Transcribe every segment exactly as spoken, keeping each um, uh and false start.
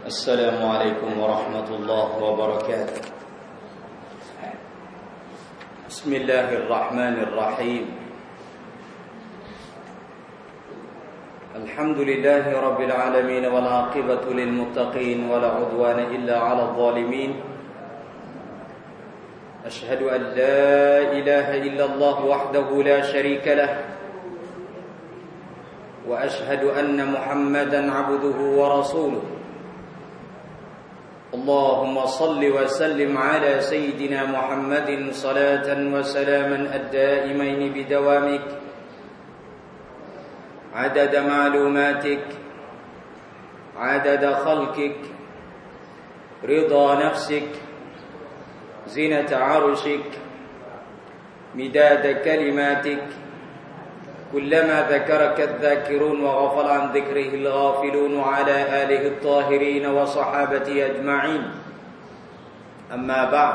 السلام عليكم ورحمة الله وبركاته بسم الله الرحمن الرحيم الحمد لله رب العالمين والعاقبة للمتقين ولا عدوان إلا على الظالمين أشهد أن لا إله إلا الله وحده لا شريك له وأشهد أن محمدا عبده ورسوله اللهم صل وسلم على سيدنا محمد صلاة وسلاما الدائمين بدوامك عدد معلوماتك عدد خلقك رضا نفسك زينة عرشك مداد كلماتك كلما ذكرك الذاكرون وغفل عن ذكره الغافلون وعلى آله الطاهرين وصحابته أجمعين أما بعد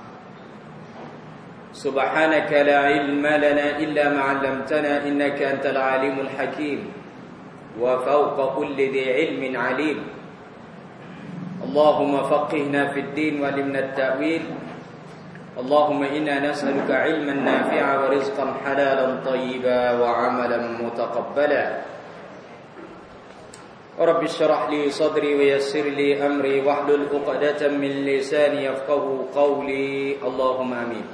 سبحانك لا علم لنا إلا ما علمتنا إنك أنت العليم الحكيم وفوق كل ذي علم عليم اللهم فقهنا في الدين وعلمنا التأويل اللهم إنا نسألك علما نافعا ورزقا حلالا طيبا وعملا متقبلا رب اشرح لي صدري ويسر لي أمري واحلل عقدة من لساني يفقهوا قولي اللهم آمين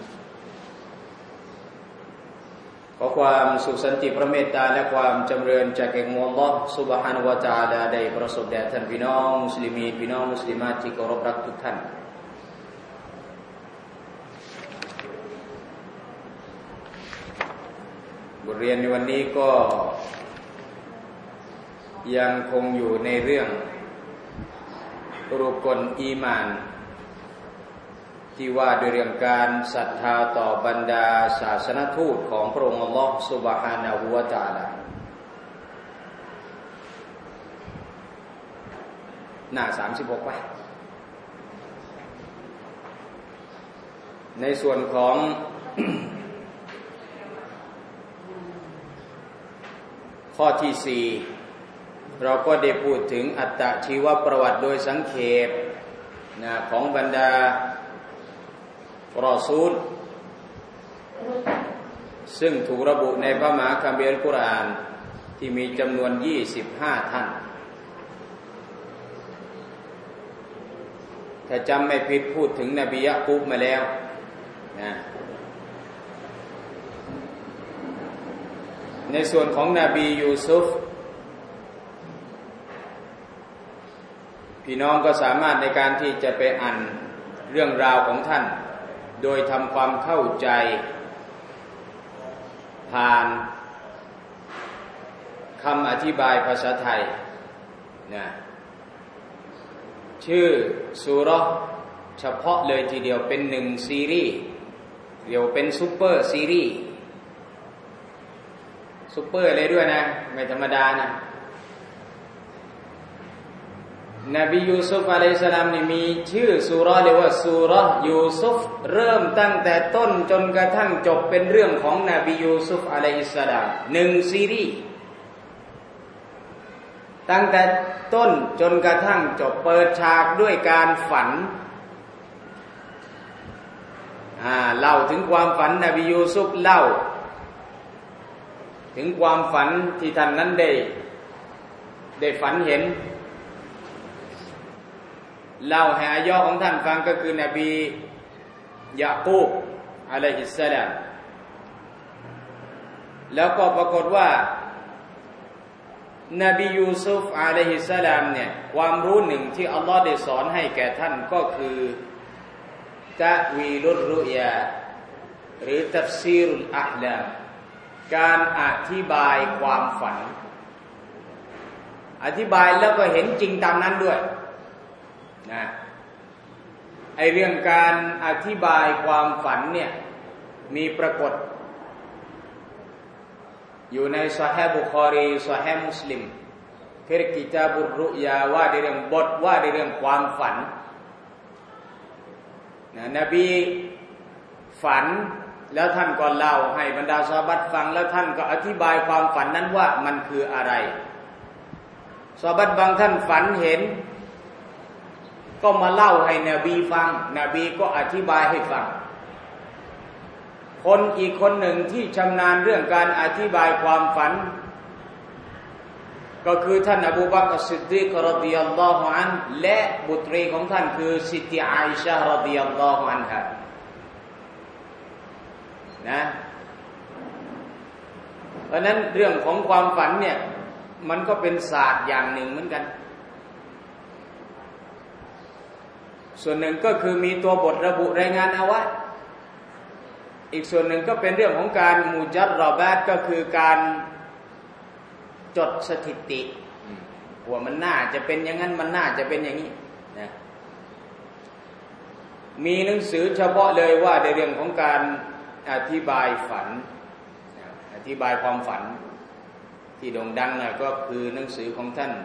ขอความสุขสันติพระเมตตาและความจำเริญจากองค์อัลเลาะห์ซุบฮานะฮูวะตะอาลาได้ประสบแด่ท่านพี่น้องมุสลิมีนพี่น้องมุสลิมาตที่เคารพรักทุกท่านบทเรียนในวันนี้ก็ยังคงอยู่ในเรื่องรุกลอีหม่านที่ว่าด้วยเรื่องการศรัทธาต่อบรรดาศาสนทูตของพระองค์อัลเลาะห์ซุบฮานะฮูวะตะอาลาหน้าสามสิบหกไปในส่วนของข้อที่สี่เราก็ได้พูดถึงอัตชีวประวัติโดยสังเขปนะของบรรดารอซูลซึ่งถูกระบุในพระมหาคัมภีร์อัลกุรอานที่มีจำนวนยี่สิบห้าท่านถ้าจำไม่ผิดพูดถึงนบียะกูบมาแล้วนะในส่วนของนบียูซุฟพี่น้องก็สามารถในการที่จะไปอ่านเรื่องราวของท่านโดยทำความเข้าใจผ่านคำอธิบายภาษาไทยนะชื่อซูเราะห์เฉพาะเลยทีเดียวเป็นหนึ่งซีรีส์เดี๋ยวเป็นซุปเปอร์ซีรีส์ซุปเปอร์เลยด้วยนะไม่ธรรมดานะนบียูซุฟอะลัยฮิสสลามนี่มีชื่อซูเราะห์เรียกว่าซูเราะห์ยูซุฟเริ่มตั้งแต่ต้นจนกระทั่งจบเป็นเรื่องของนบียูซุฟอะลัยฮิสสลามหนึ่งซีรีส์ตั้งแต่ต้นจนกระทั่งจบเปิดฉากด้วยการฝันอ่าเล่าถึงความฝันนบียูซุฟเล่าถึงความฝันที่ท่านนั้นได้ได้ฝันเห็นเล่าให้อายะของท่านฟังก็คือนบียะกูบอะลัยฮิสสลามแล้วก็ปรากฏว่านบียูซุฟอะลัยฮิสสลามเนี่ยความรู้หนึ่งที่อัลลอฮ์ได้สอนให้แก่ท่านก็คือตะวีลุรรุยาหรือตัฟซีรุลอะห์ลามการอธิบายความฝันอธิบายแล้วก็เห็นจริงตามนั้นด้วยนะไอเรื่องการอธิบายความฝันเนี่ยมีปรากฏอยู่ในซอฮีฮ์บุคอรีซอฮีฮ์มุสลิมคือกิตาบุรรุยาว่าในเรื่องบทว่าในเรื่องความฝันนะนบีฝันแล้วท่านก็เล่าให้บรรดาซอฮาบะห์ฟังแล้วท่านก็อธิบายความฝันนั้นว่ามันคืออะไร ซอฮาบะห์บางท่านฝันเห็นก็มาเล่าให้นบีฟังนบีก็อธิบายให้ฟังคนอีกคนหนึ่งที่ชำนาญเรื่องการอธิบายความฝันก็คือท่านอบูบักร ซิดดีกรฎิยัลลอฮุอันฮุและบุตรีของท่านคือซิตติอาอิชะฮ์รฎิยัลลอฮุอันฮานะเพราะนั้นเรื่องของความฝันเนี่ยมันก็เป็นศาสตร์อย่างหนึ่งเหมือนกันส่วนหนึ่งก็คือมีตัวบทระบุรายงานเอาไว้อีกส่วนหนึ่งก็เป็นเรื่องของการมุจัรรอบาตก็คือการจดสถิติว่ามันน่าจะเป็นอย่างนั้นมันน่าจะเป็นอย่างนี้นะมีหนังสือเฉพาะเลยว่าในเรื่องของการอธิบายฝันอธิบายความฝันที่โด่งดังน่ะก็คือหนังสือของท่าน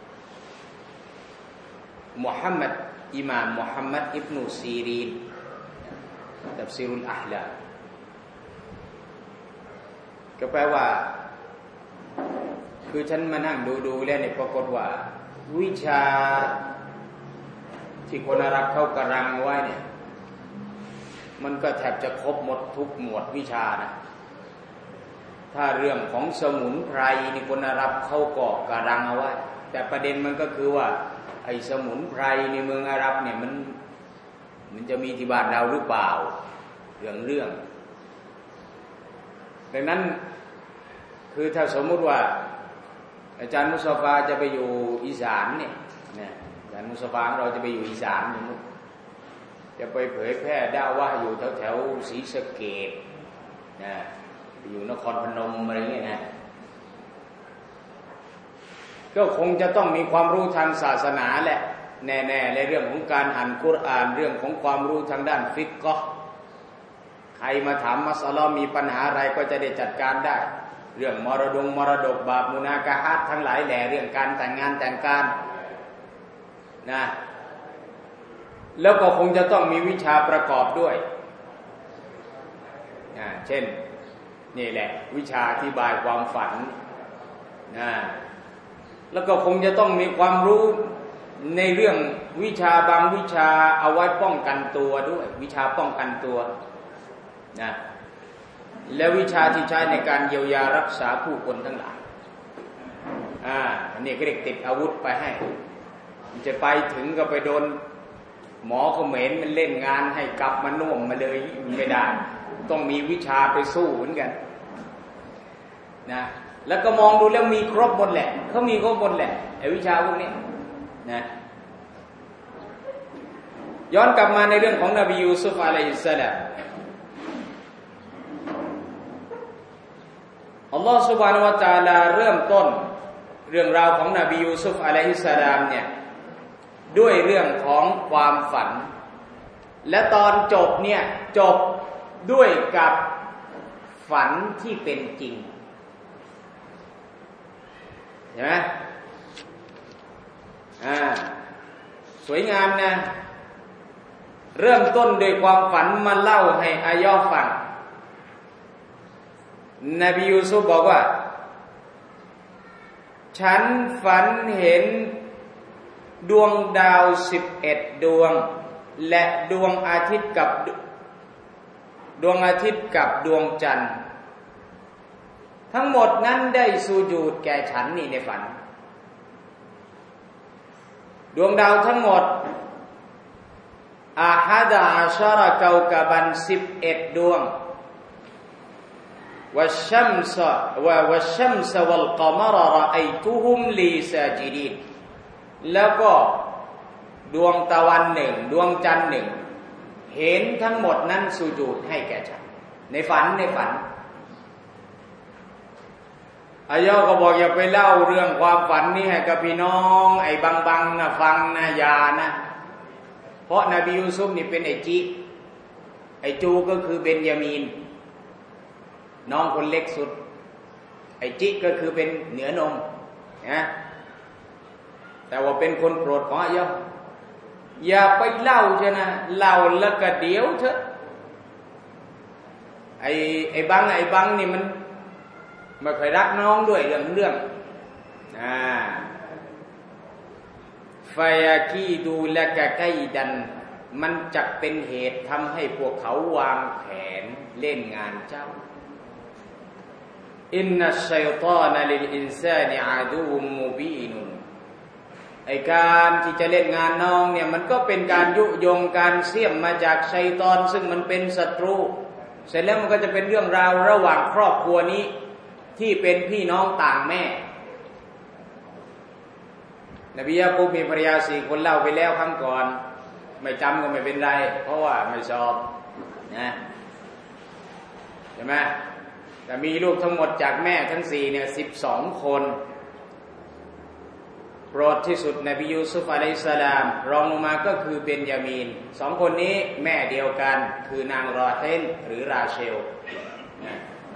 มุฮัมมัดอิหม่ามมุฮัมมัดอิบนุซีรีนตัฟซีรุลอะห์ลามก็แปลว่าคือฉันมานั่งดูๆแล้วเนี่ยปรากฏว่าวิชาที่คนอาหรับเขากำลังไว้เนี่ยมันก็แทบจะครบหมดทุกหมวดวิชานะถ้าเรื่องของสมุนไพรนี่คนอาหรับเขาก็กำลังเอาไว้แต่ประเด็นมันก็คือว่าไอ้สมุนไพรในเมืองอาหรับเนี่ยมันมันจะมีที่บ้านเราหรือเปล่าเรื่องเรื่องดังนั้นคือถ้าสมมุติว่าอาจารย์มุสตฟาจะไปอยู่อีสานเนี่ยนะอาจารย์มุสตฟาเราจะไปอยู่อีสานสมมุติจะไปเผยแพร่ดาวะอยู่แถวแถวศรีสะเกษนะไปอยู่นครพนมอะไรเงี้ยนะก็คงจะต้องมีความรู้ทางศาสนาแหละแน่ๆในเรื่องของการอ่านกุรอานเรื่องของความรู้ทางด้านฟิกฮ์ใครมาถามมัสลามีปัญหาอะไรก็จะได้จัดการได้เรื่องมรดกมรดกบาปมุนากะฮัตทั้งหลายแหล่เรื่องการแต่งงานแต่งการนะแล้วก็คงจะต้องมีวิชาประกอบด้วยนะเช่นนี่แหละวิชาอธิบายความฝันนะแล้วก็คงจะต้องมีความรู้ในเรื่องวิชาบางวิชาเอาไว้ป้องกันตัวด้วยวิชาป้องกันตัวนะและวิชาที่ใช้ในการเยียวยารักษาผู้คนทั้งหลายอ่าอันนี้ก็เรียกติดอาวุธไปให้มันจะไปถึงก็ไปโดนหมอเขมรมันเล่นงานให้กลับมาน่วมมาเลยไม่ได้ต้องมีวิชาไปสู้เหมือนกันนะแล้วก็มองดูแล้วมีครบหมดแหละเขามีครบหมดแหละไอ้วิชาพวกนี้นะย้อนกลับมาในเรื่องของนบียูซุฟอะลัยฮิสสลามอัลลอฮฺซุบฮานะฮูวะตะอาลาเริ่มต้นเรื่องราวของนบียูซุฟอะลัยฮิสสลามเนี่ยด้วยเรื่องของความฝันและตอนจบเนี่ยจบด้วยกับฝันที่เป็นจริงเห็นไหมอ่าสวยงามนะเริ่มต้นด้วยความฝันมาเล่าให้อายอฟังนบียูซุฟบอกว่าฉันฝันเห็นดวงดาวสิบเอ็ดดวงและดวงอาทิตย์กับดวงอาทิตย์กับดวงจันทร์ทั้งหมดนั้นได้สุญูดแก่ฉันนี่ในฝันดวงดาวทั้งหมดอาฮัดะอัชรเกากับบันสิบเอ็ดดวงวัชชัมซะวะวัชชัมซะวัลกะมะรรออัยตุฮุมลีซาจิดีนแล้วก็ดวงตะวันหนึ่งดวงจันทร์หนึ่งเห็นทั้งหมดนั้นสุญูดให้แก่ฉันในฝันในฝันอายะก็บอกอย่าไปเล่าเรื่องความฝันนี้ให้กับพี่น้องไอ้บังๆนะฟังนะอย่านะเพราะนบียูซุฟนี่เป็นไอ้จิไอ้จูก็คือเบนยามีนน้องคนเล็กสุดไอ้จิก็คือเป็นเหนือนมนะแต่ว่าเป็นคนโปรดของอายะอย่าไปเล่าใช่นะเล่าแล้วก็เดี๋ยวเถอะไอ้ไอ้บังไอ้บังนี่มันไม่ค่อยรักน้องด้วยเรื่องเรื่องอ่าฟายากีดูละกะไกดันมันจักเป็นเหตุทำให้พวกเขาวางแผนเล่นงานเจ้าอินนัชชัยฏอนะลิลอินซานิอะดูวมุบีนุนไอ้การที่จะเล่นงานน้องเนี่ยมันก็เป็นการยุยงการเสี่ยมมาจากชัยฏอนซึ่งมันเป็นศัตรูเสร็จแล้วมันก็จะเป็นเรื่องราวระหว่างครอบครัวนี้ที่เป็นพี่น้องต่างแม่นบียะกูบมีภรรยาสี่คนเล่าไปแล้วครั้งก่อนไม่จำก็ไม่เป็นไรเพราะว่าไม่ชอบนะใช่ไหมแต่มีลูกทั้งหมดจากแม่ทั้งสี่เนี่ยสิบสองคนโปรดที่สุดนบียูซุฟอะลัยฮิสสลามรองลงมาก็คือเบนยามีนสองคนนี้แม่เดียวกันคือนางรอเทนหรือราเชลนะ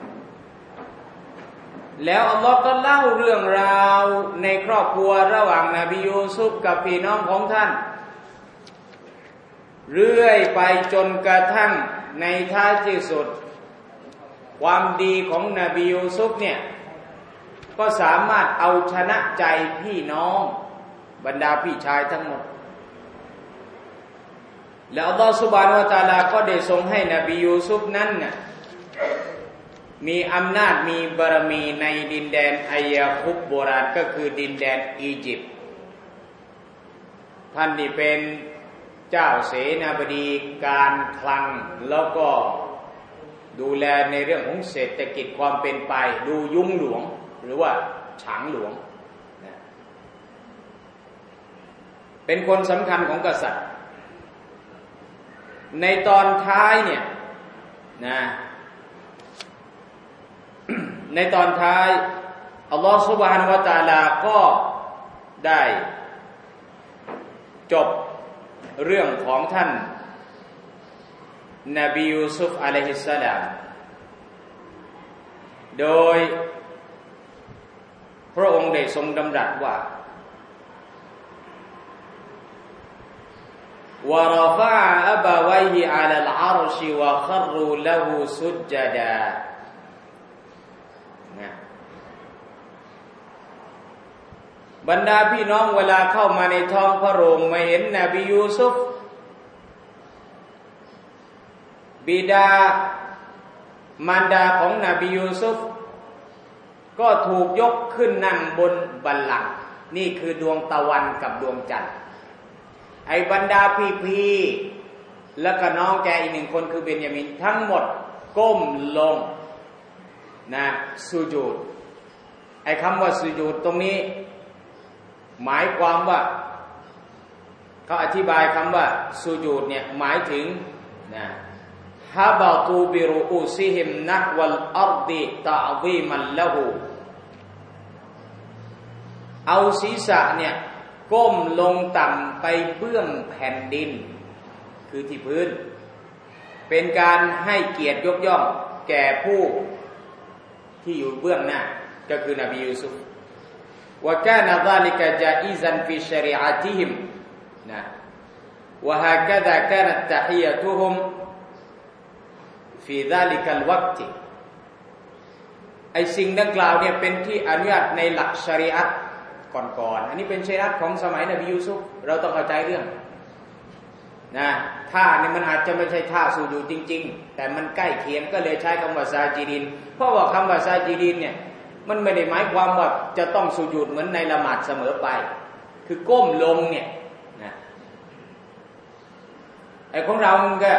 แล้วอัลลอฮ์ก็เล่าเรื่องราวในครอบครัวระหว่างนบียูซุฟกับพี่น้องของท่านเรื่อยไปจนกระทั่งในท้ายที่สุดความดีของนบียูซุฟเนี่ยก็สามารถเอาชนะใจพี่น้องบรรดาพี่ชายทั้งหมดแล้วอัลลอฮฺซุบฮานะฮูวะตะอาลาก็ได้ทรงให้นบียูซุฟนั้นน่ะมีอำนาจมีบารมีในดินแดนอายาคุบโบราณก็คือดินแดนอียิปต์ท่านนี่เป็นเจ้าเสนาบดีการคลังแล้วก็ดูแลในเรื่องของเศรษฐกิจความเป็นไปดูยุ้งหลวงหรือว่าฉางหลวงนะเป็นคนสำคัญของกษัตริย์ในตอนท้ายเนี่ยนะในตอนท้ายอัลลอฮฺซุบฮานะฮูวะตะอาลาก็ได้จบเรื่องของท่านนบียูซุฟอะลัยฮิสสลามโดยพระองค์ได้ทรงดำรัสว่าวะรฟะอะบะวัยฮิอะลัลอะรชิวะคัรรูละฮูซุจญดานะบรรดาพี่น้องเวลาเข้ามาในท้องพระโรงมาเห็นนบียูซุฟบิดามารดาของนบียูซุฟก็ถูกยกขึ้นนั่งบนบัลลังก์นี่คือดวงตะวันกับดวงจันทร์ไอ้บรรดาพี่พี่แล้วก็น้องแกอีกหนึ่งคนคือเบนยามินทั้งหมดก้มลงนะสุญูดไอ้คำว่าสุญูดตรงนี้หมายความว่าเขาอธิบายคำว่าสุญูดเนี่ยหมายถึงนะฮะบะตูบิรูอูซิฮิมนะวัลอัรฎิตะอฎีมันละฮูเอาศีรษะเนี่ยก้มลงต่ำไปเบื้องแผ่นดินคือที่พื้นเป็นการให้เกียรติยกย่องแก่ผู้ที่อยู่เบื้องหน้าก็คือนบียูซุฟวะกานะซาลิกะญาอิซันฟิชะรีอะติฮิมนะวะฮะกะซากานัตตะฮิยะตุฮุมฟีซาลิกัลวักติไอสิ่งดังกล่าวเนี่ยเป็นที่อนุญาตในหลักชะรีอะห์ก่อนๆอันนี้เป็นชะรีอะห์ของสมัยนบียูซุฟเราต้องเข้าใจเรื่องนะท่านี่มันอาจจะไม่ใช่ท่าสุญูดจริงๆแต่มันใกล้เคียงก็เลยใช้คำว่าซาจิดินเพราะว่าคำว่าซาจิดินเนี่ยมันไม่ได้หมายความว่าจะต้องสุญูดเหมือนในละหมาดเสมอไปคือก้มลงเนี่ยนะไอของเรามันก็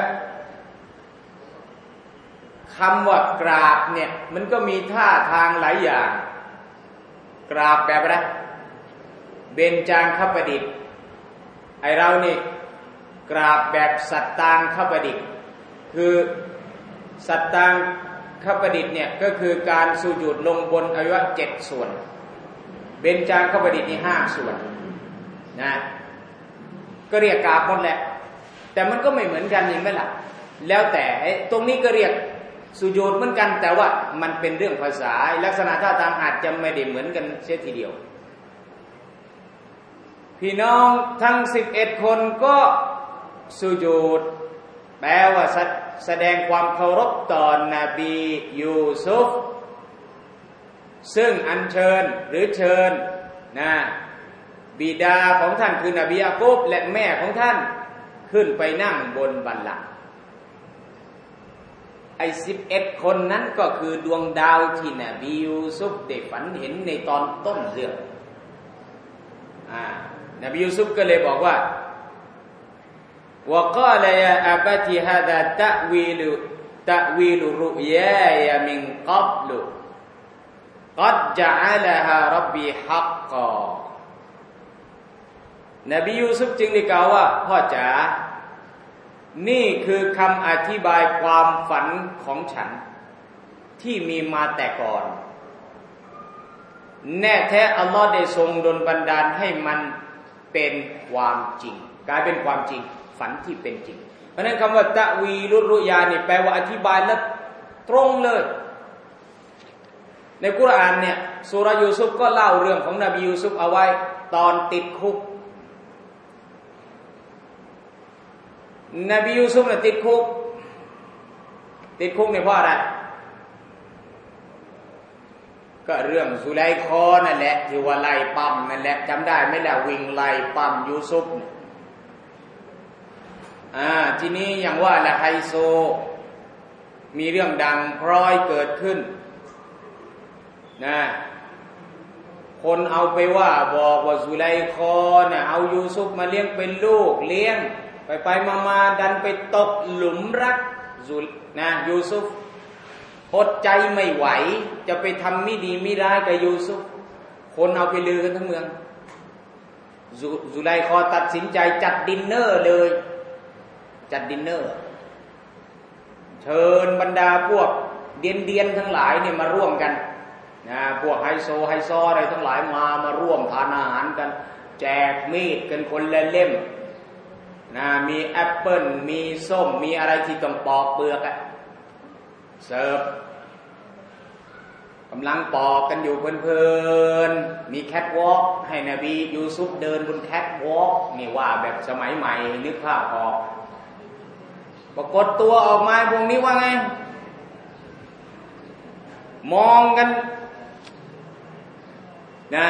คำว่ากราบเนี่ยมันก็มีท่าทางหลายอย่างกราบแบบอะไรเบญจางคประดิษฐ์ไอเรานี่กราบแบบสัตตางคประดิษฐ์คือสัตตางคประดิษฐ์เนี่ยก็คือการสุญูดลงบนอวัยวะเจ็ดส่วนเบญจางคประดิษฐ์นี่ห้าส่วนนะก็เรียกกราบหมดแหละแต่มันก็ไม่เหมือนกันจริงไหมล่ะแล้วแต่ตรงนี้ก็เรียกสุญูดเหมือนกันแต่ว่ามันเป็นเรื่องภาษาลักษณะท่าทางอาจจะไม่ได้เหมือนกันเสียทีเดียวพี่น้องทั้งสิบเอ็ดคนก็สุญูดแปลว่าแสดงความเคารพต่อนบียูซุฟซึ่งอัญเชิญหรือเชิญนะบิดาของท่านคือนบียะกูบและแม่ของท่านขึ้นไปนั่งบนบัลลังก์ไอ้สิบเอ็ดคนนั้นก็คือดวงดาวที่นบียูซุฟได้ฝันเห็นในตอนต้นเรื่องอ่านบียูซุฟก็เลยบอกว่าوقال يا أبت هذا تأويل تأويل رؤياي من قبل قد جعلها ربي حقا นบียูซุฟจึงได้กล่าวว่าพ่อจ๋านี่คือคำอธิบายความฝันของฉันที่มีมาแต่ก่อนแน่แท้อัลลอฮ์ได้ทรงดลบันดาลให้มันเป็นความจริงกลายเป็นความจริงฝันที่เป็นจริงเพราะนั้นคำว่าตะวีลุรุยานี่แปลว่าอธิบายและตรงเลยในกุรอานเนี่ยซูเราะห์ยูซุฟก็เล่าเรื่องของนบียูซุฟเอาไว้ตอนติดคุกนบียูซุฟเนี่ยติดคุกติดคุกเนี่ยเพราะอะไรก็เรื่องซุไลคอนั่นแหละที่ว่าไล่ปั๊มนั่นแหละจำได้ไหมล่ะวิ่งไล่ปั๊มยูซุฟอ่าทีนี้อย่างว่าละไฮโซมีเรื่องดังพร้อยเกิดขึ้นนะคนเอาไปว่าบอกว่าซุไลคอน่ะเอายูซุฟมาเลี้ยงเป็นลูกเลี้ยงไปไปมามาดันไปตกหลุมรักซุนะยูซุฟอดใจไม่ไหวจะไปทำไม่ดีไม่ร้ายกับยูซุฟคนเอาไปลือกันทั้งเมืองซุไลคอตัดสินใจจัดดินเนอร์เลยจัดดินเนอร์เชิญบรรดาพวกเดียนเดียนทั้งหลายเนี่ยมาร่วมกันนะพวกไฮโซไฮซออะไรทั้งหลายมามาร่วมทานอาหารกันแจกมีดกันคนละเล่มนะมีแอปเปิ้ลมีส้มมีอะไรที่ต้องปอกเปลือกอะเสิร์ฟกำลังปอกกันอยู่เพลินๆมีแคทวอล์กให้นบียูซุฟเดินบนแคทวอล์กนี่ว่าแบบสมัยใหม่นึกภาพออกปรากฏตัวออกมาพวกนี้ว่าไงมองกันนะ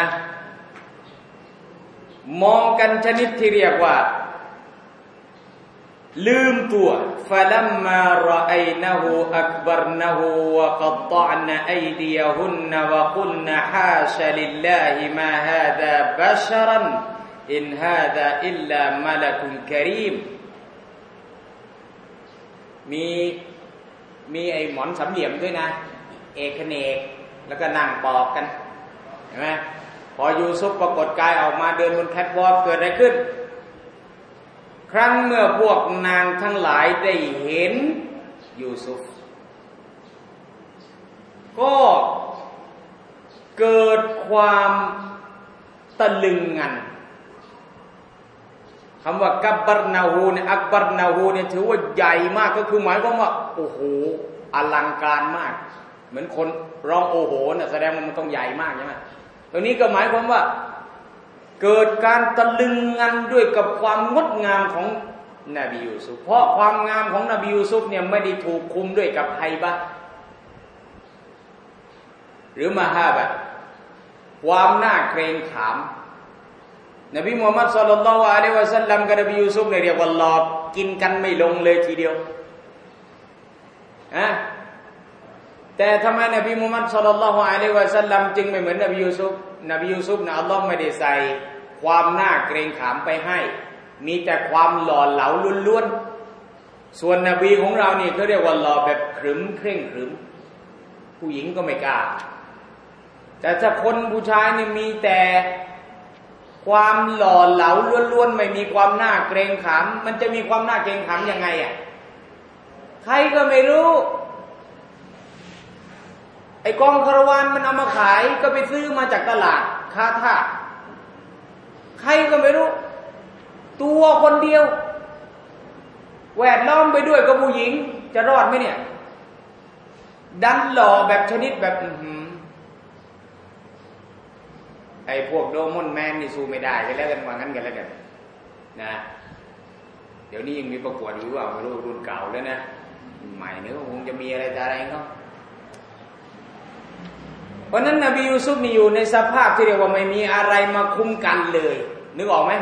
มองกันชนิดที่เรียกว่าลืมตัวฟะลัมมารออัยนะฮูอักบัรนะฮูวะกัตตะนะอัยดียะฮุนนะวะกุลนะฮาชะลิลลาฮิมาฮาซาบัชรันอินฮาซาอิลลามะละกุนกะรีมมีมีไอ้หมอนสามเหลี่ยมด้วยนะเอกเนกแล้วก็นั่งปอกกันเห็นไหมพอยูซุฟปรากฏกายออกมาเดินบนแคทวอล์กเกิดอะไรขึ้นครั้งเมื่อพวกนางทั้งหลายได้เห็นยูซุฟก็เกิดความตะลึงงันคำว่ากับบารนาฮูเนี่ยอักบารนาฮูเนี่ยถือว่าใหญ่มากก็คือหมายความว่าโอ้โหอลังการมากเหมือนคนร้องโอ้โหเนี่ยแสดงว่ามันต้องใหญ่มากใช่ไหมตรงนี้ก็หมายความว่าเกิดการตะลึงงันด้วยกับความงดงามของนบียูซุฟเพราะความงามของนบียูซุฟเนี่ยไม่ได้ถูกคุมด้วยกับไฮบะห์หรือมาฮาบะห์ความน่าเกรงขามนบีมุฮัมมัดศ็อลลัลลอฮุอะลัยฮิวะซัลลัมกับนบียูซุฟเนี่ยเรียกว่าหลอกกินกันไม่ลงเลยทีเดียวอะแต่ทำไมนบีมุฮัมมัดศ็อลลัลลอฮุอะลัยฮิวะซัลลัมจึงไม่เหมือนนบียูซุฟนบียูซุฟนะอัลลอฮ์ไม่ได้ใส่ความน่าเกรงขามไปให้มีแต่ความหล่อเหลาล้วนๆส่วนนบีของเรานี่เขาเรียกว่าหล่อแบบขรึมเคร่งขรึมผู้หญิงก็ไม่กล้าแต่ถ้าคนผู้ชายนี่มีแต่ความหล่อเหลาล้วนๆไม่มีความน่าเกรงขามมันจะมีความน่าเกรงขามยังไงอ่ะใครก็ไม่รู้ไอ้กองคาราวานมันเอามาขายก็ไปซื้อมาจากตลาดค้าท่าใครก็ไม่รู้ตัวคนเดียวแวดล้อมไปด้วยกับผู้หญิงจะรอดไหมเนี่ยดันหล่อแบบชนิดแบบไอ้พวกโดมอนแมนนี่สู้ไม่ได้กันแล้วกันว่างั้นกันแล้วกันนะเดี๋ยวนี้ยังมีประกวดอยู่ว่าไม่รู้รุ่นเก่าแล้วนะใหม่เนี่ยคงจะมีอะไรอะไรเขาเพราะนั้นนบียูซุฟนี่อยู่ในสภาพที่เรียกว่าไม่มีอะไรมาคุ้มกันเลยนึกออกไหม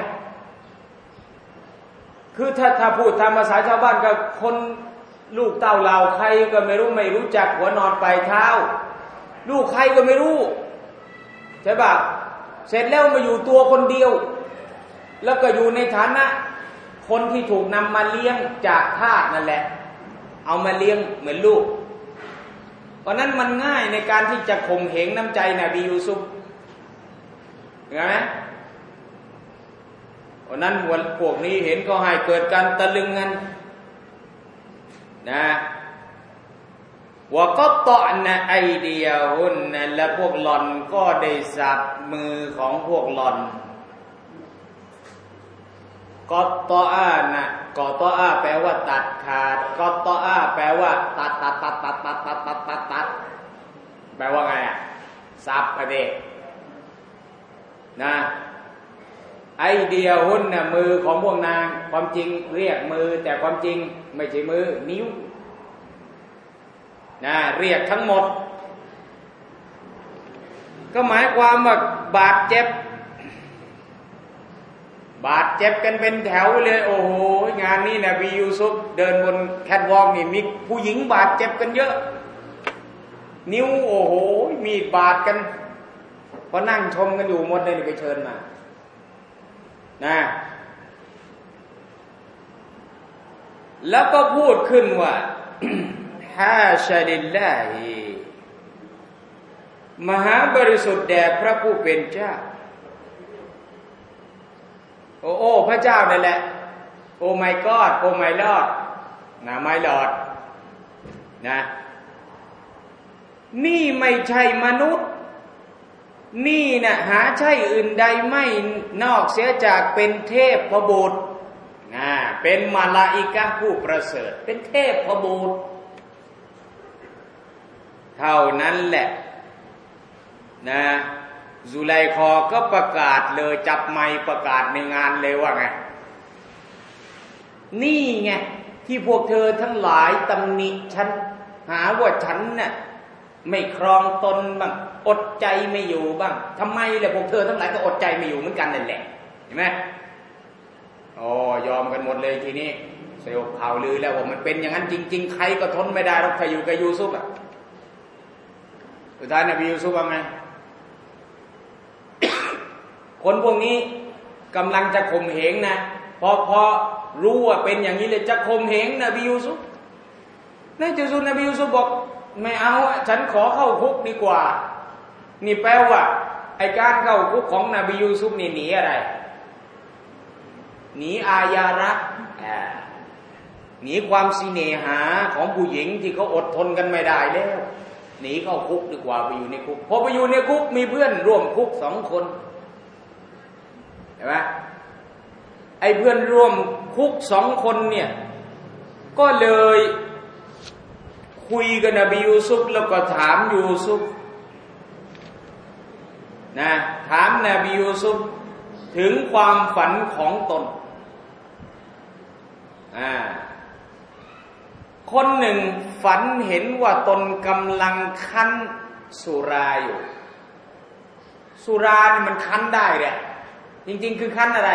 คือถ้าถ้าพูดตามภาษาชาวบ้านก็คนลูกเต้าเหล่าใครก็ไม่รู้ไม่รู้จักหัวนอนปลายเท้าลูกใครก็ไม่รู้ใช่ป่ะเสร็จแล้วมาอยู่ตัวคนเดียวแล้วก็อยู่ในฐานะคนที่ถูกนำมาเลี้ยงจากทาสนั่นแหละเอามาเลี้ยงเหมือนลูกเพราะนั้นมันง่ายในการที่จะข่มเหงน้ำใจนบียูซุฟเห็นไหมเพราะนั้นพวกนี้เห็นก็ให้เกิดการตะลึงกันนะว่าก็ต่อนะไอเดียหุ่นนะและพวกหล่อนก็ได้สับมือของพวกหล่อนก็ต่ออานะก็ต่ออาแปลว่าตัดขาดก็ต่ออาแปลว่าตัดตัดตัดตัดตัดตัดตัดตัดตัดแปลว่าไงอ่ะสับอะเด็กนะไอเดียหุ่นนะมือของพวกนางความจริงเรียกมือแต่ความจริงไม่ใช่มือนิ้วนะเรียกทั้งหมดก็หมายความว่าบาดเจ็บบาดเจ็บกันเป็นแถวเลยโอ้โหงานนี้นะบียูซุฟเดินบนแคทวอล์กนี่มีผู้หญิงบาดเจ็บกันเยอะนิ้วโอ้โหมีดบาดกันพอนั่งชมกันอยู่หมดเลยไปเชิญมานะแล้วก็พูดขึ้นว่าฮาชาลิลลาฮิมหาบริสุทธิ์แด่พระผู้เป็นเจ้าโอ้โอ้พระเจ้านั่นแหละโอ้ my god โอ้ my lord นะ my lord นะนี่ไม่ใช่มนุษย์นี่นะหาใช่อื่นใดไม่นอกเสียจากเป็นเทพพบุตรนะเป็นมลาอิกะห์ผู้ประเสริฐเป็นเทพพบุตรเท่านั้นแหละนะซุไลคอก็ประกาศเลยจับไมค์ประกาศในงานเลยว่าไงนี่ไงที่พวกเธอทั้งหลายตำหนิฉันหาว่าฉันน่ะไม่ครองตนบ้างอดใจไม่อยู่บ้างทำไมล่ะพวกเธอทั้งหลายก็อดใจไม่อยู่เหมือนกันนั่นแหละเห็นไหมโอ้ยอมกันหมดเลยทีนี้สยบข่าวลือแล้วว่ามันเป็นอย่างนั้นจริงๆใครก็ทนไม่ได้หรอกใครอยู่กับยูซุฟอ่ะสุดท้ายนบียูซุฟว่าไงคนพวกนี้กำลังจะข่มเหงนะพอพอรู้ว่าเป็นอย่างนี้เลยจะข่มเหงนบียูซุฟในที่สุดนบียูซุฟบอกไม่เอาฉันขอเข้าคุกดีกว่านี่แปลว่าไอ้การเข้าคุกของนบียูซุฟนี่หนีอะไรหนีอาญารักหนีความสิเนหาของผู้หญิงที่เขาอดทนกันไม่ได้แล้วหนีเข้าคุกดีกว่าไปอยู่ในคุกพอไปอยู่ในคุกมีเพื่อนร่วมคุกสองคนเห็นไหมไอ้เพื่อนร่วมคุกสองคนเนี่ยก็เลยคุยกับนบียูซุฟแล้วก็ถามยูซุฟนะถามนบียูซุฟถึงความฝันของตนอ่าคนหนึ่งฝันเห็นว่าตนกำลังคั้นสุราอยู่สุรานี่มันคั้นได้เนี่ยจริงๆคือคั้นอะไร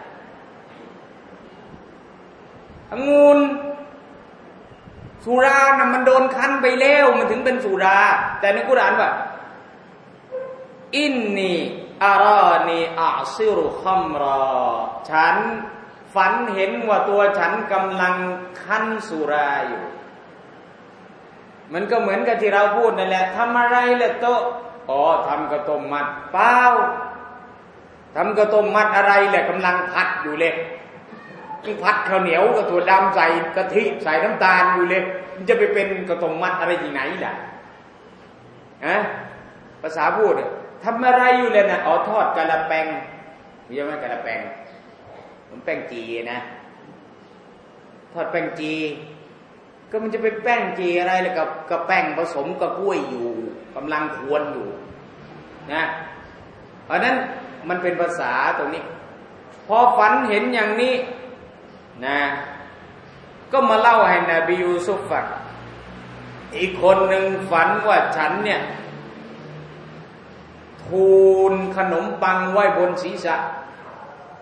องุ่นสุราน่ะมันโดนคั้นไปแล้วมันถึงเป็นสุราแต่ในกุรอานว่าอินนีอารานีอาซิรุคัมรอฉันฝันเห็นว่าตัวฉันกำลังคั้นสุราอยู่มันก็เหมือนกับที่เราพูดนั่นแหละทำอะไรล่ะโตอ๋อทำกระต้มมัดเปล่าทำกระต้มมัดอะไรแหละกำลังผัดอยู่เลยผัดข้าวเหนียวกับถั่วดำใส่กะทิใส่น้ำตาลอยู่เลยมันจะไปเป็นกระต้มมัดอะไรที่ไหนล่ะอะภาษาพูดทำอะไรอยู่เลยนะอ๋อทอดกะละแปงมีไหมกะละแปงมันแป้งจีนะทอดแป้งจีก็มันจะเป็นแป้งจีอะไรแล้วกับกับแป้งผสมกับกล้วยอยู่กำลังควรอยู่นะเพราะนั้นมันเป็นภาษาตรงนี้พอฝันเห็นอย่างนี้นะก็มาเล่าให้นบียูซุฟฟังอีกคนหนึ่งฝันว่าฉันเนี่ยทูลขนมปังไว้บนศีรษะ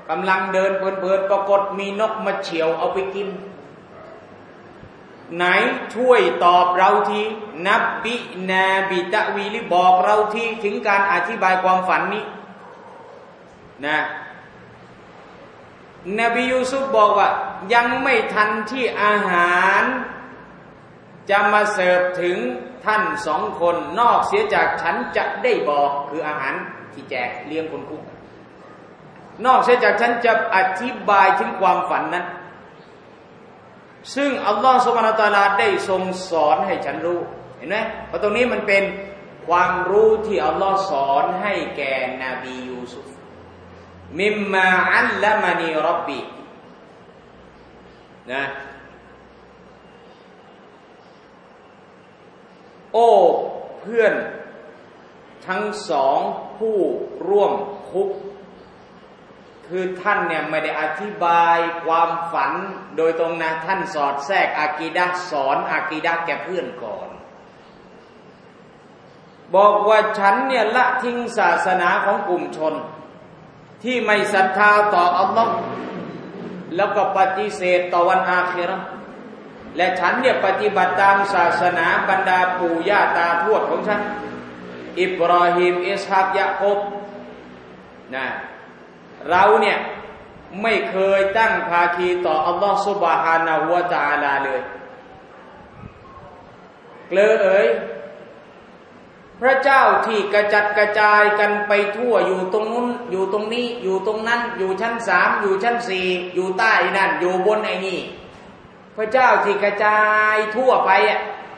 กำลังเดินเพลินๆปรากฏมีนกมาเฉี่ยวเอาไปกินไหนช่วยตอบเราทีนับบินาบิตะวีลิบอกเราทีถึงการอธิบายความฝันนี้นะนบียูซุฟบอกว่ายังไม่ทันที่อาหารจะมาเสิร์ฟถึงท่านสองคนนอกเสียจากฉันจะได้บอกคืออาหารที่แจกเลี้ยงคนคุกนอกเสียจากฉันจะอธิบายถึงความฝันนั้นซึ่งอัลลอฮฺซุบฮานะฮูวะตะอาลาได้ทรงสอนให้ฉันรู้เห็นไหมเพราะตรงนี้มันเป็นความรู้ที่อัลลอฮฺสอนให้แก่นบียูซุฟมิมมาอัลละมานีร็อบบีนะโอ้เพื่อนทั้งสองผู้ร่วมคุกคือท่านเนี่ยไม่ได้อธิบายความฝันโดยตรงนะท่านสอดแทรกอากีดะห์สอนอากีดะห์แก่เพื่อนก่อนบอกว่าฉันเนี่ยละทิ้งศาสนาของกลุ่มชนที่ไม่ศรัทธาต่ออัลลอฮ์แล้วก็ปฏิเสธต่อวันอาคิเราะห์และฉันเนี่ยปฏิบัติตามศาสนาบรรดาปู่ย่าตาทวดของฉันอิบราฮิมอิสฮากยะโคบนะเราเนี่ยไม่เคยตั้งภาคีต่ออัลลอฮฺซุบฮานะฮูวะตะอาลาเลยเกลอเอ๋ยพระเจ้าที่กระจัดกระจายกันไปทั่วอยู่ตรงนู้นอยู่ตรงนี้อยู่ตรงนั้นอยู่ชั้นสามอยู่ชั้นสี่อยู่ใต้นั่นอยู่บนไอ้นี่พระเจ้าที่กระจายทั่วไปอ่ะ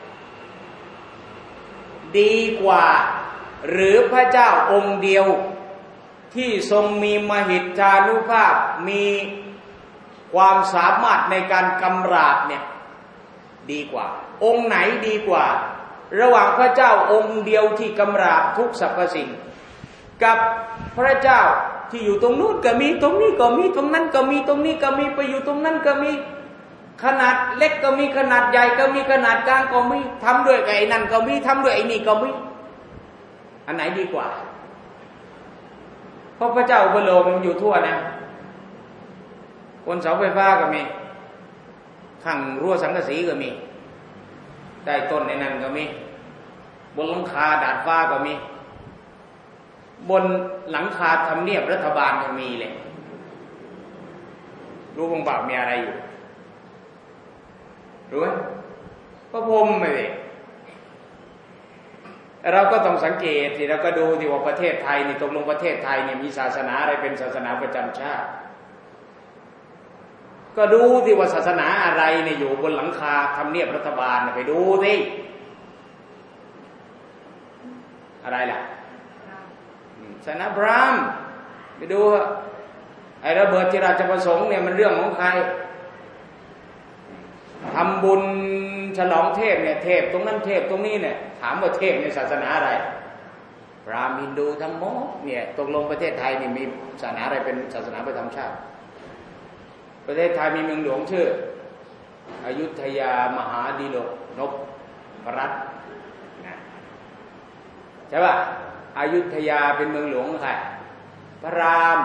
ดีกว่าหรือพระเจ้าองค์เดียวที่ทรงมีมหิทธานุภาพมีความสามารถในการกำราบเนี่ยดีกว่าองค์ไหนดีกว่าระหว่างพระเจ้าองค์เดียวที่กำราบทุกสรรพสิ่งกับพระเจ้าที่อยู่ตรงนู้นก็มีตรงนี้ก็มีตรงนั้นก็มีตรงนี้ก็มีไปอยู่ตรงนั้นก็มีขนาดเล็กก็มีขนาดใหญ่ก็มีขนาดกลางก็มีทำด้วยไอ้นั่นก็มีทำด้วยไอ้นี่ก็มีอันไหนดีกว่าเพราะพระเจ้าอุปโลกมันอยู่ทั่วนะบนเสาไฟฟ้าก็มีข้างรั้วสังกะสีก็มีใต้ต้นในนั้นก็มีบนหลังคาดาดฟ้าก็มีบนหลังคาทำเนียบรัฐบาลก็มีเลยรู้บ้างเปล่ามีอะไรอยู่รู้ไหมพระพรหมไม่เลยเราก็ต้องสังเกตที่เราก็ดูที่ว่าประเทศไทยนี่ตกลงประเทศไทยเนี่ยมีศาสนาอะไรเป็นศาสนาประจำชาติก็ดูที่ว่าศาสนาอะไรเนี่ยอยู่บนหลังคาทำเนียบรัฐบาลไปดูสิอะไรล่ะศาสนาพราหมณ์ไปดูไอ้ระเบิดที่ราชประสงค์เนี่ยมันเรื่องของใครทำบุญฉลองเทพเนี่ยเทพตรงนั้นเทพตรงนี้เนี่ยถามว่าเทพในศาสนาอะไรพราหมณ์ฮินดูทั้งหมดเนี่ยตกลงประเทศไทยนี่มีศาสนาอะไรเป็นศาสนาประจำชาติประเทศไทยมีเมืองหลวงชื่ออยุธยามหาดีโลกนพรัตน์ใช่ป่ะอยุธยาเป็นเมืองหลวงใครพระราม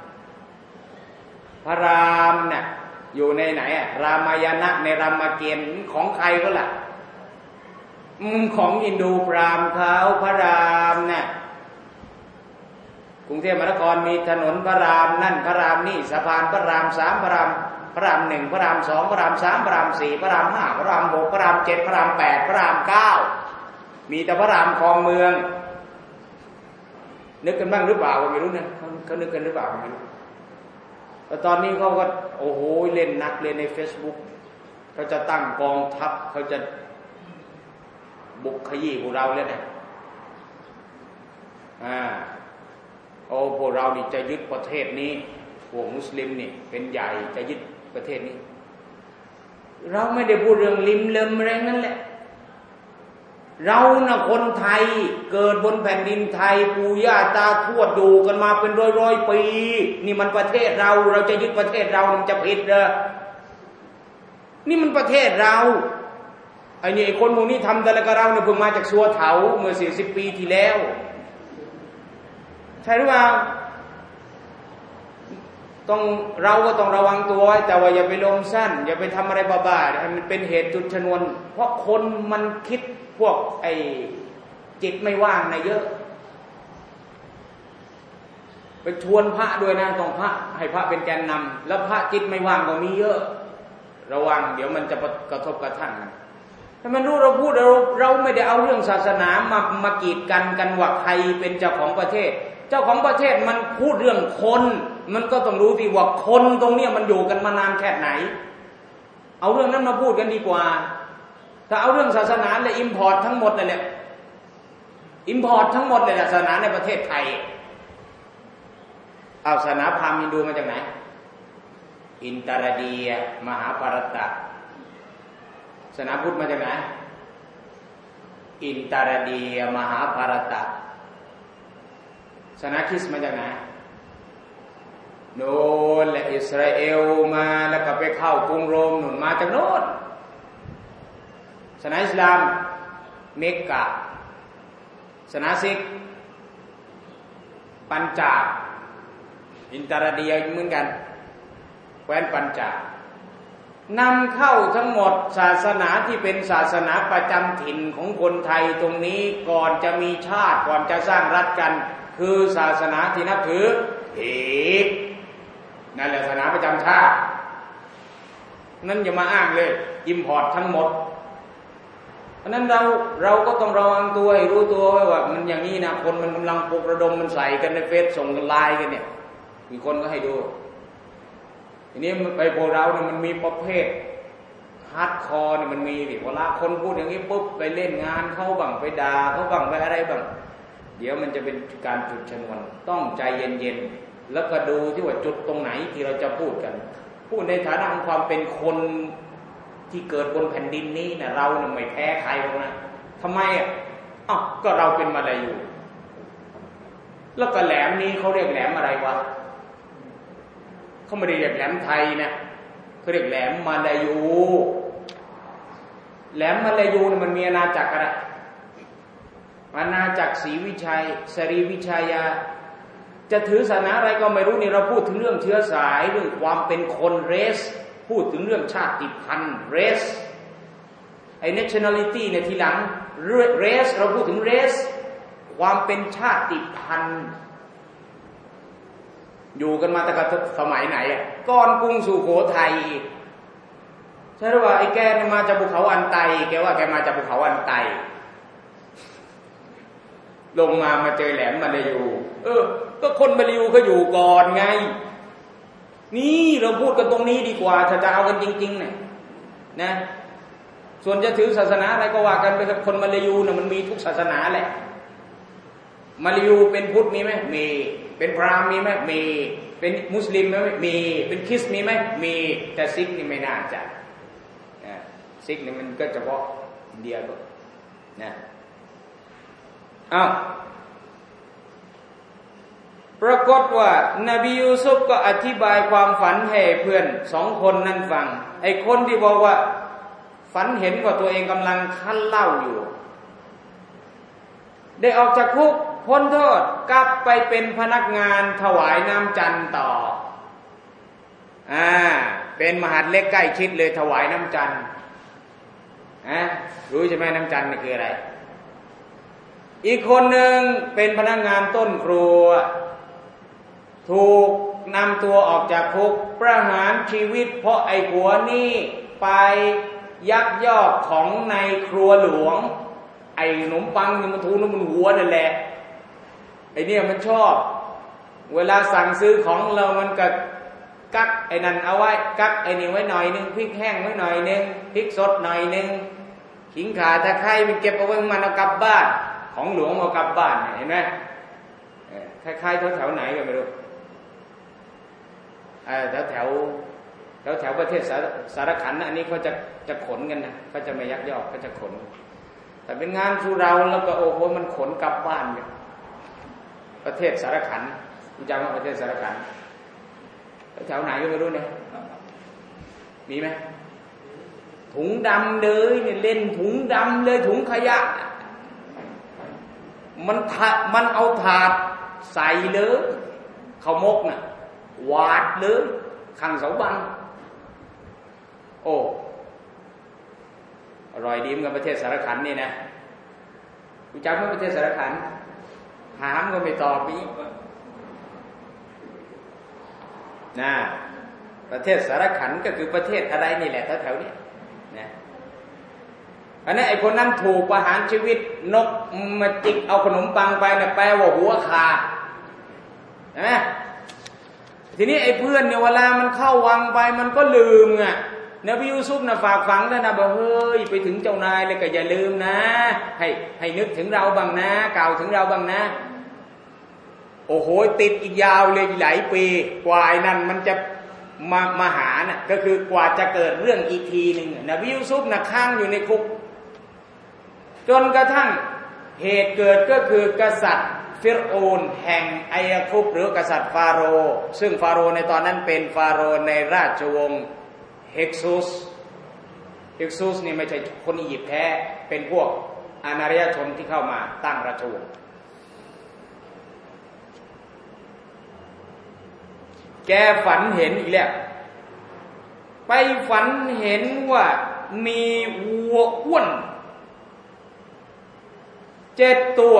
พระรามเนี่ยอยู่ในไหนอะรามายณะในรามเกียรติ์ของใครก็ล่ะของอินดูพราหมณ์เขาพระรามเนี่ยกรุงเทพมหานครมีถนนพระรามนั่นพระรามนี่สะพานพระรามสามพระรามพระรามหนึ่งพระรามสองพระรามสามพระรามสี่พระรามห้าพระรามหกพระรามเจ็ดพระรามแปดพระรามเก้ามีแต่พระรามคลองเมืองนึกกันบ้างหรือเปล่าก็ไม่รู้นะเขานึกกันหรือเปล่าไม่รู้แต่ตอนนี้เขาก็โอ้โหเล่นนักเล่นใน Facebook เขาจะตั้งกองทัพเขาจะบุกขยี้พวกเราเลยนะอ่าโอ้พวกเรานี่จะยึดประเทศนี้พวกมุสลิมนี่เป็นใหญ่จะยึดประเทศนี้เราไม่ได้พูดเรื่องลิมเลิมอะไรนั่นแหละเรานะคนไทยเกิดบนแผ่นดินไทยปู่ย่าตาทวดดูกันมาเป็นร้อยๆปีนี่มันประเทศเราเราจะยึดประเทศเรามันจะผิดเหรอนี่มันประเทศเราไอ้นี่ไอ้คนหมู่นี้ทำแต่ละกับเราเนี่ยเพิ่งมาจากซัวเถาเมื่อสี่สิบปีที่แล้วใช่หรือเปล่าต้องเราก็ต้องระวังตัวไว้แต่ว่าอย่าไปลมสั้นอย่าไปทำอะไรบ้าๆมันเป็นเหตุจุดชนวนเพราะคนมันคิดพวกไอ้จิตไม่ว่างนะเยอะไปชวนพระด้วยนะต้องพระให้พระเป็นแกนนำแล้วพระจิตไม่ว่างก็มีเยอะระวังเดี๋ยวมันจะกระทบกระทั่งนะถ้ามันรู้เราพูดเราเราไม่ได้เอาเรื่องศาสนามามากีดกันกันว่าใครเป็นเจ้าของประเทศเจ้าของประเทศมันพูดเรื่องคนมันก็ต้องรู้ที่ว่าคนตรงเนี้ยมันอยู่กันมานานแค่ไหนเอาเรื่องนั้นมาพูดกันดีกว่าถ้าเอาเรื่องศาสนาเลยอิมพอร์ตทั้งหมดเลยแหละอิมพอร์ตทั้งหมดเลยศาสนาในประเทศไทยเอาศาสนาพราหมณ์ฮินดูมาจากไหนอินตรดียมหาภารตะศาสนาพุทธมาจากไหนอินตรดียมหาภารตะศาสนาคริสต์มาจากไหนโน่นและอิสราเอลมาแล้วก็ไปเข้ากรุงโรมหนุนมาจากโน่นศาสนาอิสลามเมกกะศาสนาซิกปัญจาบอินตรดียเหมือนกันแคว้นปัญจาบนำเข้าทั้งหมดศาสนาที่เป็นศาสนาประจำถิ่นของคนไทยตรงนี้ก่อนจะมีชาติก่อนจะสร้างรัฐกันคือศาสนาที่นับถืออีกนั่นแหละศาสนาประจำชาตินั่นอย่ามาอ้างเลยอิมพอร์ตทั้งหมดเพราะนั้นเราเราก็ต้องระวังตัวให้รู้ตัวไว้ว่ามันอย่างนี้นะคนมันกำลังปลุกระดมมันใส่กันในเฟซส่งกันไลน์กันเนี่ยมีคนก็ให้ดูทีนี้ไปพวกเราเนี่ยมันมีประเภทฮาร์ดคอร์เนี่ยมันมีดิเวลาคนพูดอย่างนี้ปุ๊บไปเล่นงานเขาบังไปด่าเขาบังไปอะไรบังเดี๋ยวมันจะเป็นการจุดชนวนต้องใจเย็นๆแล้วก็ดูที่ว่าจุดตรงไหนที่เราจะพูดกันพูดในฐานะของความเป็นคนที่เกิดบนแผ่นดินนี้นะเราเนี่ยไม่แพ้ใครหรอกนะทำไมอ่ะอ้าวก็เราเป็นมาลายูแล้วก็แหลมนี้เขาเรียกแหลมอะไรวะเขาไม่ได้เรียกแหลมไทยนะเขาเรียกแหลมมาลายูแหลมมาลายูเนี่ยมันมีอาณาจักรอะไรอาณาจักรศรีวิชัยสรีวิชัยาจะถือศาสนาอะไรก็ไม่รู้นี่เราพูดถึงเรื่องเชื้อสายเรื่องความเป็นคนเรสพูดถึงเรื่องชาติพันธุ์เรสไอ้ nationality เนี่ยทีหลังเรสเราพูดถึงเรสความเป็นชาติพันธุ์อยู่กันมาตั้งแต่สมัยไหนอ่ะก่อนกรุงสุโขทัยใช่หรือว่าไอ้แกเนี่ยมาจากภูเขาอันไตแกว่าแกมาจากภูเขาอันไตลงมามาเจอแหลมมาลายูเออก็คนมาลายูเขาอยู่ก่อนไงนี่เราพูดกันตรงนี้ดีกว่าถ้าจะเอากันจริงๆเนี่ยนะส่วนจะถือศาสนาอะไรก็ว่ากันไปกับคนมาลายูเนี่ยมันมีทุกศาสนาแหละมาลายูเป็นพุทธมีไหมมีเป็นพราหมณ์มีไหมมีเป็นมุสลิมไหมมีเป็นคริสต์มีไหมมีแต่ซิกนี่ไม่น่าจะนะซิกนี่มันก็เฉพาะอินเดียก็นะอ้าวปรากฏว่านบียูซุฟก็อธิบายความฝันให้เพื่อนสองคนนั้นฟังไอ้คนที่บอกว่าฝันเห็นว่าตัวเองกำลังคั้นเหล้าอยู่ได้ออกจากคุกพ้นโทษกลับไปเป็นพนักงานถวายน้ำจันทร์ต่ออ่าเป็นมหาดเล็กใกล้ชิดเลยถวายน้ำจันทร์อ่ะรู้ใช่ไหมน้ำจันทร์นี่คืออะไรอีกคนหนึ่งเป็นพนักงานต้นครัวถูกนำตัวออกจากคุกประหารชีวิตเพราะไอ้ผัวนี่ไปยักยอกของในครัวหลวงไอ้ขนมปังนี่มันทูนมันหัวนั่นแหละไอ้เนี่ยมันชอบเวลาสั่งซื้อของเรามันก็กักไอ้นั่นเอาไว้กักไอ้นี่ไว้หน่อยนึงพริกแห้งไว้หน่อยนึงพริกสดหน่อยนึงขิงข่าตะไคร้มันเก็บเอาไว้มันเอากลับบ้านของหลวงเอากลับบ้านเห็นไหมคล้ายๆแถวๆไหนก็ไม่รู้แถวแถวแถวแถวประเทศสารขันอันนี้เขาจะจะขนกันนะเขาจะไม่ยักยอกเขาจะขนแต่เป็นงานสุเราแล้วก็โอ้โหมันขนกลับบ้านเนี่ยประเทศสารขันคุณจำว่าประเทศสารขันแถวไหนก็ไม่รู้เนี่ยมีไหมถุงดำเลยเนี่ยเล่นถุงดำเลยถุงขยะมันถามันเอาถาดใส่เลยข้าวมกน่ะโวาดเลยข้างเสาบังโอ้อร่อยดีเหมือนกับประเทศสารขันนี่นะรู้จักไหมประเทศสารขันถามก็ไม่ตอบอีกนะประเทศสารขันก็คือประเทศอะไรนี่แหละแถวๆนี้นะอันนี้ไอ้คนนั้นถูกประหารชีวิตนกมาจิกเอาขนมปังไปนะแปลว่าหัวขาดนะทีนี้ไอ้เพื่อนเนี่ยเวลามันเข้าวังไปมันก็ลืมไงนบียูซุฟนะฝากฝังแล้วนะบอกเฮ้ยไปถึงเจ้านายเลยก็อย่าลืมนะให้ให้นึกถึงเราบ้างนะกล่าวถึงเราบ้างนะโอ้โหติดอีกยาวเลยหลายปีกว่าไอ้นั่นมันจะมามาหาน่ะก็คือกว่าจะเกิดเรื่องอีกทีหนึ่งนบียูซุฟนะค้างอยู่ในคุกจนกระทั่งเหตุเกิดก็คือกษัตริย์ฟิรโอนแห่งไอยาคุบหรือกษัตริย์ฟาโรห์ซึ่งฟาโรห์ในตอนนั้นเป็นฟาโรห์ในราชวงศ์เฮกซุสเฮกซุสนี่ไม่ใช่คนอียิปต์แท้เป็นพวกอาณาชนที่เข้ามาตั้งราชวงศ์แกฝันเห็นอีกแล้วไปฝันเห็นว่ามีวัวอ้วนเจ็ดตัว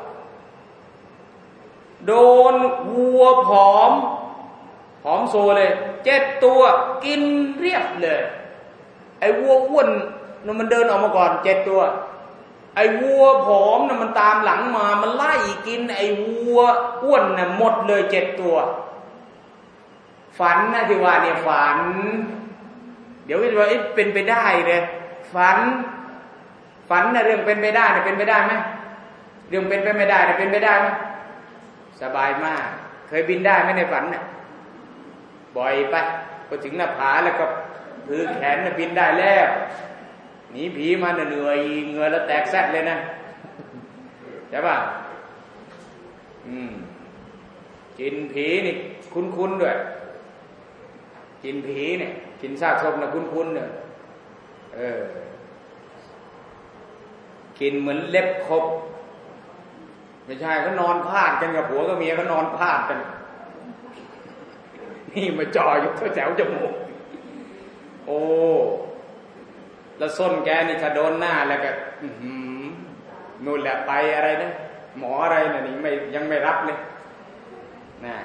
โดนวัวผอมผอมโซเลยเจ็ดตัวกินเรียบเลยไอ้วัวอ้วนนั่นมันเดินออกมาก่อนเจ็ดตัวไอ้วัวผอมนั่นมันตามหลังมามันไล่กินไอ้วัวอ้วนน่ะหมดเลยเจ็ดตัวฝันนะที่ว่าเนี่ยฝันเดี๋ยวว่าเป็นไปได้เลยฝันฝันนะเรื่องเป็นไปได้เนี่ยเป็นไปได้ไหมเรื่องเป็นไปไม่ได้เนี่ยเป็นไปได้ไหมสบายมากเคยบินได้ไหมในฝันน่ะบ่อยไปพอถึงหน้าผาแล้วก็ถือแขนน่ะบินได้แล้วหนีผีมาเหนื่อยเหงื่อแล้วแตกแซดเลยนะใช่ป่ะอืมกินผีนี่คุ้นๆด้วยกินผีเนี่ยกินซากศพนะคุ้นๆเนี่ยเออกินเหมือนเล็บครบไม่ใช่ก็นอนพาดกันกับผัวกับเมียก็นอนพาดกันนี่มาจ่ออยู่แถวจมูกโอ้แล้วส้นแกนี่ถ้าโดนหน้าแล้วก็นู่นแหละไปอะไรนะหมออะไรนะนี่ไม่ยังไม่รับเลยนะ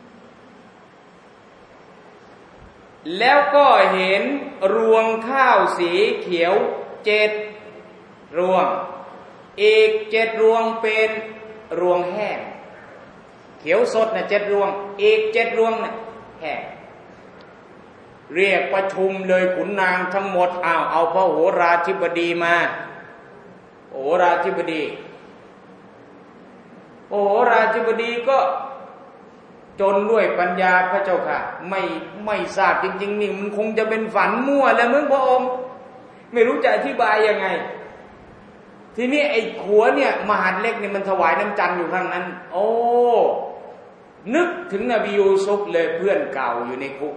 แล้วก็เห็นรวงข้าวสีเขียวเจ็ดรวงอีกเจ็ดรวงเป็นรวงแห้งเขียวสดนะเจ็ดรวงอีกเจ็ดรวงนะแห้งเรียกประชุมเลยขุนนางทั้งหมดอ้าวเอาพระโหราธิบดีมาโหราธิบดีโหราธิบดีก็จนด้วยปัญญาพระเจ้าค่ะไม่ไม่ทราบจริงๆนี่มันคงจะเป็นฝันมั่วแล้วมึงพระองค์ไม่รู้จะอธิบายยังไงทีนี้ไอ้ขัวเนี่ยมหาดเล็กเนี่ยมันถวายน้ำจันทร์อยู่ข้างนั้นโอ้นึกถึงนบียูซุฟเลยเพื่อนเก่าอยู่ในคุก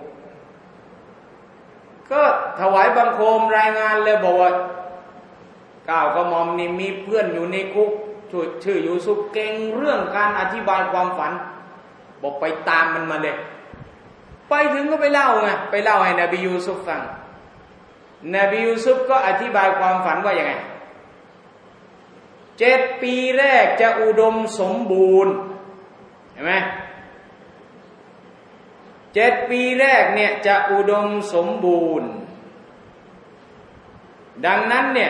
ก็ถวายบังคมรายงานเลยบอกว่าก้าวกระหม่อมนี่มีเพื่อนอยู่ในคุกชื่อยูซุฟเก่งเรื่องการอธิบายความฝันบอกไปตามมันมาเลยไปถึงก็ไปเล่าไงไปเล่าให้นบียูซุฟฟังนบียูซุฟก็อธิบายความฝันว่าอย่างไงเจ็ดปีแรกจะอุดมสมบูรณ์เห็นไหมเจ็ดปีแรกเนี่ยจะอุดมสมบูรณ์ดังนั้นเนี่ย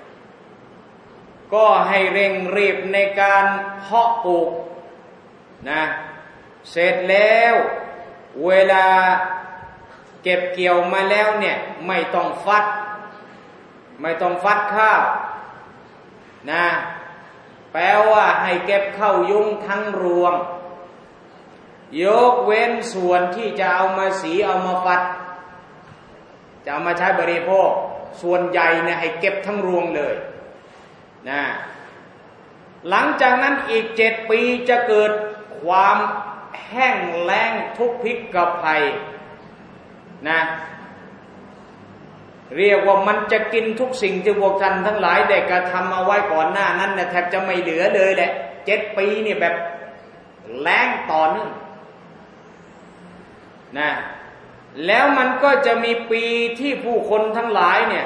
ก็ให้เร่งรีบในการเพาะปลูกนะเสร็จแล้วเวลาเก็บเกี่ยวมาแล้วเนี่ยไม่ต้องฟัดไม่ต้องฟัดข้าวนะแปลว่าให้เก็บเข้ายุ้งทั้งรวงยกเว้นส่วนที่จะเอามาสีเอามาฟัดจะเอามาใช้บริโภคส่วนใหญ่เนี่ยให้เก็บทั้งรวงเลยนะหลังจากนั้นอีกเจ็ดปีจะเกิดความแห้งแล้งทุกพิกภัยนะเรียกว่ามันจะกินทุกสิ่งที่พวกท่านทั้งหลายได้กระทำเอาไว้ก่อนหน้านั้นเนี่ยแทบจะไม่เหลือเลยแหละเจ็ดปีเนี่ยแบบแล้งต่อเนื่องนะแล้วมันก็จะมีปีที่ผู้คนทั้งหลายเนี่ย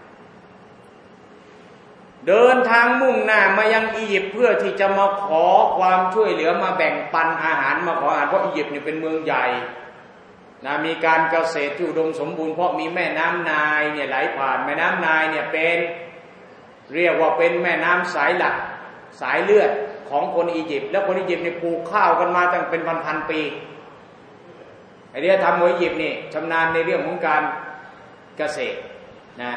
เดินทางมุ่งหน้ามายังอียิปต์เพื่อที่จะมาขอความช่วยเหลือมาแบ่งปันอาหารมาขออาหารเพราะอียิปต์เนี่ยเป็นเมืองใหญ่นะมีการเกษตรที่อุดมสมบูรณ์เพราะมีแม่น้ำไนล์เนี่ยไหลผ่านแม่น้ำไนล์เนี่ยเป็นเรียกว่าเป็นแม่น้ำสายหลักสายเลือดของคนอียิปต์แล้วคนอียิปต์เนี่ยปลูกข้าวกันมาตั้งเป็นพันๆปีไอเดียทำของอียิปต์นี่ชำนาญในเรื่องของการเกษตรนะ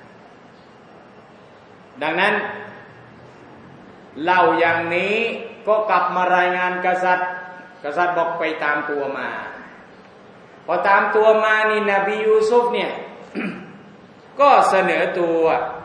ดังนั้นเล่าอย่างนี้ก็กลับมารายงานกษัตริย์กษัตริย์บอกไปตามตัวมาพอตามตัวมานี่นบียูซุฟเนี่ย ก็เสนอตัว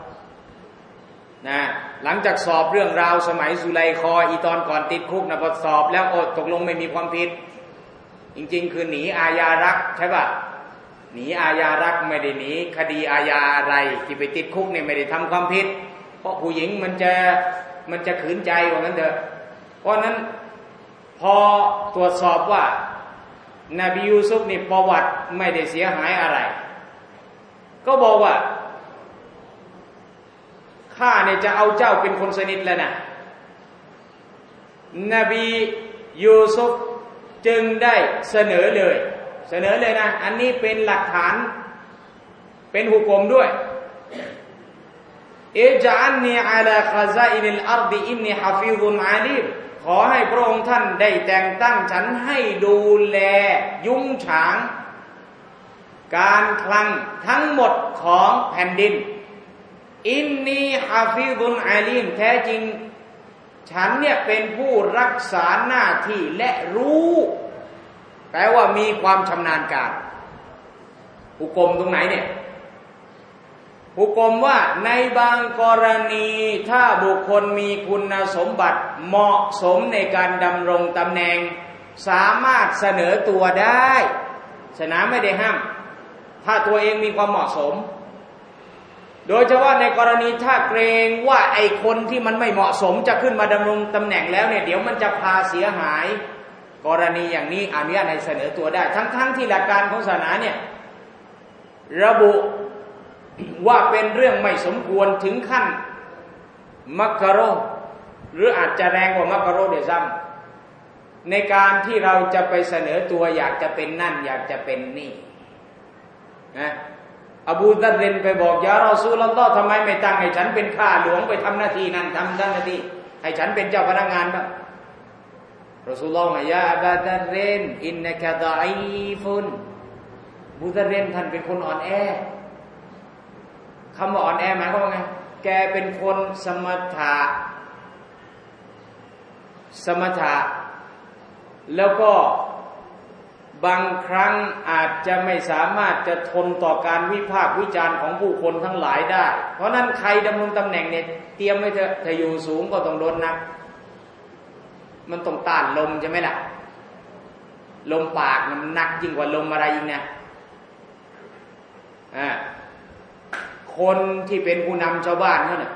นะหลังจากสอบเรื่องราวสมัยสุไลคออีตอนก่อนติดคุกนะพอสอบแล้วโอ้ตกลงไม่มีความผิดจริงๆคือหนีอาญารักใช่ป่ะหนีอาญารักไม่ได้หนีคดีอาญาอะไรที่ไปติดคุกเนี่ยไม่ได้ทำความผิดเพราะผู้หญิงมันจะมันจะขืนใจว่างั้นเถอะเพราะนั้นพอตรวจสอบว่านบียูซุฟนี่ประวัติไม่ได้เสียหายอะไรก็บอกว่าข้าเนี่ยจะเอาเจ้าเป็นคนสนิทแล้วนะนบียูซุฟจึงได้เสนอเลยเสนอเลยนะอันนี้เป็นหลักฐานเป็นหุกมด้วยอิจอันนีอาลาคาซาอินิลอัรฎิอินนีฮะฟีซุนอาลีมขอให้พระองค์ท่านได้แต่งตั้งฉันให้ดูแลยุ้งฉางการคลังทั้งหมดของแผ่นดินอินนีฮะฟีซุนอาลีมแท้จริงฉันเนี่ยเป็นผู้รักษาหน้าที่และรู้แปลว่ามีความชำนาญการหุกมตรงไหนเนี่ยหุกมว่าในบางกรณีถ้าบุคคลมีคุณสมบัติเหมาะสมในการดำรงตำแหน่งสามารถเสนอตัวได้ศาสนาไม่ได้ห้ามถ้าตัวเองมีความเหมาะสมโดยเฉพาะในกรณีถ้าเกรงว่าไอ้คนที่มันไม่เหมาะสมจะขึ้นมาดำรงตำแหน่งแล้วเนี่ยเดี๋ยวมันจะพาเสียหายกรณีอย่างนี้อนุญาตให้เสนอตัวได้ทั้งๆ ท, ที่หลักการของศาสนาเนี่ยระบุว่าเป็นเรื่องไม่สมควรถึงขั้นมักกะโรหรืออาจจะแรงกว่ามักกะโรเดี๋ยวซ้ำในการที่เราจะไปเสนอตัวอยากจะเป็นนั่นอยากจะเป็นนี่นะอบูดัรเรนไปบอกยารอซูลุลลอฮ์ทำไมไม่ตั้งให้ฉันเป็นข้าหลวงไปทำหน้าที่นั้นทำหน้าที่ให้ฉันเป็นเจ้าพนักงานบ้างรอซูลุลลอฮ์ยาอบูดัรเรนอินนะกะฎออีฟุนบูดัรเรนท่านเป็นคนอ่อนแอคำว่าอ่อนแอหมายความว่าไงแกเป็นคนสมถะสมถะแล้วก็บางครั้งอาจจะไม่สามารถจะทนต่อการวิพากษ์วิจารณ์ของผู้คนทั้งหลายได้เพราะนั้นใครดำรงตำแหน่งเนี่ยเตรียมไว้เถอะถ้าอยู่สูงก็ต้องโดนหนักมันต้องต้านลมใช่ไหมล่ะลมปากมันหนักยิ่งกว่าลมอะไรอีกเนี่ยอ่าคนที่เป็นผู้นำชาวบ้านเขาเนี่ย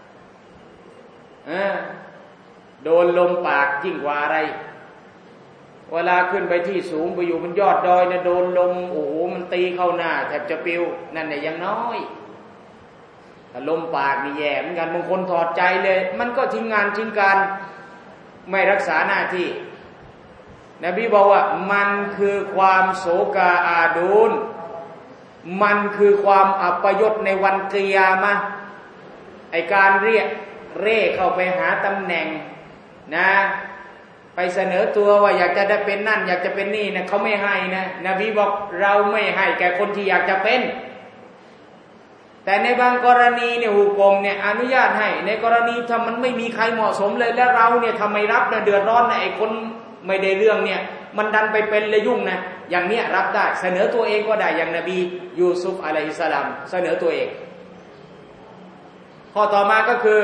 โดนลมปากยิ่งกว่าอะไรเวลาขึ้นไปที่สูงไปอยู่บนยอดดอยเนี่ยโดนลมโอ้โหมันตีเข้าหน้าแทบจะปิวนั่นเนี่ยยังน้อยแต่ลมปากนี่แย่เหมือนกันบางคนถอดใจเลยมันก็ทิ้งงานทิ้งการไม่รักษาหน้าที่นบีบอกว่ามันคือความโศกาอาดูนมันคือความอัปยศในวันกิยามะห์ไอการเรียกเร่เข้าไปหาตำแหน่งนะไปเสนอตัวว่าอยากจะได้เป็นนั่นอยากจะเป็นนี่นะเขาไม่ให้นะนบีบอกเราไม่ให้แก่คนที่อยากจะเป็นแต่ในบางกรณีเนี่ยหุกมเนี่ยอนุญาตให้ในกรณีถ้ามันไม่มีใครเหมาะสมเลยแล้วเราเนี่ยทำไมรับนะเดือดร้อนนะไอคนไม่ได้เรื่องเนี่ยมันดันไปเป็นเลยยุ่งนะอย่างเนี้ยรับได้เสนอตัวเองก็ได้อย่างนบียูซุฟอะลัยฮิสสลามเสนอตัวเองข้อต่อมาก็คือ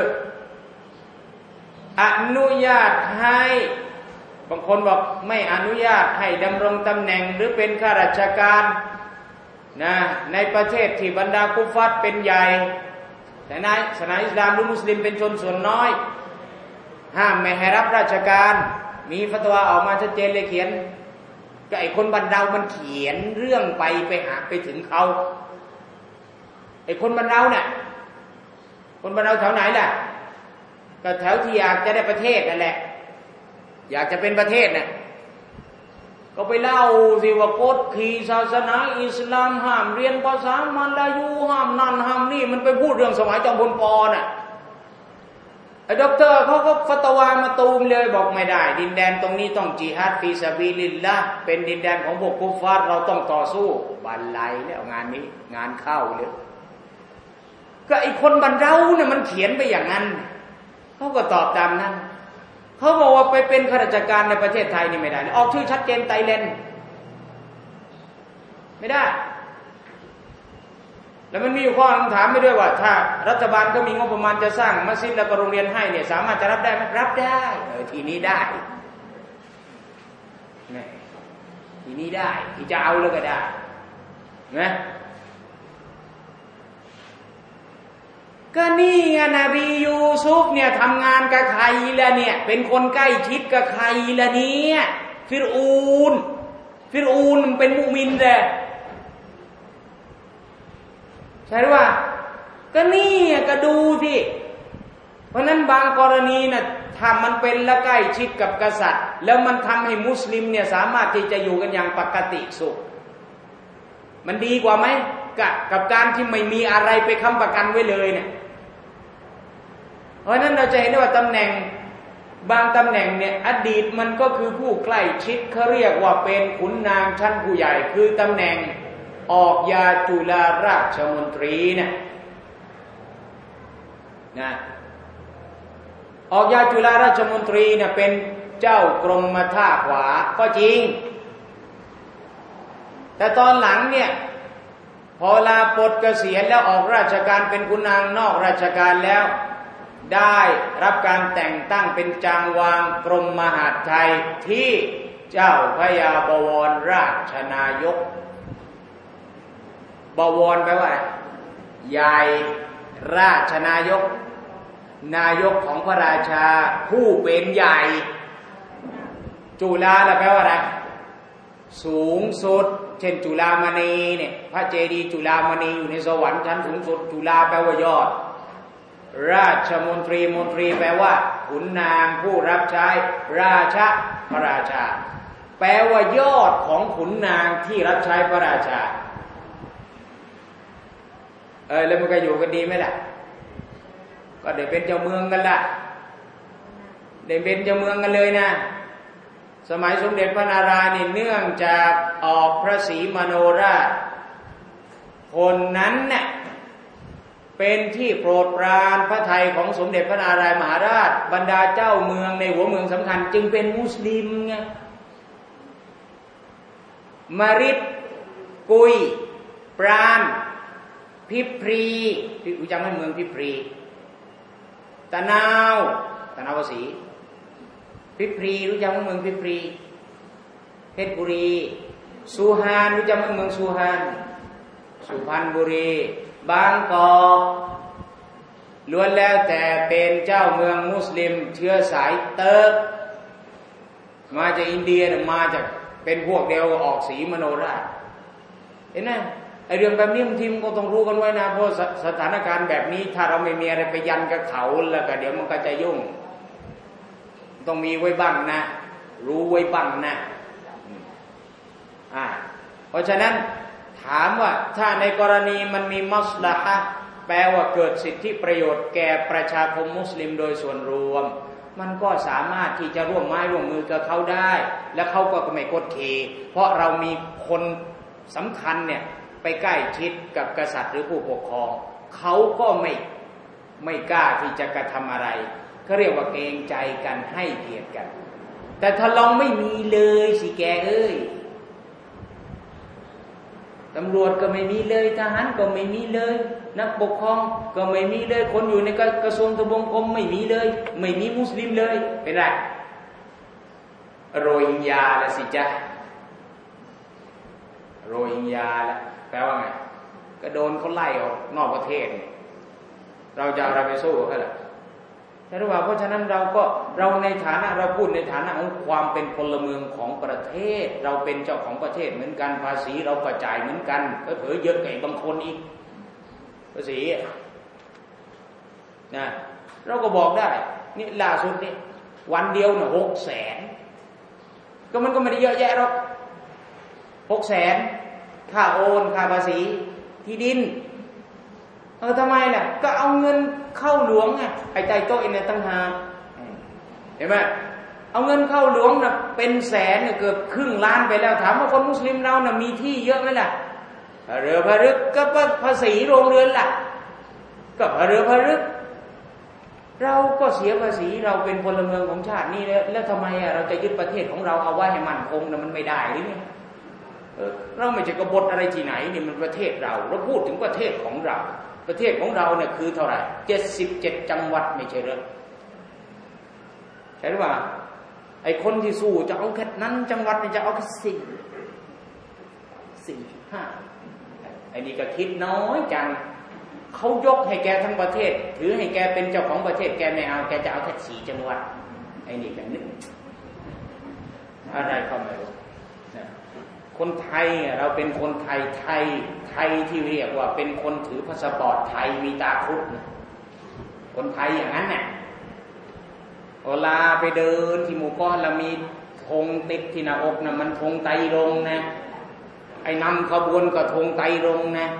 อนุญาตให้บางคนบอกไม่อนุญาตให้ดำรงตำแหน่งหรือเป็นข้าราชการนะในประเทศที่บรรดากุฟัรเป็นใหญ่แต่ในศาสนาอิสลามหรือมุสลิมเป็นชนส่วนน้อยห้ามไม่ให้รับราชการมีฟัตวาออกมาชัดเจนเลยเขียนก็ไอ้คนบ้านเรามันเขียนเรื่องไปไปหาไปถึงเขาไอ้คนบ้านเราเนี่ยคนบ้านเราแถวไหนล่ะก็แถวที่อยากจะได้ประเทศนั่นแหละอยากจะเป็นประเทศน่ะก็ไปเล่าสิว่ากฎขี่ศาสนาอิสลามห้ามเรียนภาษามันลายูห้ามนั่นห้ามนี่มันไปพูดเรื่องสมัยจอมพลป.น่ะไอ้ด็อกเตอร์เขาก็ฟัตวามาตูมเลยบอกไม่ได้ดินแดนตรงนี้ต้องจิฮาดฟีซาบิลิลละห์เป็นดินแดนของพวกกุฟาร์เราต้องต่อสู้บันไลแล้วงานนี้งานเข้าเลยก็ไอ้คนบ้านเราเนี่ยมันเขียนไปอย่างนั้นเขาก็ตอบตามนั้นเขาบอกว่าไปเป็นข้าราชการในประเทศไทยนี่ไม่ได้ออกชื่อชัดเจนไตแลนด์ไม่ได้แล้วมันมีอยู่ข้อคำถามไม่ด้วยว่าถ้ารัฐบาลก็มีงบประมาณจะสร้างมัสยิดและก็โรงเรียนให้เนี่ยสามารถจะรับได้ไหมรับได้เออทีนี้ได้เนี่ยทีนี้ได้ที่จะเอาเลยก็ได้นะก็นี่ไงนบียูซุฟเนี่ยทำงานกับใครละเนี่ยเป็นคนใกล้ชิดกับใครละเนี่ยฟิรอูนฟิรอูนมันเป็นมุมินเลยใช่หรือเปล่าก็นี่ก็ดูสิเพราะนั้นบางกรณีน่ะถ้ามันเป็นและใกล้ชิดกับกษัตริย์แล้วมันทำให้มุสลิมเนี่ยสามารถที่จะอยู่กันอย่างปกติสุขมันดีกว่าไหมกับกับการที่ไม่มีอะไรไปค้ำประกันไว้เลยเนี่ยเพราะนั้นเราจะเห็นได้ว่าตำแหน่งบางตำแหน่งเนี่ยอดีตมันก็คือผู้ใกล้ชิดเขาเรียกว่าเป็นขุนนางชั้นผู้ใหญ่คือตำแหน่งออกยาจุฬาราชมนตรีเนี่ยนะออกยาจุฬาราชมนตรีเนี่ยเป็นเจ้ากรมท่าขวาก็จริงแต่ตอนหลังเนี่ยพอลาปลดเกษียณแล้วออกราชการเป็นขุนนางนอกราชการแล้วได้รับการแต่งตั้งเป็นจางวางกรมมหาดไทยที่เจ้าพระยาบวรราชนายกบวรแปลว่าอะไรใหญ่ราชนายกนายกของพระราชาผู้เป็นใหญ่จุฬาแปลว่าอะไรสูงสุดเช่นจุฬามณีเนี่ยพระเจดีย์จุฬามณีอยู่ในสวรรค์ชั้นสูงสุดจุฬาแปลว่ายอดราชมนตรีมนตรีแปลว่าขุนนางผู้รับใช้ราชาพระราชาแปลว่ายอดของขุนนางที่รับใช้พระราชาเออแล้วมันก็อยู่กันดีไหมล่ะก็ได้เป็นเจ้าเมืองกันละได้เป็นเจ้าเมืองกันเลยนะสมัยสมเด็จพระนารายณ์นี่เนื่องจากออกพระศรีมโนราชคนนั้นเนี่ยเป็นที่โปรดปรานพระทัยของสมเด็จพระนารายณ์มหาราชบรรดาเจ้าเมืองในหัวเมืองสำคัญจึงเป็นมุสลิมไงมาริดกุยปราณพิพรีรู้จักไหมเมืองพิพรีตะนาวตะนาวศรีพิพรีรู้จักไหมเมืองพิพรีเพชรบุรีสุพรรณรู้จักไหมเมืองสุพรรณสุพรรณบุรีบางกอกล้วนแล้วแต่เป็นเจ้าเมืองมุสลิมเชื้อสายเติร์กมาจากอินเดียมาจากเป็นพวกเดียวออกศรีมโนราชเห็นไหมไอเรื่องแบบนี้บางทีมันก็ต้องรู้กันไว้นะเพราะสถานการณ์แบบนี้ถ้าเราไม่มีอะไรไปยันกับเขาแล้วก็เดี๋ยวมันก็จะยุ่งต้องมีไว้บ้างนะรู้ไว้บ้างนะอ่าเพราะฉะนั้นถามว่าถ้าในกรณีมันมีมัสละฮะห์แปลว่าเกิดสิทธิประโยชน์แก่ประชาคมมุสลิมโดยส่วนรวมมันก็สามารถที่จะร่วมไม้ร่วมมือกับเขาได้และเขาก็ไม่กดขี่เพราะเรามีคนสำคัญเนี่ยไปใกล้ชิดกับกษัตริย์หรือผู้ปกครองเขาก็ไม่ไม่กล้าที่จะกระทำอะไรเขาเรียกว่าเกรงใจกันให้เกียรติกันแต่ถ้าเราไม่มีเลยสิแกเอ้ยตำรวจก็ไม่มีเลยทหารก็ไม่มีเลยนักปกครองก็ไม่มีเลยคนอยู่ในกระทรวงทบวงกรมไม่มีเลยไม่มีมุสลิมเลยเป็นไรโรฮิงญาละสิจ๊ะโรฮิงญาละแปลว่าไงก็โดนเขาไล่ออกนอกประเทศเราจะเอาอะไรไปสู้เขาล่ะช่หรือเปล่าเพราะฉะนั้นเราก็เราในฐานะเราพูดในฐานะของความเป็นพลเมืองของประเทศเราเป็นเจ้าของประเทศเหมือนกันภาษีเราก็จ่ายเหมือนกันก็เผยเยอะกว่าบางคนอีกภาษีนะเราก็บอกได้นี่ล่าสุดนี่วันเดียวเนี่ยหกแสนก็มันก็ไม่ได้เยอะแยะหรอกหกแสนค่าโอนค่าภาษีที่ดินเออทำไมล่ะก็เอาเงินเข้าหลวงไงไอ้ใจโตเองเนี่ยตั้งหากเห็นไหมเอาเงินเข้าหลวงนะเป็นแสนเนี่ยเกือบครึ่งล้านไปแล้วถามว่าคนมุสลิมเรานะมีที่เยอะไหมล่ะเรือพระฤกษ์ก็ภาษีโรงเรือนล่ะก็เรือพระฤกษ์เราก็เสียภาษีเราเป็นพลเมืองของชาตินี่แล้วแล้วทำไมอ่ะเราจะยึดประเทศของเราเอาไว้ให้มั่นคงนะมันไม่ได้หรือไงเออเราไม่จะกบฏอะไรที่ไหนนี่มันประเทศเราเราพูดถึงประเทศของเราประเทศของเราเนี่ยคือเท่าไหร่เจ็ดสิบเจ็ดจังหวัดไม่ใช่เหรอใช่หรือเปล่าไอ้คนที่สู้จะเอาแค่นั้นจังหวัดนี่จะเอาแค่สี่สี่ห้าไอ้นี่ก็คิดน้อยจังเขายกให้แกทั้งประเทศถือให้แกเป็นเจ้าของประเทศแกไม่เอาแกจะเอาแค่สี่จังหวัดไอ้นี่กันนึกอะไรก็ไม่รู้คนไทยเราเป็นคนไทยไทยไทยที่เรียกว่าเป็นคนถือพาสปอร์ตไทยมีตาคุดนะคนไทยอย่างนั้นเนี่ยเวลาไปเดินที่หมู่บ้านเรามีธงติดที่หน้าอกนะมันธงไตรรงค์นะไอ้นำขบวนก็ธงไตรรงค์นะ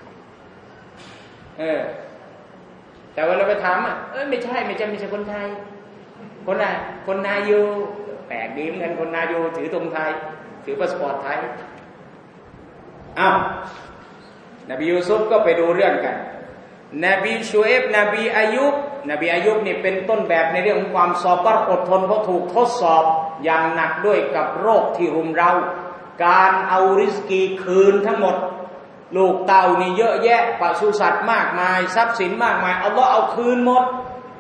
เออแต่เวลาไปถามอ่ะเออไม่ใช่ไม่ใช่ไม่ใช่คนไทยคนไหนคนนายูแปลกดีเหมือนกันคนนายูถือธงไทยถือพาสปอร์ตไทยอ้าวนบียูซุฟก็ไปดูเรื่องกันนบีชูเอฟนบีอายุบนบีอายุบนี่เป็นต้นแบบในเรื่องของความซอบัรอดทนเพราะถูกทดสอบอย่างหนักด้วยกับโรคที่รุมเร้าการเอาริสกีคืนทั้งหมดลูกเต่านี่เยอะแยะปศุสัตว์มากมายทรัพย์สินมากมายอัลลอฮ์เอาคืนหมด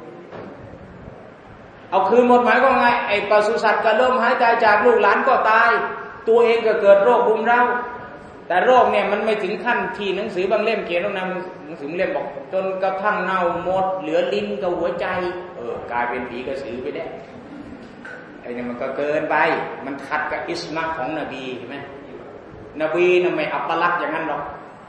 เอาคืนหมดหมายก็ไงไอ้ปศุสัตว์ก็เริ่มหายใจจากลูกหลานก็ตายตัวเองก็เกิดโรครุมเร้าแต่โรคเนี่ยมันไม่ถึงขั้นที่หนังสือบางเล่มเขียนลงในหนังสือเล่มบอกจนกระทั่งเน่าหมดเหลือลิ้นกับหัวใจเออกลายเป็นผีกระสือไปได้ไอ้นี่มันก็เกินไปมันขัดกับอิสมาของนบีใช่ไหมนบีน่ะไม่อัปลักษณ์อย่างนั้นหรอก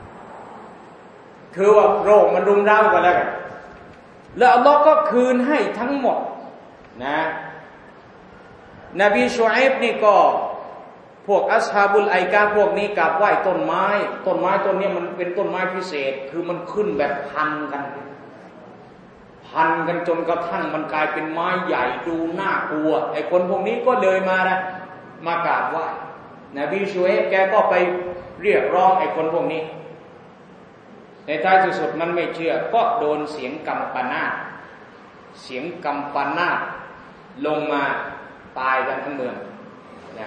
คือว่าโรคมันรุมเร้ากันแล้วกันแล้วอัลลอฮ์ก็คืนให้ทั้งหมดนะนบีชูอัยบนี่ก็พวกอัศฮาบุลไอกาพวกนี้กราบไหว้ต้นไม้ต้นไม้ต้นนี้มันเป็นต้นไม้พิเศษคือมันขึ้นแบบพันกันพันกันจนกระทั่งมันกลายเป็นไม้ใหญ่ดูน่ากลัวไอ้คนพวกนี้ก็เลยมานะมากราบไหว้นบีชูอัยบแกก็ไปเรียกร้องไอ้คนพวกนี้ในท้ายที่สุดมันไม่เชื่อก็โดนเสียงกัมปนาตเสียงกัมปนาตลงมาตายกันทั้งเมืองนะ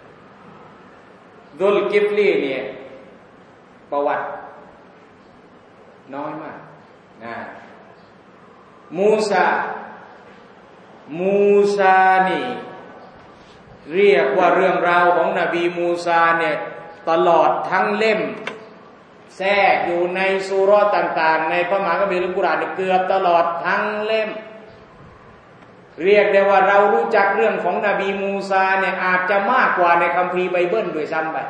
ดุลกิฟลีเนี่ยประวัติน้อยมากนะมูซามูซานี่เรียกว่าเรื่องราวของนบีมูซาเนี่ยตลอดทั้งเล่มแทรกอยู่ในซูเราะห์ต่างๆในพระมหาคัมภีร์อัลกุรอานเกือบตลอดทั้งเล่มเรียกได้ว่าเรารู้จักเรื่องของนบีมูซาเนี่ยอาจจะมากกว่าในคัมภีร์ไบเบิลด้วยซ้ำไป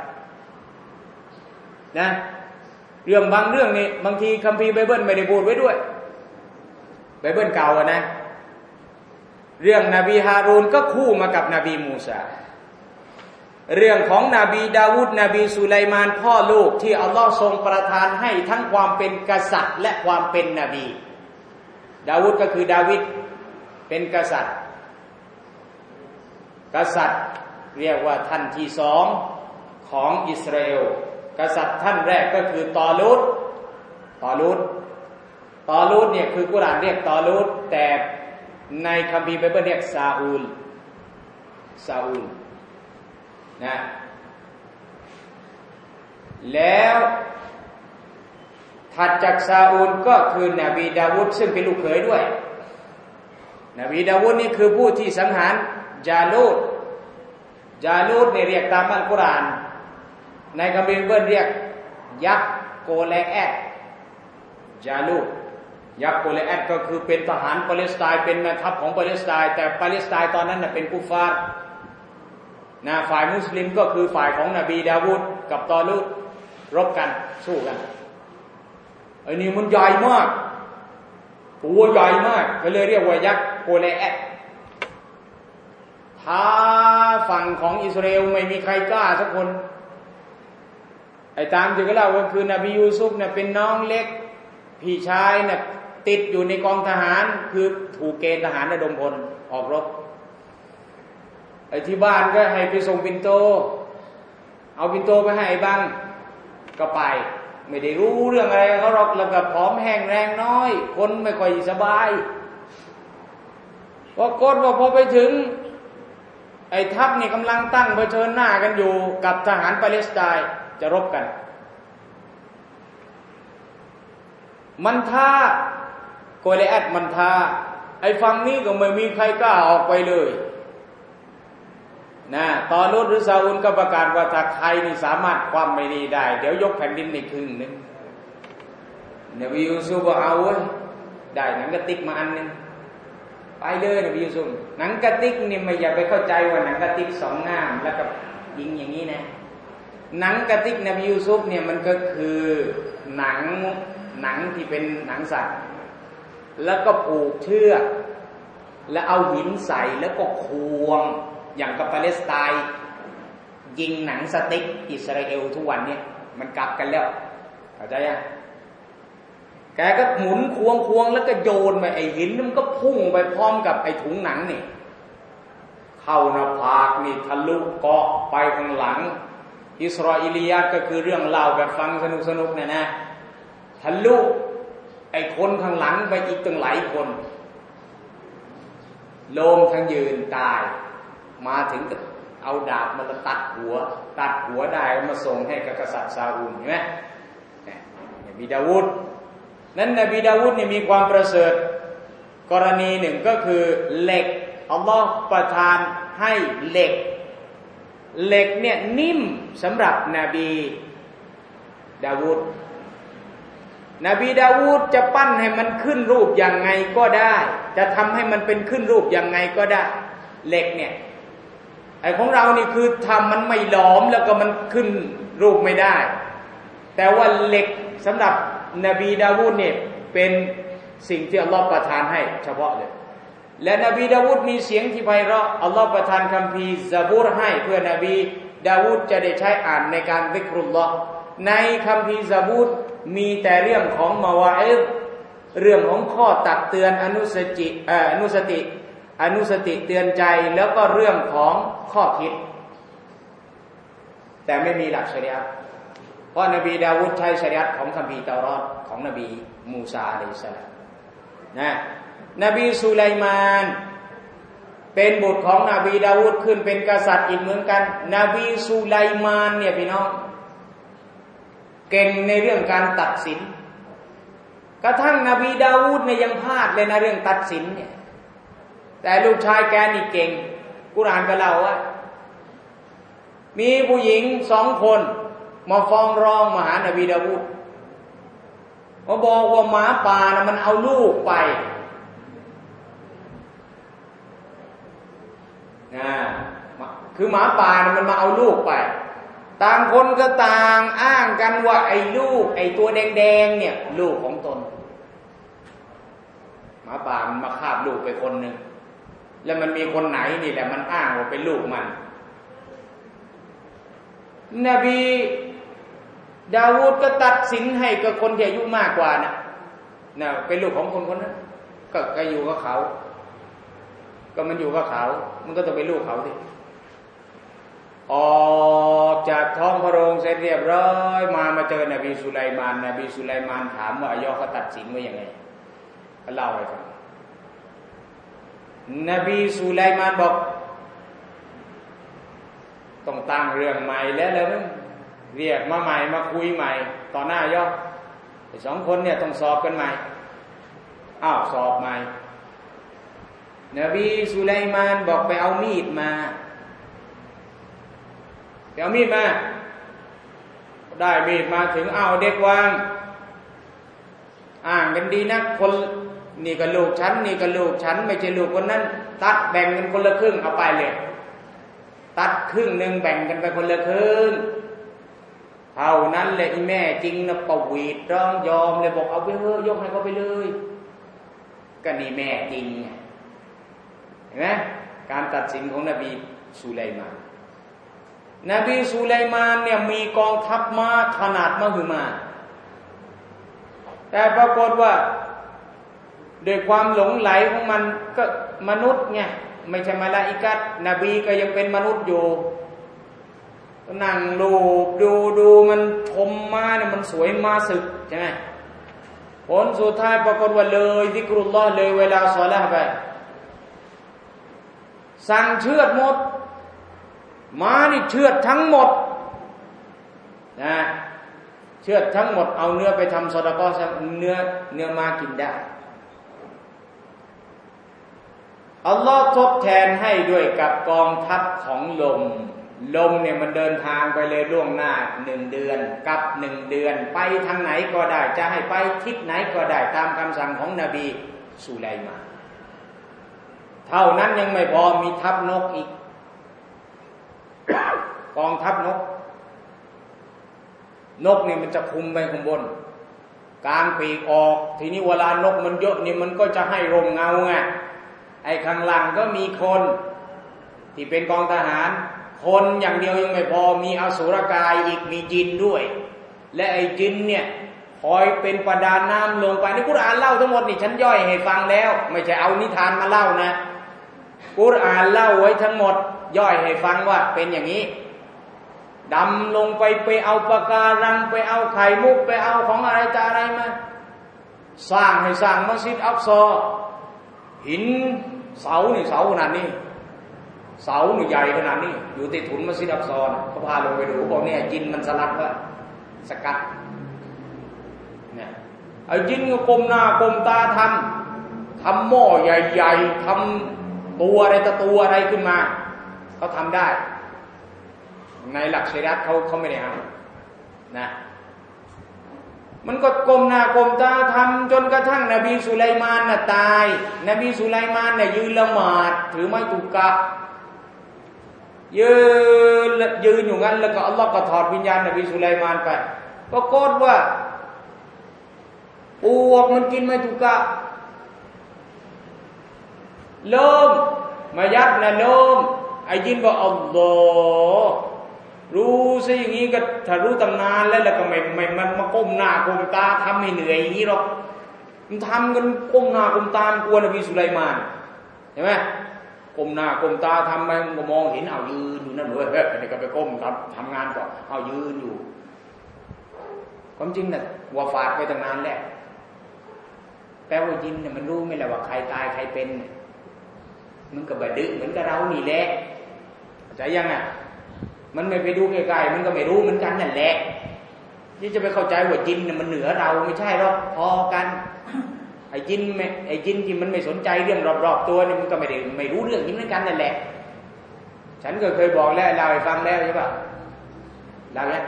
นะเรื่องบางเรื่องนี่บางทีคัมภีร์ไบเบิลไม่ได้พูดไว้ด้วยไบเบิลเก่าอะนะเรื่องนบีฮารูนก็คู่มากับนบีมูซาเรื่องของนบีดาวูดนบีสุไลมานพ่อลูกที่อัลลอฮ์ทรงประทานให้ทั้งความเป็นกษัตริย์และความเป็นนบีดาวูดก็คือดาวิดเป็นกษัตริย์กษัตริย์เรียกว่าท่านที่สองของอิสราเอลกษัตริย์ท่านแรกก็คือตอลูตตอลูตตอลูตเนี่ยคือกุรอานเรียกตอลูตแต่ในคัมภีร์ไบเบิลเรียกซาอูลซาอูลนะแล้วถัดจากซาอูลก็คือนบีดาวูดซึ่งเป็นลูกเขยด้วยนบีดาวูดนี่คือผู้ที่สังหารจาลูดจาลูดเนี่ยเรียกตามอัลกุรอานในคัมภีร์ไบเบิลเรียกยักษ์โกเลแอดจาลูดยักษ์โกลิแอตก็คือเป็นทหารปาเลสไตน์เป็นแม่ทัพของปาเลสไตน์แต่ปาเลสไตน์ตอนนั้นน่ะเป็นกุฟาร์นะฝ่ายมุสลิมก็คือฝ่ายของนบีดาวูดกับตอลูตรบกันสู้กันไอ้นี่มันใหญ่มากตัวใหญ่มากก็เลยเรียกว่ายักษ์โกลิแอตท้าฝั่งของอิสราเอลไม่มีใครกล้าสักคนไอ้ตามที่เขาเล่าก็คือนบียูซุฟเนี่ยเป็นน้องเล็กพี่ชายเนี่ยติดอยู่ในกองทหารคือถูกเกณฑ์ทหารระดมพลออกรบไอ้ที่บ้านก็ให้ไปส่งปิ่นโตเอาปิ่นโตไปให้ไอ้บังก็ไปไม่ได้รู้เรื่องอะไรเขาหรอกแล้วก็ผอมแห้งแรงน้อยคนไม่ค่อยสบายปรากฏว่าพอไปถึงไอ้ทัพนี่กำลังตั้งเผชิญหน้ากันอยู่กับทหารปาเลสไตน์จะรบกันมันท่าโกลิแอตมันท่าไอ้ฝั่งนี้ก็ไม่มีใครกล้าออกไปเลยนะตอลูตหรือซาอุลก็ประกาศว่าถ้าใครนี่สามารถคว่ำไม่นี่ได้เดี๋ยวยกแผ่นดินในครึ่งนึงนบียูซุฟบอกเอาเว้ยได้หนังกระติกมาอันนึงไปเลยนบียูซุฟหนังกระติกนี่ไม่อย่าไปเข้าใจว่าหนังกระติกสองง่ามแล้วก็ยิงอย่างนี้นะหนังกระติกนบียูซุฟเนี่ยมันก็คือหนังหนังที่เป็นหนังสัตว์แล้วก็ผูกเชือกแล้วเอาหินใส่แล้วก็ควงอย่างกับปาเลสไตน์ยิงหนังสติ๊กอิสราเอลทุกวันเนี่ยมันกลับกันแล้วเข้าใจยังแกก็หมุนควงควงแล้วก็โยนไปไอ้หินมันก็พุ่งไปพร้อมกับไอ้ถุงหนังนี่เข้าหน้าผากนี่ทะลุเกาะไปข้างหลังอิสราเอลียะก็คือเรื่องเล่าแบบฟังสนุกสนุกเนี่ยนะทะลุไอ้คนข้างหลังไปอีกตั้งหลายคนโลมทั้งยืนตายมาถึงก็เอาดาบมาตัดหัวตัดหัวได้มาส่งให้กับกษัตริย์ซาอูลเห็นไหมนบีดาวูดนั้นนบีดาวูดเนี่ยมีความประเสริฐกรณีหนึ่งก็คือเหล็กอัลลอฮ์ประทานให้เหล็กเหล็กเนี่ยนิ่มสำหรับนบีดาวูดนบีดาวูดจะปั้นให้มันขึ้นรูปยังไงก็ได้จะทำให้มันเป็นขึ้นรูปยังไงก็ได้เหล็กเนี่ยไอ้ของเรานี่คือทำมันไม่หลอมแล้วก็มันขึ้นรูปไม่ได้แต่ว่าเหล็กสำหรับนบีดาวูดเนี่ยเป็นสิ่งที่อัลลอฮฺประทานให้เฉพาะเลยและนบีดาวูดมีเสียงที่ไพเราะอัลลอฮฺประทานคัมภีร์ซะบูรให้เพื่อนบีดาวูดจะได้ใช้อ่านในการซิกรุลลอฮ์ในคัมภีร์ซะบูรมีแต่เรื่องของมาวาอิซเรื่องของข้อตักเตือนอนุสติเอ่ออนุสติอนุสติเตือนใจแล้วก็เรื่องของข้อคิดแต่ไม่มีหลักชะรีอะห์เพราะนบีดาวูดใช้ชะรีอะห์ของคัมภีร์เตารอดของนบีมูซาอะลัยฮิสสลามนะนบีสุไลมานเป็นบุตรของนบีดาวูดขึ้นเป็นกษัตริย์อีกเหมือนกันนบีสุไลมานเนี่ยพี่น้องเก่งในเรื่องการตัดสินกระทั่งนบีดาวูดเนี่ยยังพลาดเลยนะเรื่องตัดสินเนี่ยแต่ลูกชายแกนี่เก่งกุรอานก็เล่าว่ามีผู้หญิงสองคนมาฟ้องร้องมาหานบีดาวูดมาบอกว่าหมาป่านะมันเอาลูกไปนะคือหมาป่านะมันมาเอาลูกไปต่างคนก็ต่างอ้างกันว่าไอ้ลูกไอ้ตัวแดงๆเนี่ยลูกของตนหมาป่ามันมาคาบลูกไปคนหนึ่งแล้วมันมีคนไหนนี่แหละมันอ้างว่าเป็นลูกมันนบีดาวูดก็ตัดสินให้กับคนที่อายุมากกว่านะนะเป็นลูกของคนคนนั้นก็ก็อยู่กับเขาก็มันอยู่กับเขามันก็ต้องเป็นลูกเขาสิออกจากท้องพระโรงเสร็จเรียบร้อยมามาเจอนบีสุไลมานนบีสุไลมานถามว่าอัยยอเขาตัดสินว่ายังไงเขาเล่าให้ฟังนบีสุไลมานบอกต้องตั้งเรื่องใหม่แล้วแล้วเรียกมาใหม่มาคุยใหม่ต่อหน้ายอไอ้สองคนเนี่ยต้องสอบกันใหม่อ้าวสอบใหม่นบีสุไลมานบอกไปเอามีดมาไปเอามีดมาได้มีดมาถึงอ้าวเด็กวางอ่างกันดีนะคนนี่ก็ลูกฉันนี่ก็ลูกฉันไม่ใช่ลูกคนนั้นตัดแบ่งกันคนละครึ่งเอาไปเลยตัดครึ่งหนึ่งแบ่งกันไปคนละครึ่งเท่านั้นแหละอีแม่จริงนะประวีตร้องยอมเลยบอกเอาไปเถอะยกให้เขาไปเลยก็นี่แม่จริงเห็นไหมการตัดสินของนบีสุไลมานนบีสุไลมานเนี่ยมีกองทัพม้าขนาดมหึมาแต่ปรากฏว่าด้วยความหลงไหลของมันก็มนุษย์ไงไม่ใช่มลาอิกัตนบีก็ยังเป็นมนุษย์อยู่นั่งดูดูดูมันชมม้าเนี่ยมันสวยม้าศึกใช่ไหมผลสุดท้ายปรากฏว่าเลยซิกรุลลอฮ์เลยเวลาศอลาห์ไปสั่งเชือดหมดม้านี่เชือดทั้งหมดนะเชือดทั้งหมดเอาเนื้อไปทำซอดาก็เนื้อเนื้อม้ากินได้อัลลอฮ์ทดแทนให้ด้วยกับกองทัพของลมลมเนี่ยมันเดินทางไปเลยล่วงหน้าหนึ่งเดือนกับหนึ่งเดือนไปทางไหนก็ได้จะให้ไปทิศไหนก็ได้ตามคำสั่งของนบีสุไลมานเท่านั้นยังไม่พอมีทัพนกอีกกองทัพนกนกเนี่ยมันจะคุมไปข้างบนกลางปีกออกทีนี้เวลานกมันเยอะนี่มันก็จะให้ร่มเงาไงไอ้ข้างหลังก็มีคนที่เป็นกองทหารคนอย่างเดียวยังไม่พอมีอสุรกายอีกมีจินด้วยและไอ้จินเนี่ยคอยเป็นประดาน้ำลงไปในกุรอานเล่าทั้งหมดนี่ฉันย่อยให้ฟังแล้วไม่ใช่เอานิทานมาเล่านะกุรอานเล่าไว้ทั้งหมดย่อยให้ฟังว่าเป็นอย่างนี้ดำลงไปไปเอาปะการังไปเอาไข่มุกไปเอาของอะไรต่ออะไรมาสร้างให้สร้างมัสยิดอักซอหินเสานี่เสาขนาดนี้เสานี่ใหญ่ขนาดนี้อยู่ที่ถุนมัสยิดอักซอเขาพาลงไปดูบอกเนี่ยจินมันสลัดว่าสกัดเนี่ยไอ้จินก็ก้มหน้าก้มตาทำทำหม้อใหญ่ๆทำตัวอะไรตะตัวอะไรขึ้นมาเขาทำได้ในหลักชัยริอะห์เขาเขาไม่ได้ห้ามนะมันก็ก้มหน้าก้มตาทำจนกระทั่งนบีสุไลมานน่ะตายนบีสุไลมานน่ะยืนละหมาดถือไม้ตุกะยืนยืนอยู่งั้นแล้วก็อัลลอฮ์ก็ถอดวิญญาณนบีสุไลมานไปปรากฏว่าปวกมันกินไม้ตุกะเริ่มมายัดนะเริ่มไอ้ยินบอกอัลลอฮ์รู้ซะอย่างนี้ก็ถ้ารู้ตั้งนานแล้วแล้วก็ไม่ไม่มันมาก้มหน้าก้มตาทำให้เหนื่อยอย่างนี้หรอกมันทำกันก้มหน้าก้มตากลัวนบีสุไลมานเห็นไหมก้มหน้าก้มตาทำไปมันก็มองเห็นเอายืนอยู่นั่นเลยเฮ้ยอันนี้ก็ไปก้มทำทำงานก่อนเอายืนอยู่ความจริงน่ะวาฟาดไปตั้งนานแล้วแปลว่ายินเนี่ยมันรู้ไหมล่ะว่าใครตายใครเป็นมันก็บดึกเหมือนกับเรานี่แหละเข้าใจยังอ่ะมันไม่ไปดูไกลๆมันก็ไม่รู้เหมือนกันนั่นแหละที่จะไปเข้าใจว่าจินเนี่ยมันเหนือเราไม่ใช่หรอกพอกันไอ้จินไม่ไอ้จินที่มันไม่สนใจเรื่องรอบๆตัวเนี่ยมันก็ไม่ได้ไม่รู้เรื่องนี้เหมือนกันนั่นแหละฉันก็เคยบอกแล้วเล่าให้ฟังแล้วใช่ป่ะเล่าแล้ว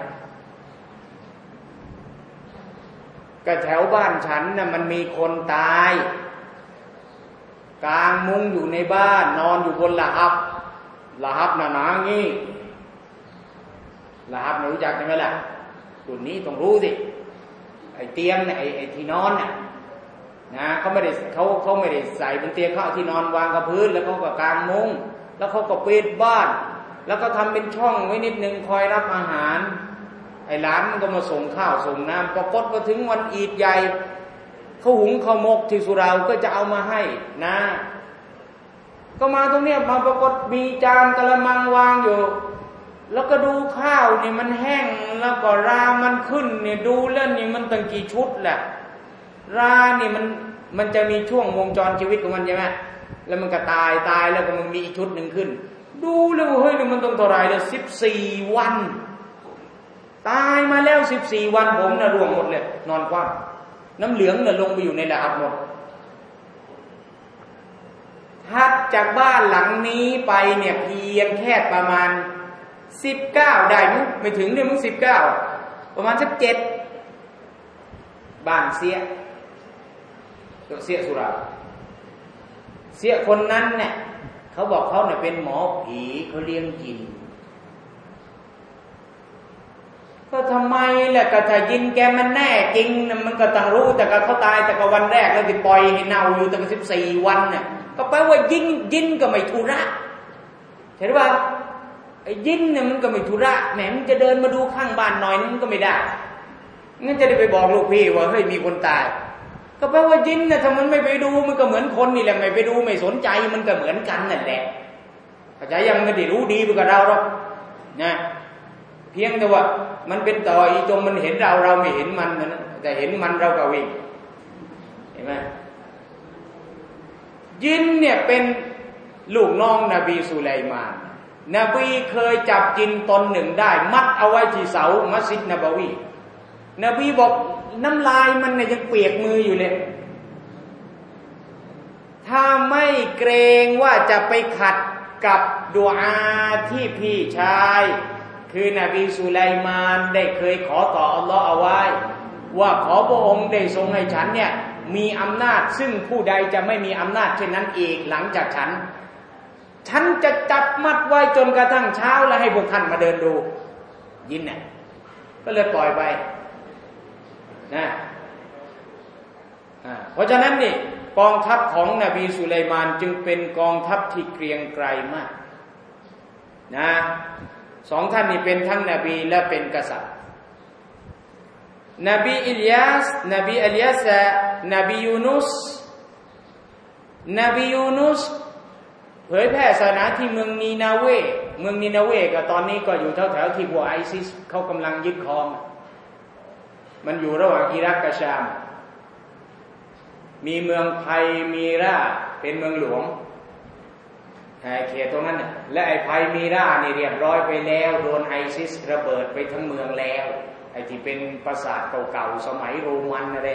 ก็แถวบ้านฉันน่ะมันมีคนตายกลางมุ้งอยู่ในบ้านนอนอยู่บนละหับละหับหนาๆงี้ละหับไม่รู้จักใช่ไหมล่ะรุ่นนี้ต้องรู้สิไอ้เตียงเนี่ยไอ้ไอ้ที่นอนน่ะนะเขาไม่ได้เขาเขาไม่ได้ใส่บนเตียงเขาเอาที่นอนวางกับพื้นแล้วเขาก็กางมุ้งแล้วเขาก็ปิดบ้านแล้วก็ทำเป็นช่องไว้นิดนึงคอยรับอาหารไอ้หลานมันก็มาส่งข้าวส่งน้ำพอปดมาถึงวันอีดใหญ่เขาหุงข้าวหมกที่สุราก็จะเอามาให้นะก็มาตรงเนี้ยมาปรากฏมีจานกะละมังวางอยู่แล้วก็ดูข้าวนี่มันแห้งแล้วก็รามันขึ้นเนี่ยดูแล้วนี่มันตั้งกี่ชุดแหละรานี่มันมันจะมีช่วงวงจรชีวิตของมันใช่ไหมแล้วมันก็ตายตายแล้วก็มันมีอีกชุดหนึ่งขึ้นดูแล้วเฮ้ยนี่มันต้องเท่าไหร่เลยสิบสี่วันตายมาแล้วสิบสี่วันผมน่ะร่วงหมดเลยนอนคว่ำน้ำเหลืองน่ะลงไปอยู่ในละหับหมดถัดจากบ้านหลังนี้ไปเนี่ยเพียงแค่ประมาณสิบเก้าได้มั้ยไม่ถึงเนี่ยมึงสิบเก้าประมาณสักเจ็ดบ้านเสียเสียสุราเสียคนนั้นเนี่ยเขาบอกเขาเนี่ยเป็นหมอผีเขาเลี้ยงจินก็ทำไมแหละก็ถ้ายินแกมันแน่จริงนะมันก็ต้องรู้แต่ก็เขาตายแต่ก็วันแรกแล้วที่ปล่อยให้เน่าอยู่ตั้งสิบสี่วันเนี่ยก็แปลว่ายินยินก็ไม่ธุระเห็นป่ะไอ้ยินเนี่ยมันก็ไม่ธุระแหมมันจะเดินมาดูข้างบ้านหน่อยนึงก็ไม่ได้งั้นจะได้ไปบอกลูกพี่ว่าเฮ้ยมีคนตายก็แปลว่ายินเนี่ยถ้ามันไม่ไปดูมันก็เหมือนคนนี่แหละไม่ไปดูไม่สนใจมันก็เหมือนกันนั่นแหละเข้าใจยังไม่ได้รู้ดีไปกับเราหรอกนะเพียงแต่ว่ามันเป็นต่ออีตรงมันเห็นเราเราไม่เห็นมันนะแต่เห็นมันเราก็วิ่งเห็นไหมยินเนี่ยเป็นลูกน้องนบีสุไลมานนบีเคยจับจินตนหนึ่งได้มัดเอาไว้ที่เสามัสยิดนบวีนบีบอกน้ำลายมันเนี่ยยังเปียกมืออยู่เลยถ้าไม่เกรงว่าจะไปขัดกับดุอาที่พี่ชายคือนบีสุไลมานได้เคยขอต่ออัลลอฮ์เอาไว้ว่าขอพระองค์ได้ทรงให้ฉันเนี่ยมีอำนาจซึ่งผู้ใดจะไม่มีอำนาจเช่นนั้นอีกหลังจากฉันฉันจะจับมัดไว้จนกระทั่งเช้าแล้วให้พวกท่านมาเดินดูยินเนี่ยก็เลยปล่อยไปนะเพราะฉะนั้นนี่กองทัพของนบีสุไลมานจึงเป็นกองทัพที่เกรียงไกรมากนะสองท่านนี้เป็นทั้งนบีและเป็นกษัตริย์นบีอิลียาสนบีอิลียาสนบียูนุสนบียูนุสเผยแพร่ศาสนาที่เมืองนีนาเวเมืองนีนาเวก็ตอนนี้ก็อยู่แถวๆที่พวกไอซิสเขากำลังยึดครองมันอยู่ระหว่างอิรักกับชามมีเมืองไพมีราเป็นเมืองหลวงไอ้เขตตรงนั้นน่ะและไอ้ไพมีรานี่เรียบร้อยไปแล้วโดนไอซิสระเบิดไปทั้งเมืองแล้วไอ้ที่เป็นปราสาทเก่าๆสมัยโรมันอะไร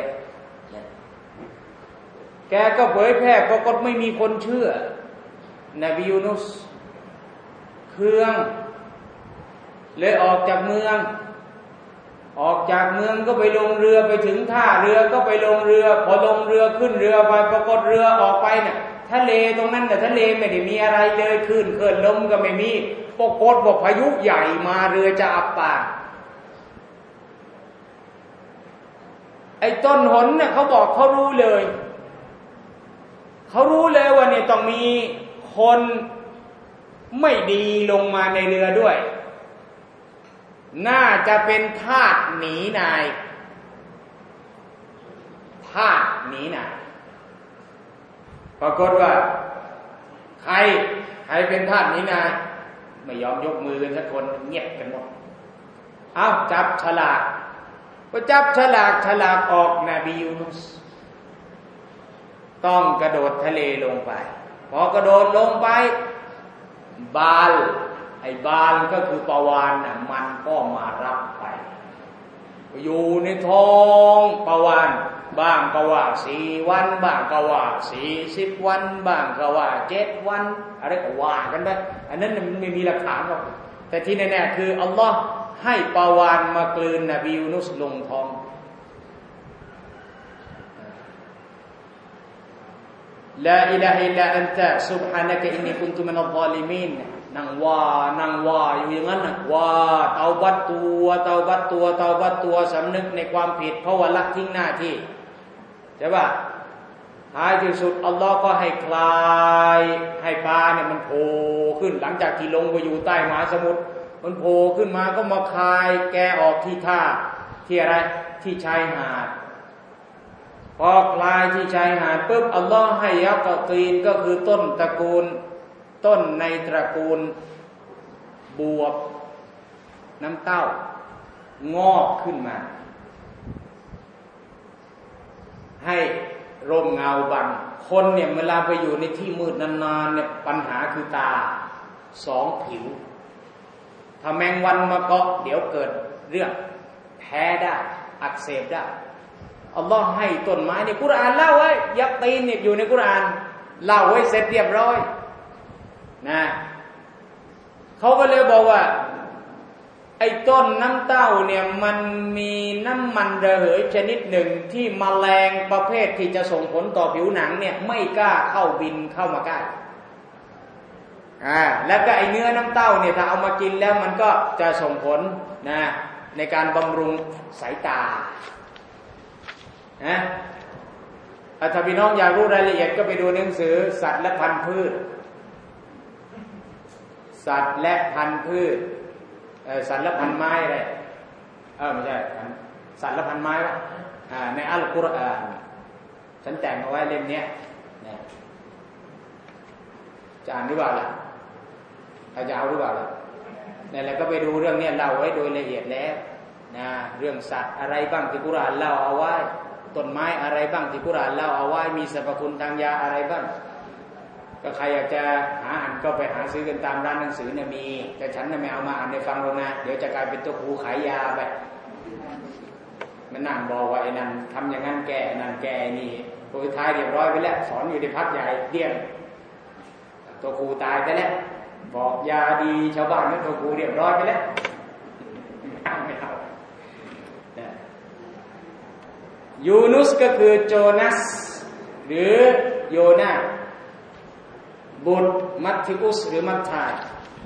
แกก็เผยแพร่ก็ไม่มีคนเชื่อนบียูนุสเครื่องเลยออกจากเมืองออกจากเมืองก็ไปลงเรือไปถึงท่าเรือก็ไปลงเรือพอลงเรือขึ้นเรือไปปรากฏเรือออกไปเนี่ยทะเลตรงนั้นแต่ทะเลไม่ได้มีอะไรเลยคลื่นเคลื่อนลมก็ไม่มีปรากฏว่าพายุใหญ่มาเรือจะอับปางไอ้ต้นหนเนี่ยเขาบอกเขารู้เลยเขารู้เลยว่าเนี่ยต้องมีคนไม่ดีลงมาในเรือด้วยน่าจะเป็นทาสหนีนายทาสหนีนายปรากฏว่าใครใครเป็นทาสหนีนายไม่ยอมยกมือกันสักคนเงียบกันหมดอ้าวจับฉลากพอจับฉลากฉลากออกนบียูนุสต้องกระโดดทะเลลงไปพอกระโดดลงไปบาลไอ้บาลก็คือปวานน่ะมันก็มารับไปอยู่ในท้องปวานบ้างก็ว่าสี่วันบ้างก็ว่าสี่สิบวันบ้างก็ว่าเจ็ดวันอะไรก็ว่ากันไปอันนั้นมันไม่มีหลักฐานหรอกแต่ที่แน่ๆคืออัลลอฮ์ให้ปวานมากลืนนบียูนุสลงท้องลาอิลาฮะอิลลาอันตะซุบฮานะกะอินนีกุนตุมินัซซอลิมีนนั่งว่านั่งว่าอยู่อย่างนั้นนะว่าเตาบัตตัวเตาบัตตัวเตาบัตตัวสำนึกในความผิดเพราะว่าละทิ้งหน้าที่ใช่ป่ะท้ายที่สุดอัลลอฮ์ก็ให้คลายให้ปลาเนี่ยมันโผล่ขึ้นหลังจากที่ลงไปอยู่ใต้มหาสมุทรมันโผล่ขึ้นมาก็มาคลายแกออกที่ท่าที่อะไรที่ชายหาดพอคลายที่ชายหาดปุ๊บอัลลอฮ์ให้ยักษ์ตีนก็คือต้นตระกูลต้นในตระกูลบวบน้ำเต้างอกขึ้นมาให้ร่มเงาบังคนเนี่ยเวลาไปอยู่ในที่มืดนานๆเนี่ยปัญหาคือตาสองผิวถ้าแมงวันมาเกาะเดี๋ยวเกิดเรื่องแพ้ได้อักเสบได้อัลลอฮ์ให้ต้นไม้ในกุรอานเล่าไว้ยักษ์ตีนเนี่ยอยู่ในกุรอานเล่าไว้เสร็จเรียบร้อยนะเขาก็เลยบอกว่าไอ้ต้นน้ำเต้าเนี่ยมันมีน้ำมันระเหยชนิดหนึ่งที่แมลงประเภทที่จะส่งผลต่อผิวหนังเนี่ยไม่กล้าเข้าบินเข้ามาใกล้อ่าแล้วก็ไอ้เนื้อน้ำเต้าเนี่ยถ้าเอามากินแล้วมันก็จะส่งผลนะในการบำรุงสายตานะถ้าพี่น้องอยากรู้รายละเอียดก็ไปดูหนังสือสัตว์และพันธุ์พืชสัตว์และพันธุ์พืชเออสัตว์และพันธุ์ไม้อะไรเออไม่ใช่สัตว์และพันธุ์ไม้ป่ะอ่าในอัลกุรอานฉันแต่งเอาไว้เล่มนี้เนี่ยจะอ่านหรือเปล่าล่ะถ้าจะเอาหรือเปล่าล่ะนี่แหละก็ไปดูเรื่องนี้เล่าไว้โดยละเอียดแล้วนะเรื่องสัตว์อะไรบ้างที่กุรอานเล่าเอาไว้ต้นไม้อะไรบ้างที่กุรอานเล่าเอาไว้มีสรรพคุณทางยาอะไรบ้างก็ใครอยากจะหาอ่านก็ไปหาซื้อกันตามร้านหนังสือเนี่ยมีแต่ฉันน่ะไม่เอามาอ่านในฟังหรอกนะเดี๋ยวจะกลายเป็นตัวครูขายยาไปมันนั่งบอกว่าไอ้นั่นทำอย่างนั้นแก่นั่นแก่นี่ตัวท้ายเรียบร้อยไปแล้วสอนอยู่ในพักใหญ่เดี่ยงตัวครูตายไปแล้วบอกยาดีชาวบ้านก็ตัวครูเรียบร้อยไปแล้วไม่เอายูนุสก็คือโจนัสหรือโยนาบุตรมัทธิอุสหรือมัทธาย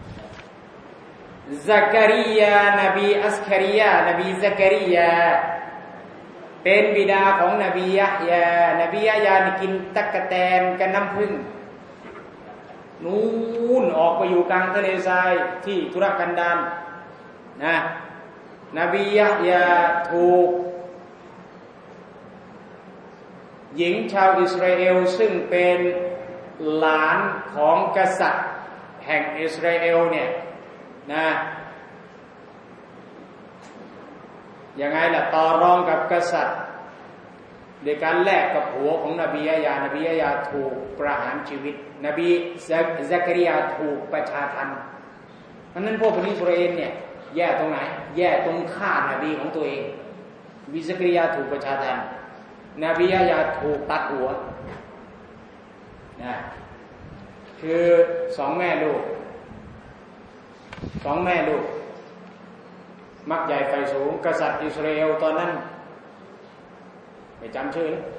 ซักริยานบีอัสคาริยานบีซักริยาเป็นบิดาของนบียะฮยานบียะฮยานี่กินตั๊กแตนกับน้ำผึ้งนู่นออกไปอยู่กลางทะเลทรายที่ทุรกันดารนะนบียะฮยาถูกหญิงชาวอิสราเอลซึ่งเป็นหลานของกษัตริย์แห่งอิสราเอลเนี่ยนะยังไงล่ะต่อรองกับกษัตริย์โดยการแลกกับผัวของนบียะฮยานบียะฮยาถูกประหารชีวิตนบีซักริยาถูกประชาทัณฑ์เพราะนั้นพวกอิสราเอลเนี่ยแย่ตรงไหนแย่ตรงฆ่านบีของตัวเองนบีซักริยาถูกประชาทัณฑ์นบียะฮยาถูกตัดหัวนะคือสองแม่ลูกสองแม่ลูกมักใหญ่ไฟสูงกษัตริย์อิสราเอลตอนนั้นไม่จำชื่อเลย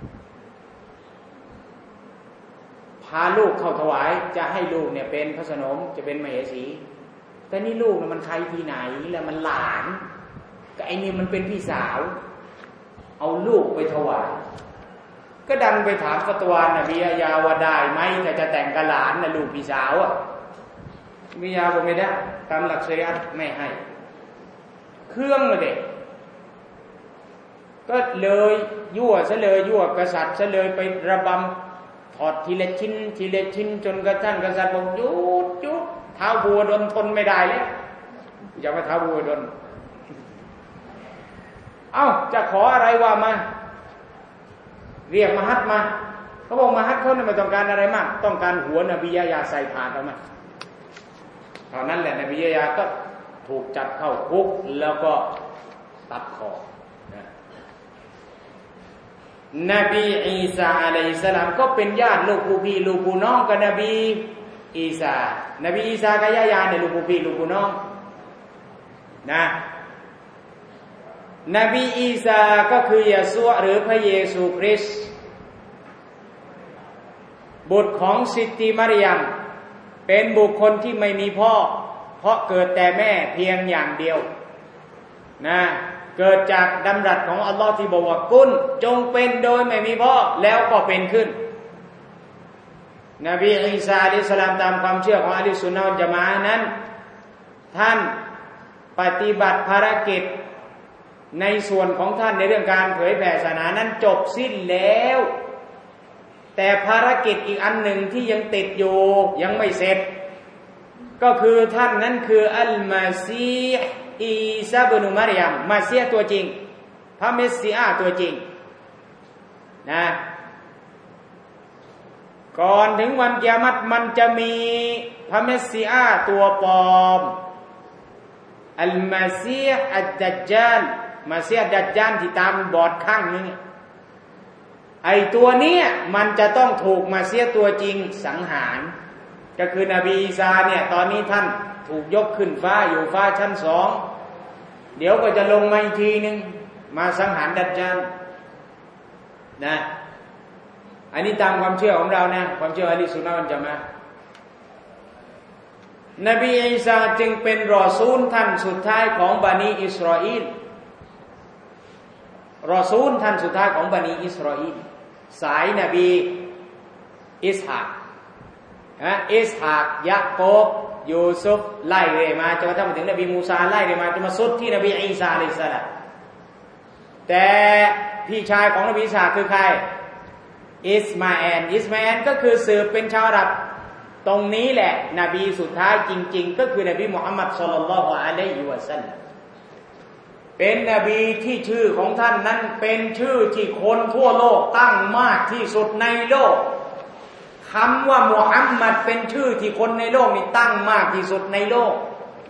พาลูกเข้าถวายจะให้ลูกเนี่ยเป็นพระสนมจะเป็นมเหสีแต่นี่ลูกมันใครที่ไหนแล้วมันหลานก็ไอ้นี่มันเป็นพี่สาวเอาลูกไปถวายก็ดันไปถามฟัตวานบียะฮยาว่าได้ไหมถ้าจะแต่งกับหลานนะลูกพี่สาวอ่ะบียะฮยาบอกไม่ได้ตามหลักชะรีอะห์ไม่ให้เครื่องเลยเด็กก็เลยยั่วซะเลยยั่วกษัตริย์ซะเลยไประบำถอดทีละชิ้นทีละชิ้นจนกระทั่งกษัตริย์บอกหยุดหยุดท้าวบัวดลทนไม่ได้แล้วอย่ามาท้าวบัวดลเอ้าจะขออะไรว่ามาเรียกมหัดมาเขาบอกมหัดเขาเนี่ยไม่ต้องการอะไรมากต้องการหัวนบียะฮยาใส่ผ่านเอามาเท่านั้นแหละนบียะฮยาก็ถูกจับเข้าคุกแล้วก็ตัดคอนะนบีอีสาอะลัยฮิสสลามก็เป็นญาติลูกผู้พี่ลูกผู้น้องกับนบีอีสานบีอีสากับยะฮยาเนี่ยลูกผู้พี่ลูกผู้น้องนะนบีอีสาก็คือยะซูอหรือพระเยซูคริสต์บุตรของซิตติมารยมเป็นบุคคลที่ไม่มีพ่อเพราะเกิดแต่แม่เพียงอย่างเดียวนะเกิดจากดำรัสของอัลลอฮ์ที่บอกว่ากุนจงเป็นโดยไม่มีพ่อแล้วก็เป็นขึ้นนบีอีสาอะลัยฮิสสลามตามความเชื่อของอะห์ลุสซุนนะฮ์วัลญะมาอะห์นั้นท่านปฏิบัติภารกิจในส่วนของท่านในเรื่องการเผยแผ่ศาสนานั้นจบสิ้นแล้วแต่ภารกิจอีกอันหนึ่งที่ยังติดอยู่ยังไม่เสร็จก็คือท่านนั้นคืออัลมาซีฮ์อีซาบินุมารยมมาเสียตัวจริงพระเมสสิอาตัวจริงนะก่อนถึงวันกิยามะฮ์มันจะมีพระเมสสิอาตัวปลอมอัลมาซีฮ์อัดดัจญาลมาเสียดัจญาลที่ตามบอดข้างนึงไอตัวนี้มันจะต้องถูกมาเสียตัวจริงสังหารก็คือนบีอีสาเนี่ยตอนนี้ท่านถูกยกขึ้นฟ้าอยู่ฟ้าชั้นสองเดี๋ยวก็จะลงมาอีกทีนึงมาสังหารดัจญาลนะอันนี้ตามความเชื่อของเรานะความเชื่ออะห์ซุนนะฮ์วัลญะมาอะห์นบีอีสาจึงเป็นรอซูลท่านสุดท้ายของบันิอิสราเอลรอซูลท่านสุดท้ายของบันิอิสราเอลสายนบีอิสฮากฮะอิสฮากยะโกบยูซุฟไล่เรื่อยมาจนกระทั่งมาถึงนบีมูซาไล่เรื่อยมาจนมาสุดที่นบีอีสาอะลัยฮิสสลามแต่พี่ชายของนบีอีสาคือใครอิสมาอีลอิสมาอีลก็คือสืบเป็นชาวอาหรับตรงนี้แหละนบีสุดท้ายจริงๆก็คือนบีมุฮัมมัดศ็อลลัลลอฮุอะลัยฮิวะซัลลัมเป็นนบีที่ชื่อของท่านนั้นเป็นชื่อที่คนทั่วโลกตั้งมากที่สุดในโลกคำว่ามุฮัมมัดเป็นชื่อที่คนในโลกนี่ตั้งมากที่สุดในโลก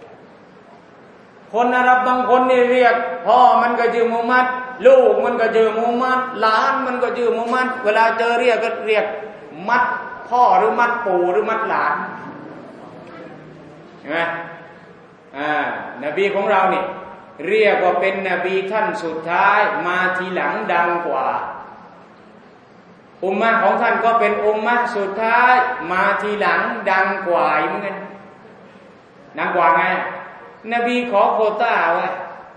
คนอาหรับบางคนนี่เรียกพ่อมันก็ชื่อมุฮัมมัดลูกมันก็ชื่อมุฮัมมัดหลานมันก็ชื่อมุฮัมมัดเวลาเจอเรียกก็เรียกมัดพ่อหรือมัดปู่หรือมัดหลานเห็นไหมอ่านบีของเรานี่เรียกว่าเป็นนบีท่านสุดท้ายมาทีหลังดังกว่าอุมมะห์ของท่านก็เป็นอุมมะห์สุดท้ายมาทีหลังดังกว่าเหมือนกันดังกว่าไงนบีขอโควต้าไว้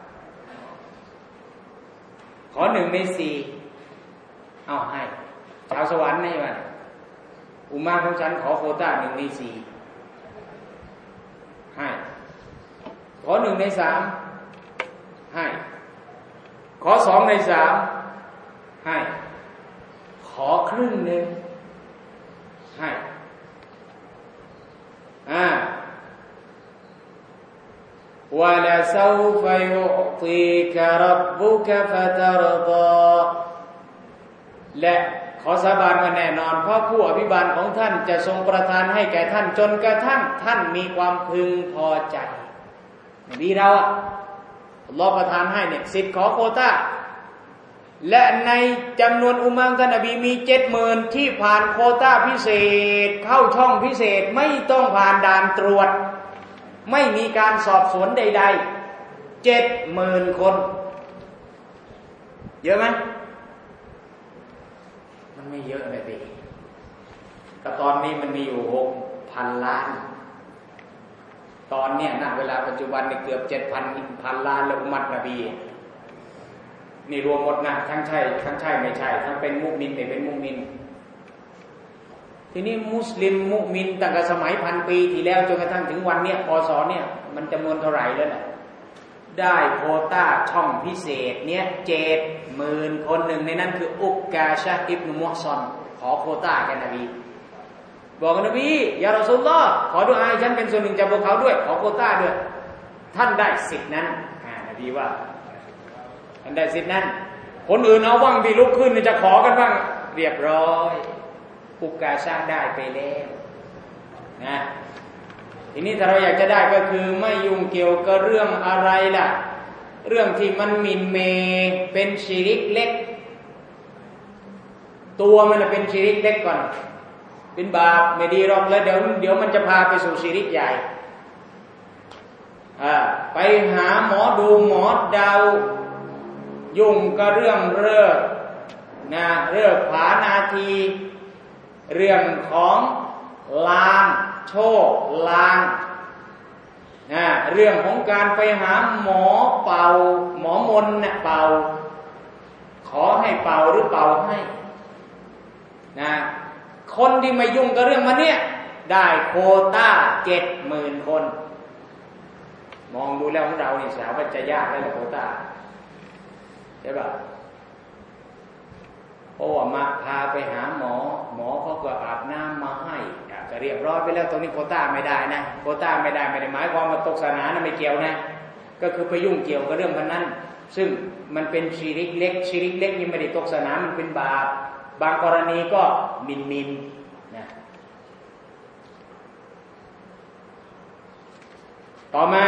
ขอหนึ่งในสี่เอาให้ชาวสวรรค์ให้มาอุมมะห์ของฉันขอโควต้าหนึ่งในสี่ให้ขอหนึ่งในสามให้ขอสองในสามให้ขอครึ่งหนึ่งให้อ่าวะลาซอฟะยุอติกะร็อบบุกะฟะตารฎอและขอสาบานว่าแน่นอนเพราะผู้อภิบาลของท่านจะทรงประทานให้แก่ท่านจนกระทั่งท่านมีความพึงพอใจนบีเราอ่ะอัลเลาะห์ประทานให้เนี่ยสิทธิ์ขอโควต้าและในจำนวนอุมมะห์ท่านนบีมี เจ็ดหมื่น ที่ผ่านโควต้าพิเศษเข้าช่องพิเศษไม่ต้องผ่านด่านตรวจไม่มีการสอบสวนใดๆ เจ็ดหมื่น คนเยอะไหมมันไม่เยอะเลยพี่ก็ตอนนี้มันมีอยู่ หกพัน ล้านตอนเนี้ยณเวลาปัจจุบันเนี่ยเกือบ เจ็ดพัน พันล้านแล้วอุมมะห์นบีนี่รวมหมดนะทั้งใช่ทั้งใช่ไม่ใช่ทั้งเป็นมุมินไม่เป็นมุมินทีนี้มุสลิมมุมินตั้งแต่สมัยพันปีที่แล้วจนกระทั่งถึงวันเนี้ยพศเนี่ยมันจำนวนเท่าไหร่แล้วน่ะได้โควต้าช่องพิเศษเนี้ย เจ็ดหมื่น คนหนึ่งในนั้นคืออุกกาชะอิบนุมุฮซันขอโควต้าแก่นบีบอกกับนบียารอซูลุลลอฮ์ขอดุอาให้ฉันเป็นส่วนหนึ่งจากพวกเขาด้วยขอโควต้าด้วยท่านได้สิทธินั้นอ่านบีว่าท่านได้สิทธินั้นคนอื่นเอาบ้างพี่ลุกขึ้นจะขอกันบ้างเรียบร้อยอุกกาชะได้ไปแล้วนะทีนี้ถ้าเราอยากจะได้ก็คือไม่ยุ่งเกี่ยวกับเรื่องอะไรล่ะเรื่องที่มันหมิ่นเมเป็นชิริกเล็กตัวมันเป็นชิริกเล็กก่อนเป็นบาปไม่ดีหรอกแล้วเดี๋ยวเดี๋ยวมันจะพาไปสู่ชิริกใหญ่อ่าไปหาหมอดูหมอเดายุ่งกับเรื่องเลิกนะเลิกผานาทีเรื่องของลางโชคลางนะเรื่องของการไปหาหมอเป่าหมอมนเนี่ยเป่าขอให้เป่าหรือเป่าให้นะคนที่ไม่ยุ่งกับเรื่องมันเนี่ยได้โควต้า เจ็ดหมื่น คนมองดูแล้วของเรานี่สาวว่าจะยากได้โควต้าใช่ป่ะเพราะว่ามาพาไปหาหมอหมอเขาก็อาบน้ำมาให้ก็เรียบร้อยไปแล้วตรงนี้โควต้าไม่ได้นะโควต้าไม่ได้ไม่ได้หมายความว่าตกศาสนานะไม่เกี่ยวนะก็คือไปยุ่งเกี่ยวกับเรื่องพนันซึ่งมันเป็นชิริกเล็กชิริกเล็กนี่ไม่ได้ตกศาสนามันเป็นบาปบางกรณีก็มินมินนะต่อมา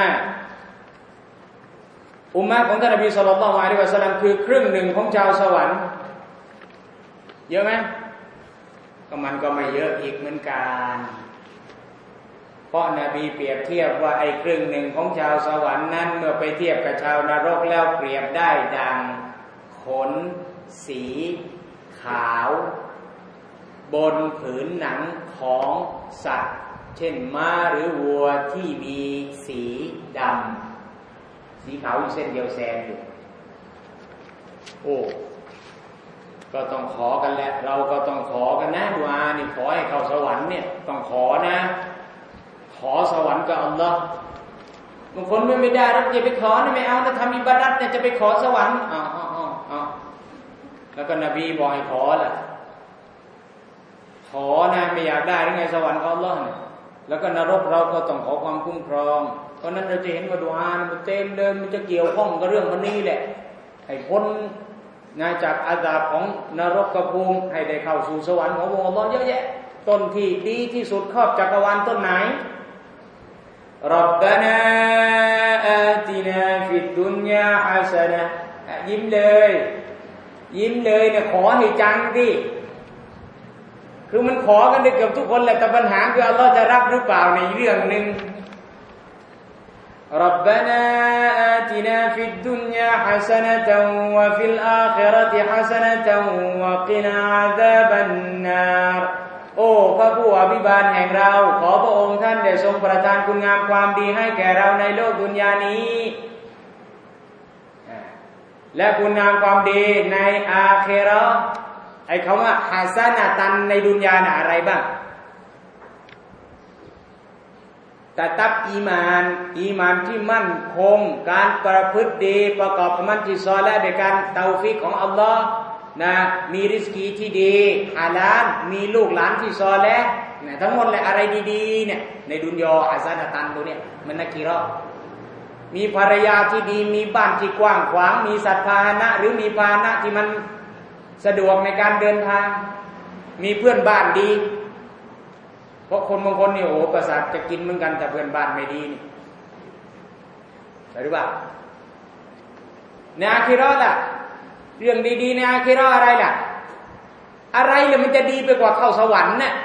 อุมมะห์ของท่านนบีศ็อลลัลลอฮุอะลัยฮิวะซัลลัมคือครึ่งหนึ่งของชาวสวรรค์เยอะไหมก็มันก็ไม่เยอะอีกเหมือนกันเพราะนบีเปรียบเทียบว่าไอ้ครึ่งหนึ่งของชาวสวรรค์นั้นเมื่อไปเทียบกับชาวนรกแล้วเปรียบได้ดังขนสีขาวบนผืนหนังของสัตว์เช่นม้าหรือวัวที่มีสีดำสีขาวอยู่เส้นเดียวแซมอยู่โอ้ก็ต้องขอกันแหละเราก็ต้องขอกันนะดุอานี่ขอให้เข้าสวรรค์เนี่ยต้องขอนะขอสวรรค์กับอัลลอฮ์บางคนไม่ไม่ได้รับอย่าไปขอนะไม่เอาถ้าทำอิบาดัตเนี่ยจะไปขอสวรรค์อ้าวอ้าวอ้าวแล้วก็นบีบอกให้ขอแหละขอนะไม่อยากได้หรือไงสวรรค์ของอัลลอฮ์เนี่ยแล้วก็นรกเราก็ต้องขอความคุ้มครองเพราะนั้นเราจะเห็นว่าดุอามันเต็มเลยมันจะเกี่ยวข้องกับเรื่องวันนี้แหละให้พ้นนะจากอาซาบของนรกกภูมิให้ได้เข้าสู่สวรรค์ของอัลลอฮ์เยอะแยะต้นที่ดีที่สุดครอบจักรวาลต้นไหนรับบานาอาตินาฟิดดุนยาฮะซะนะยิ้มเลยยิ้มเลยเนี่ยขอให้จังดิคือมันขอกันได้เกือบทุกคนแหละแต่ปัญหาคืออัลลอฮ์จะรับหรือเปล่าในเรื่องนึงรับบานาอาตินาฟิดดุนยาฮะซะนะตันวะฟิลอาคิเราะติฮะซะนะตันวะกินาอาซาบันนาร์โอ้พระผู้อภิบาลแห่งเราขอพระองค์ท่านได้ทรงประทานคุณงามความดีให้แก่เราในโลกดุนยานี้และคุณงามความดีในอาคิเราะห์ไอ้คำว่าฮาซานะตันในดุนยาน่ะอะไรบ้างตะตับอีมานอีมานที่มั่นคงการประพฤติดีประกอบกับมันที่ซอและในการเตาฟิกของอัลลอฮ์นะมีริสกีที่ดีฮาลาลมีลูกหลานที่ซอและนะทั้งหมดเลยอะไรดีๆเนี่ยในดุนยาฮาซานะตันตัวเนี้ยมันนักกีฬามีภรรยาที่ดีมีบ้านที่กว้างขวางมีสัตว์พาหนะหรือมีพาหนะที่มันสะดวกในการเดินทางมีเพื่อนบ้านดีเพราะคนบางคนนี่โอ้ประสาทจะกินเหมือนกันแต่เพื่อนบ้านไม่ดีนี่หรือเปล่าในอาคิเราะห์ล่ะเรื่องดีๆในอาคิเราะห์อะไรล่ะอะไรเลยมันจะดีไปกว่าเข้าสวรรค์น่ะ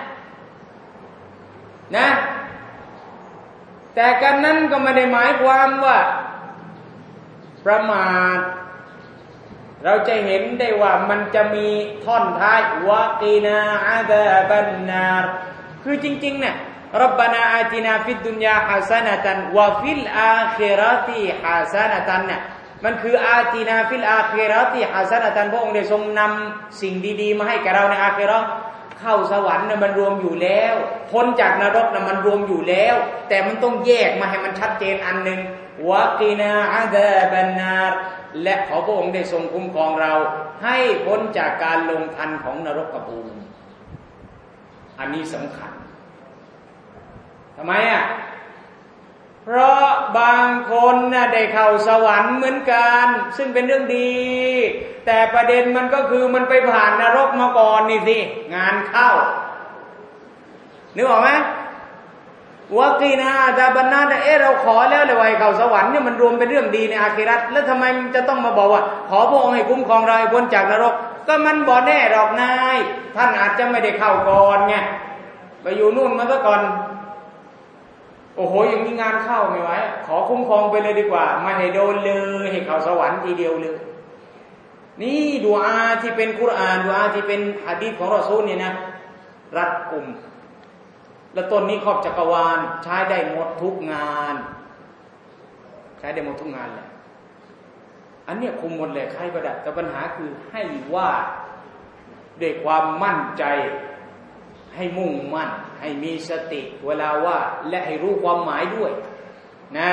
นะแต่กันนั้นก็ไม่ได้หมายความว่าประมาทเราจะเห็นได้ว่ามันจะมีท่อนท้ายวะกีนาอาซาบันนาร์คือจริงๆเนี่ยรับบานาอาตินาฟิดดุนยาฮะซะนะตันวะฟิลอาคิเราะติฮะซะนะตันเนี่ยมันคืออาตินาฟิลอาคิเราะติฮะซะนะตันพระองค์ได้ทรงนำสิ่งดีๆมาให้แก่เราในอาคิเราะห์เข้าสวรรค์น่ะมันรวมอยู่แล้วพ้นจากนรกน่ะมันรวมอยู่แล้วแต่มันต้องแยกมาให้มันชัดเจนอันนึงวะกีนาอาซาบันนาร์และขอพระองค์ได้ทรงคุ้มครองเราให้พ้นจากการลงทันของนรกภูมิอันนี้สำคัญทำไมอ่ะเพราะบางคนน่ะได้เข้าสวรรค์เหมือนกันซึ่งเป็นเรื่องดีแต่ประเด็นมันก็คือมันไปผ่านนรกมาก่อนนี่สิงานเข้านึกออกไหมวะกีนาอาซาบันนาร์เอ๊ะเราขอแล้วเลยว่าให้เข้าสวรรค์เนี่ยมันรวมเป็นเรื่องดีในอาคิเราะห์แล้วทำไมมันจะต้องมาบอกว่าขอพระองค์ให้คุ้มครองเราให้พ้นจากนรกก็มันบ่แน่หรอกนายท่านอาจจะไม่ได้เข้าก่อนไงไปอยู่นู่นมาซะก่อนโอ้โหอย่างนี้งานเข้าไม่ไหวขอคุ้มครองไปเลยดีกว่าไม่ให้โดนเลยให้เข้าสวรรค์ทีเดียวเลยนี่ดุอาที่เป็นกุรอานดุอาที่เป็นหะดีษของรอซูลเนี่ยนะรัดกุมและต้นนี้ครอบจักรวาลใช้ได้หมดทุกงานใช้ได้หมดทุกงานแหละอันเนี้ยคุมหมดเลยใครก็ได้แต่ปัญหาคือให้ว่าด้วยความมั่นใจให้มุ่งมั่นให้มีสติเวลาว่าและให้รู้ความหมายด้วยนะ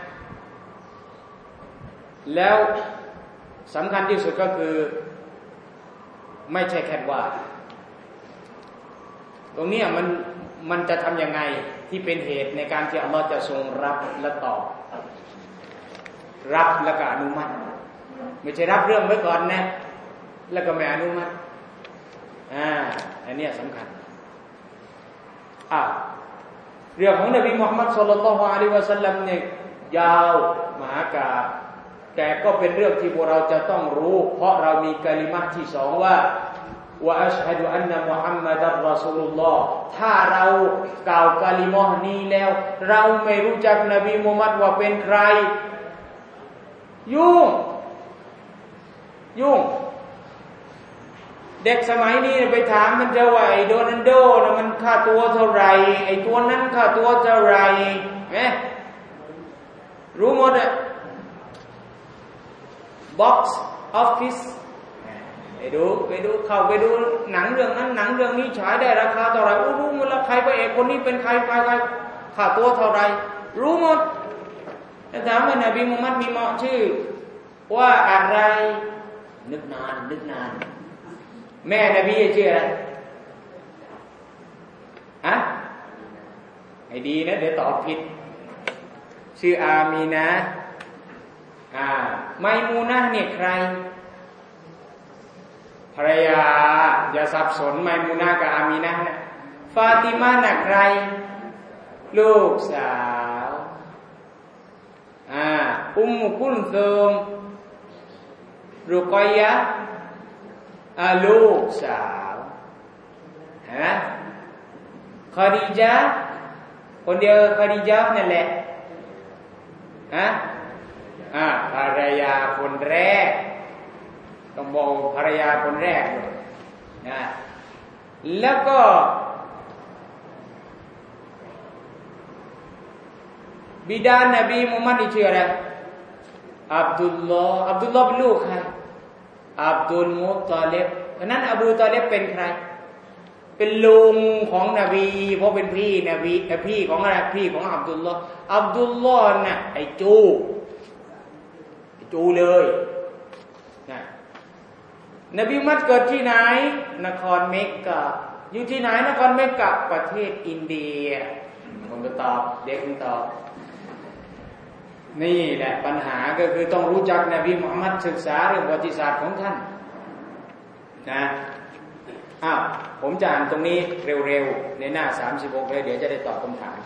แล้วสำคัญที่สุดก็คือไม่ใช่แค่ว่าตรงนี้มันมันจะทำยังไงที่เป็นเหตุในการที่อัลลอฮ์จะทรงรับและตอบรับแล้วก็อนุมัติไม่ใช่รับเรื่องไว้ก่อนนะแล้วก็ไม่อนุมัติอ่าอันนี้สำคัญอ่าเรื่องของนบีมุฮัมมัดศ็อลลัลลอฮุอะลัยฮิวะซัลลัมเนี่ยยาวมหากาพย์แต่ก็เป็นเรื่องที่พวกเราจะต้องรู้เพราะเรามีกะลิมะห์ที่สองว่าวะอัชฮะดุอันนะมุฮัมมัดัรรอซูลุลลอฮ์ถ้าเรากล่าวกะลิมะห์นี้แล้วเราไม่รู้จักนบีมุฮัมมัดว่าเป็นใครยุ่งยุ่งเด็กสมัยนี้ไปถามมันจะว่าไอ้โดนัลโดนะมันค่าตัวเท่าไหร่ไอ้ตัวนั้นค่าตัวเท่าไหร่เอ๊ะรู้หมดอ่ะ box office ไปดูไปดูเข้าไปดูหนังเรื่องนั้นหนังเรื่องนี้ฉายได้ราคาเท่าไหร่รู้หมดแล้วใครพระเอกคนนี้เป็นใครใครใครค่าตัวเท่าไหร่รู้หมดแต่ถามว่านบีมุฮัมมัดมีเหมาะชื่อว่าอะไรนึกนานนึกนานแม่นบีชื่ออะไรฮะให้ดีนะเดี๋ยวตอบผิดชื่ออามีนะอ่าไมมูนะห์เนี่ยใครภรรยาอย่าสับสนไมมูนะห์กับอามีนะห์นะฟาติมาน่ะใครลูกสาวอ่าอุมมุกุลซุมรุกอยะห์อ่าลูกสาวเห็นไหมคอดีญะห์คนเดียวคอดีญะห์นั่นแหละฮะอ่าภรรยาคนแรกต้องบอกภรรยาคนแรกเลยนะแล้วก็บิดานบีมุฮัมมัดชื่ออะไรอับดุลลอฮ์อับดุลลอฮ์เป็นลูกใครอับดุลมุตตอลิบฉะนั้นอบูตอลิบเป็นใครเป็นลุงของนบีเพราะเป็นพี่นบีแต่พี่ของอะไรพี่ของอับดุลลอฮ์อับดุลลอฮ์น่ะไอ้จูไอ้จูเลยนะนบีมุฮัมมัดเกิดที่ไหนนครเมกกะอยู่ที่ไหนนครเมกกะประเทศอินเดียผมจะตอบเด็กผมตอบนี่แหละปัญหาก็คือต้องรู้จักนบีมุฮัมมัดศึกษาเรื่องประวัติศาสตร์ของท่านนะอ้าวผมจะอ่านตรงนี้เร็วๆในหน้าสามสิบหกเลยเดี๋ยวจะได้ตอบคำถาม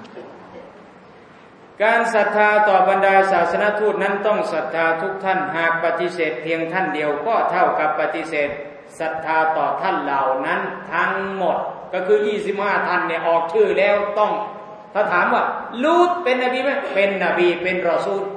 การศรัทธาต่อบรรดาศาสนทูตนั้นต้องศรัทธาทุกท่านหากปฏิเสธเพียงท่านเดียวก็เท่ากับปฏิเสธศรัทธาต่อท่านเหล่านั้นทั้งหมดก็คือยี่สิบห้าท่านเนี่ยออกชื่อแล้วต้องถ้าถามว่าลูตเป็นนบีไหมเป็นนบีเป็นรอซูล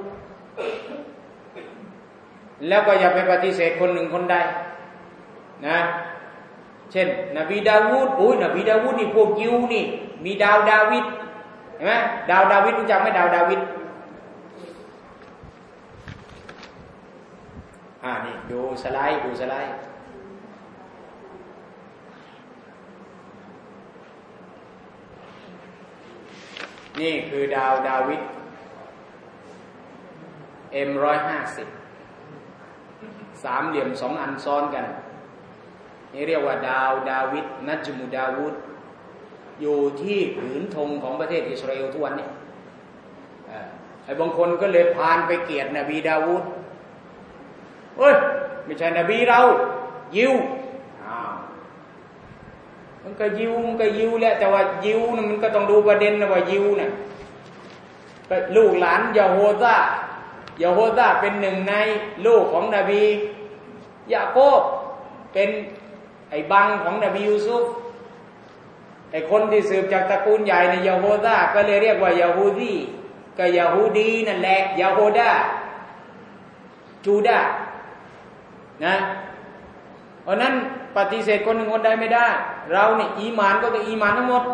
แล้วก็อย่าไปปฏิเสธคนหนึ่งคนใดนะเช่นนบีดาวูดโอ้ยนบีดาวูดนี่พวกยิวนี่มีดาวดาวิดเห็นไหมดาวดาวิดรู้จักไหมดาวดาวิดอ่านี่ดูสไลด์ดูสไลด์นี่คือดาวดาวิด เอ็ม หนึ่งร้อยห้าสิบ สามเหลี่ยมสองอันซ้อนกันนี่เรียกว่าดาวดาวิดนัจมุดาวุดอยู่ที่ผืนธงของประเทศอิสราเอลทุกวันนี้ไอ้บางคนก็เลยพานไปเกลียดนบีดาวูดเอ้ยไม่ใช่นบีเรายิวอ้าวมันก็ยิวมันก็ยิวแหละแต่ว่ายิวนะมันก็ต้องดูประเด็นนะว่ายิวน่ะลูกหลานยาโฮซายาโฮซาเป็นหนึ่งในลูกของนบียาโคบเป็นไอ้บังของนบียูซุฟไอ้คนที่สืบจากตระกูลใหญ่ในยาโฮซาก็เลยเรียกว่ายาฮูดีก็ยาฮูดีนั่นแหละยาโฮดาจูดานะเพราะนั้นปฏิเสธคนหนึ่งคนใดไม่ได้เราเนี่ยอีหมานก็คืออีหมานทั้งหมด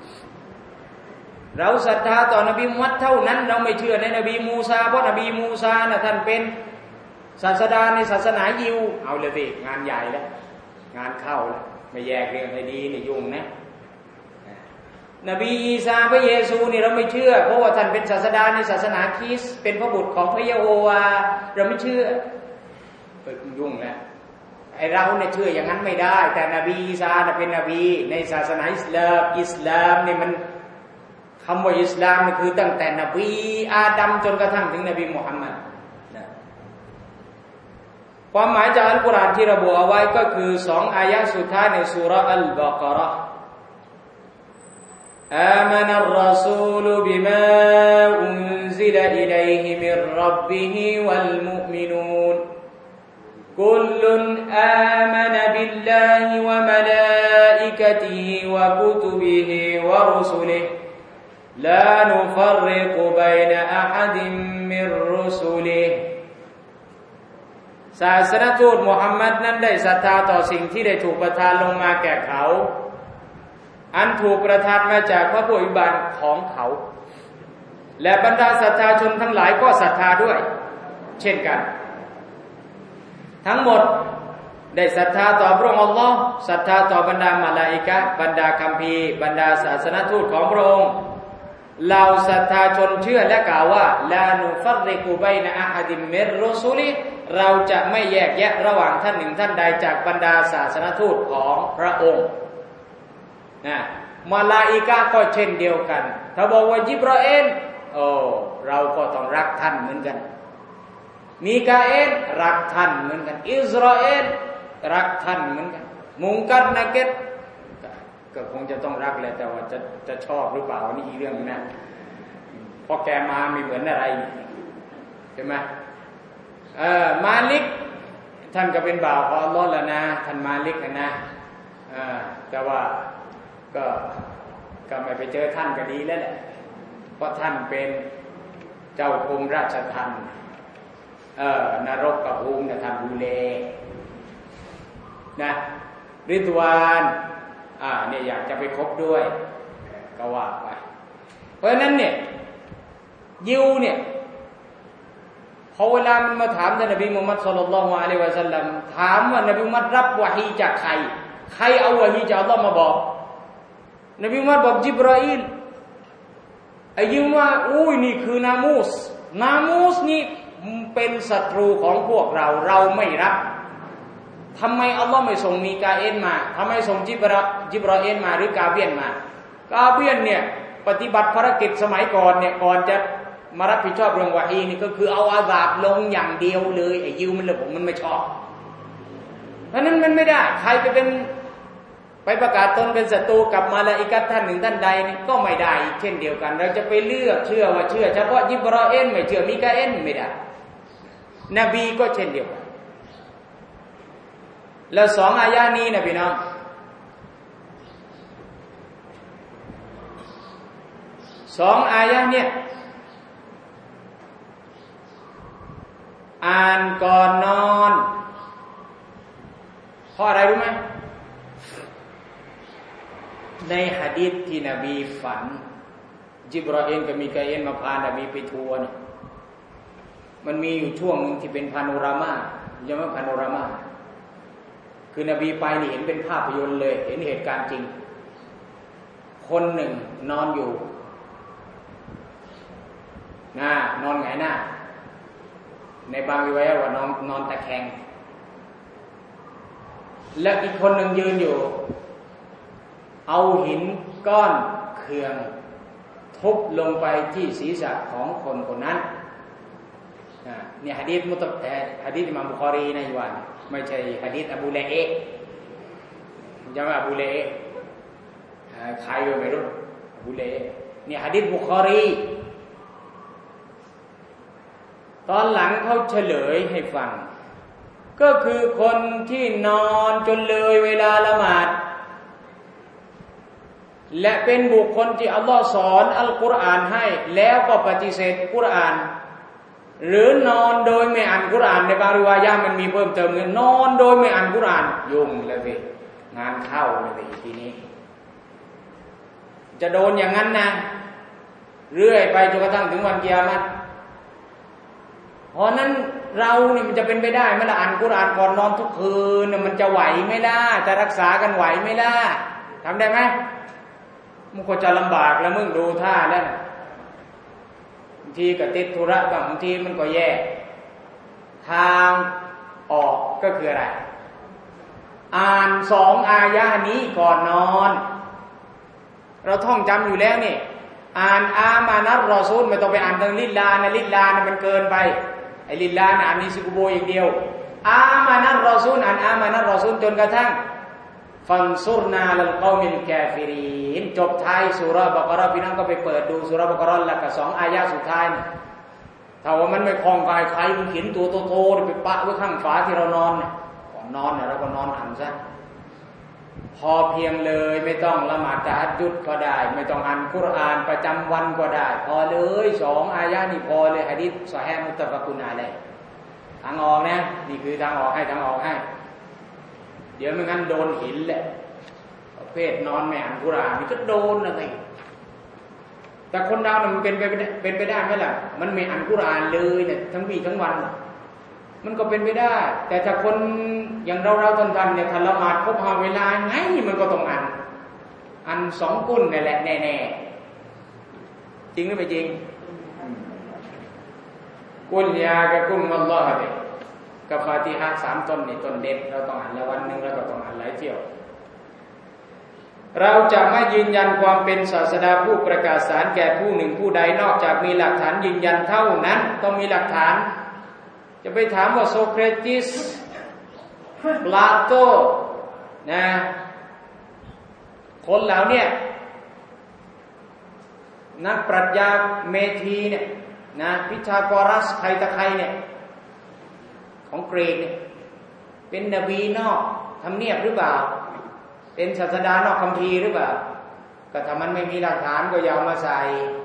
เราศรัทธาต่อนบีมุฮัมมัดเท่านั้นเราไม่เชื่อในนบีมูซาเพราะนบีมูซาน่ะท่านเป็นศาสดาในศาสนายิวเอาเลยสิงานใหญ่แล้วงานเข้าแล้วไม่แยกเรื่องให้ดีนี่ยุ่งนะนบีอีสาพระเยซูนี่เราไม่เชื่อเพราะว่าท่านเป็นศาสดาในศาสนาคริสต์เป็นพระบุตรของพระเยโฮวาเราไม่เชื่อยุ่งแล้วไอเราเนี่ยเชื่ออย่างนั้นไม่ได้แต่นบีอีสาเป็นนบีในศาสนาอิสลามอิสลามนี่มันคำว่าอิสลามนี่คือตั้งแต่นบีอาดัมจนกระทั่งถึงนบีมุฮัมมัดความหมายจากอัลกุรอานที่ระบุเอาไว้ก็คือสองอายะห์สุดท้ายในซูเราะห์อัลบะเกาะเราะห์آمن الرسول بما أنزل إليه من ربه والمؤمنون كل آمن บิลลาฮิวะมะลาอิกะติฮิวะกุตุบิฮิวะรุสุลิฮิลานุฟัรริกุบัยนะอะฮัดิมมิรรุสุลิฮิศาสนทูตมุฮัมมัดนั้นได้ศรัทธาต่อสิ่งที่ได้ถูกประทานลงมาแก่เขาอันถูกประทานมาจากพระผู้อภิบาลของเขาและบรรดาศรัทธาชนทั้งหลายก็ศรัทธาด้วยเช่นกันทั้งหมดได้ศรัทธาต่อพระองค์อัลลอฮ์ศรัทธาต่อบรรดามลาอิกะฮ์บรรดาคัมภีร์บรรดาศาสนทูตของพระองค์เหล่าศรัทธาชนเชื่อและกล่าวว่าลานุฟัรริกุบัยนะอะฮัดิมมิรรุสุลิเราจะไม่แยกแยะระหว่างท่านหนึ่งท่านใดจากบรรดาศาสนทูตของพระองค์นะมลาอิกะฮ์ก็เช่นเดียวกันถ้าบอกว่าญิบรออีลโอ้เราก็ต้องรักท่านเหมือนกันมีกาเอลรักท่านเหมือนกันอิสราเอลรักท่านเหมือนกันมุงกัรนะเกตก็คงจะต้องรักแหละแต่ว่าจะจะชอบหรือเปล่านี่อีกเรื่องนึงนะเพราะแกมาไม่เหมือนอะไรใช่ไหมเออมาลิกท่านก็เป็นบ่าวของอัลเลาะห์แล้วนะท่านมาลิกนะเออแต่ว่าก็ก็ไม่ไปเจอท่านก็ดีแล้วแหละเพราะท่านเป็นเจ้าภูมิราชทัณฑ์เออนรกกับภูมิท่านดูแลนะริดวานอ่าเนี่ยอยากจะไปคบด้วยก็ว่าไปเพราะฉะนั้นเนี่ยยิวเนี่ยพอเวลามันมาถามท่านนบีมุฮัมมัดศ็อลลัลลอฮุอะลัยฮิวะซัลลัมถามว่านบีมุฮัมมัดรับวะฮีจากใครใครเอาวะฮีจากอัลเลาะห์มาบอกนบีมุฮัมมัดบอกญิบรออีลไอ้ยิวว่าอุ้ยนี่คือนามูสนามูสนี่เป็นศัตรูของพวกเราเราไม่รับทำไมอัลลอฮ์ไม่ส่งมีกาเอลมาทำไมส่งจิบราจิบรออีลมาหรือกาเบียนมากาเบียนเนี่ยปฏิบัติภารกิจสมัยก่อนเนี่ยก่อนจะมารับผิดชอบเรื่องวะฮีนี่ก็คือเอาอาซาบลงอย่างเดียวเลยไอ้ยิวมันเลยผมมันไม่ชอบเพราะนั้นมันไม่ได้ใครจะเป็นไปประกาศตนเป็นศัตรูกับมลาอิกะฮ์ท่านหนึ่งท่านใดนี่ก็ไม่ได้เช่นเดียวกันเราจะไปเลือกเชื่อว่าเชื่อเฉพาะจิบรออีลไม่เชื่อมีกาเอลไม่ได้นบีก็เช่นเดียวกันแล้วสองอายะนี้นะพี่น้องสองอายะเนี่ยอ่านก่อนนอนเพราะอะไรรู้ไหมในหะดีษที่นบีฝันจิบรออีลกับมีกาเอลมาพานบีไปทัวร์เนี่ยมันมีอยู่ช่วงนึงที่เป็นพาโนรามายังไม่พาโนรามาคือนบีไปนี่เห็นเป็นภาพยนตร์เลยเห็นเหตุการณ์จริงคนหนึ่งนอนอยู่หน้านอนหงายหน้าในบางริวายะห์ว่านอนนอนตะแคงและอีกคนหนึ่งยืนอยู่เอาหินก้อนเคืองทุบลงไปที่ศีรษะของคนคนนั้นนี่หะดีษมุตตะหะดีษอิหม่ามบุคอรีนะอยู่วันไม่ใช่หะดีษอบูละเอะยังว่าอบูละเอะใครก็ไม่รู้อบูละเอะนี่หะดีษบุคอรีตอนหลังเขาเฉลยให้ฟังก็คือคนที่นอนจนเลยเวลาละหมาดและเป็นบุคคลที่อัลลอฮ์สอนอัลกุรอานให้แล้วก็ปฏิเสธกุรอานหรือนอนโดยไม่อ่านกุรอานในบางริวายะห์มันมีเพิ่มเติมเงินนอนโดยไม่อ่านกุรอานยุ่งเลยสิงานเข้าเลยทีนี้จะโดนอย่างนั้นนะเรื่อยไปจนกระทั่งถึงวันกิยามะฮ์เพราะนั้นเรานี่มันจะเป็นไปได้ไหมล่ะอ่านกุรอานก่อนนอนทุกคืนมันจะไหวไหมล่ะจะรักษากันไหวไหมล่ะทำได้ไหมมันก็จะลำบากแล้วมึงดูท่าแล้วบางทีก็ติดธุระบางทีมันก็แย่ทางออกก็คืออะไรอ่านสองอายะนี้ก่อนนอนเราท่องจำอยู่แล้วนี่อ่านอามานัรรอซูลไม่ต้องไปอ่านทางลิลลานะลิลลานะมันเกินไปไอ้ลิลลานะอ่านนิซิกุโบอย่างเดียวอามานัรรอซูลอ่านอามานัรรอซูลจนกระทั่งฟันซุรนาลัลกอมิลกาฟิรินจบท้ายซูเราะห์บะเกาะเราะห์พี่น้องก็ไปเปิดดูซูเราะห์บะเกาะเราะห์แล้วก็สองอายะสุดท้ายนะถ้าว่ามันไม่คล่องกายใครมันเขียนตัวโตๆไปปะไว้ข้างฝาที่เรานอนของนอนเนี่ยเราก็นอนอ่านซะพอเพียงเลยไม่ต้องละหมาดตะฮัจญุดก็ได้ไม่ต้องอ่านกุรอานประจำวันก็ได้พอเลยสองอายะนี่พอเลยหะดีษซอฮีฮ์มุตตะฟะกุนอะลัยฮิทางออกนะนี่คือทางออกให้ทางออกให้เดี๋ยวไม่งั้นโดนหินแหละประเภทนอนไม่อ่านกุรอานนี่ก็โดนอะไรแต่คนเราเนี่ยมันเป็นไปเป็นไปได้ไหมล่ะมันไม่อ่านกุรอานเลยเนี่ยทั้งวี่ทั้งวันมันก็เป็นไปได้แต่ถ้าคนอย่างเราเราท่านๆเนี่ยถ้าละหมาดครบห้าเวลาไงมันก็ต้องอ่านอ่านสองกุ่นนี่แหละแน่ๆจริงหรือไม่จริงกุลยากับกุลอัลลอฮ์เนี่ยกับฟาติฮะห์สามต้นนี่ต้นเด็ดเราต้องอ่านแล้ววันนึงเราก็ต้องอ่านหลายเที่ยวเราจะไม่ยืนยันความเป็นศาสดาผู้ประกาศสารแก่ผู้หนึ่งผู้ใดนอกจากมีหลักฐานยืนยันเท่านั้นต้องมีหลักฐานจะไปถามว่าโซเครติสปลาโตนะคนเหล่านี้นักปรัชญาเมธีเนี่ยนะพิทากอรัสใครตะใครเนี่ยของกรีกเนี่ยเป็นนบีนอกทำเนียบหรือเปล่าเป็นศาสดานอกคัมภีร์หรือเปล่าก็ถ้ามันไม่มีหลักฐานก็อย่าเอามาใส่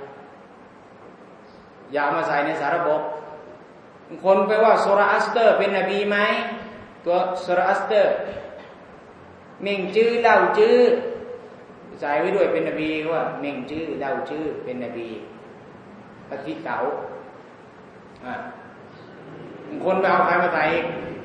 อย่าเอามาใส่ในสารบบคนไปว่าโซราอัสเตอร์เป็นนบีไหมตัวโซราอัสเตอร์เม่งจื้อเล่าจื้อใส่ไว้ด้วยเป็นนบีว่าเม่งจื้อเล่าจื้อเป็นนบีปฏิเก๋าอ่าคนไปเอาใครมาใส่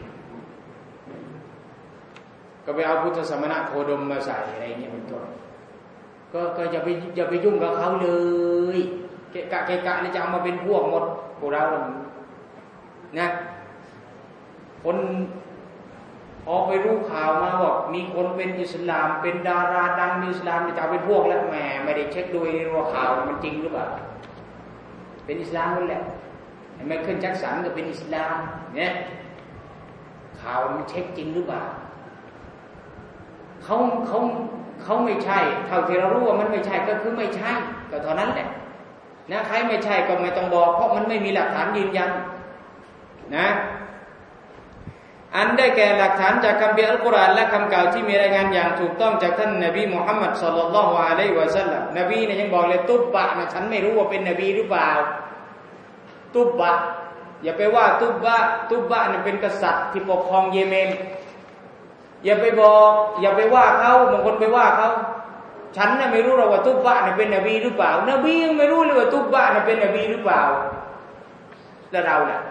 ก็ไปเอาพุทธสมณะโคดมมาใส่อะไรเงี้ยเป็นต้นก็ก็อย่าไปอย่าไปยุ่งกับเขาเลยเกะกะเกะกะนี่จะเอามาเป็นพวกหมดพวกเรานะคนพอไปรู้ข่าวมาบอกมีคนเป็นอิสลามเป็นดาราดังอิสลามจะเอาเป็นพวกแล้วแหมไม่ได้เช็คดูว่าข่าวมันจริงหรือเปล่าเป็นอิสลามนั่นแหละไมเคิลแจ็คสันก็เป็นอิสลามเนี่ยข่าวมันเช็คจริงหรือเปล่าเขาเขาเขาไม่ใช่เท่าที่เรารู้ว่ามันไม่ใช่ก็คือไม่ใช่ก็เท่านั้นแหละนะใครไม่ใช่ก็ไม่ต้องบอกเพราะมันไม่มีหลักฐานยืนยันนะอันได้แก่หลักฐานจากคัมภีร์อัลกุรอานและคำกล่าวที่มีรายงานอย่างถูกต้องจากท่านนบีมุฮัมมัดศ็อลลัลลอฮุอะลัยฮิวะซัลลัมนบีเนี่ยยังบอกเลยตุบบะนะฉันไม่รู้ว่าเป็นนบีหรือเปล่าตุบบะอย่าไปว่าตุบบะตุบบะเนี่ยเป็นกษัตริย์ที่ปกครองเยเมนอย่าไปบอกอย่าไปว่าเขาบางคนไปว่าเขาฉันน่ะไม่รู้หรอกว่าตุบบะเนี่ยเป็นนบีหรือเปล่านบียังไม่รู้เลยว่าตุบบะเนี่ยเป็นนบีหรือเปล่าแล้วเราล่ะ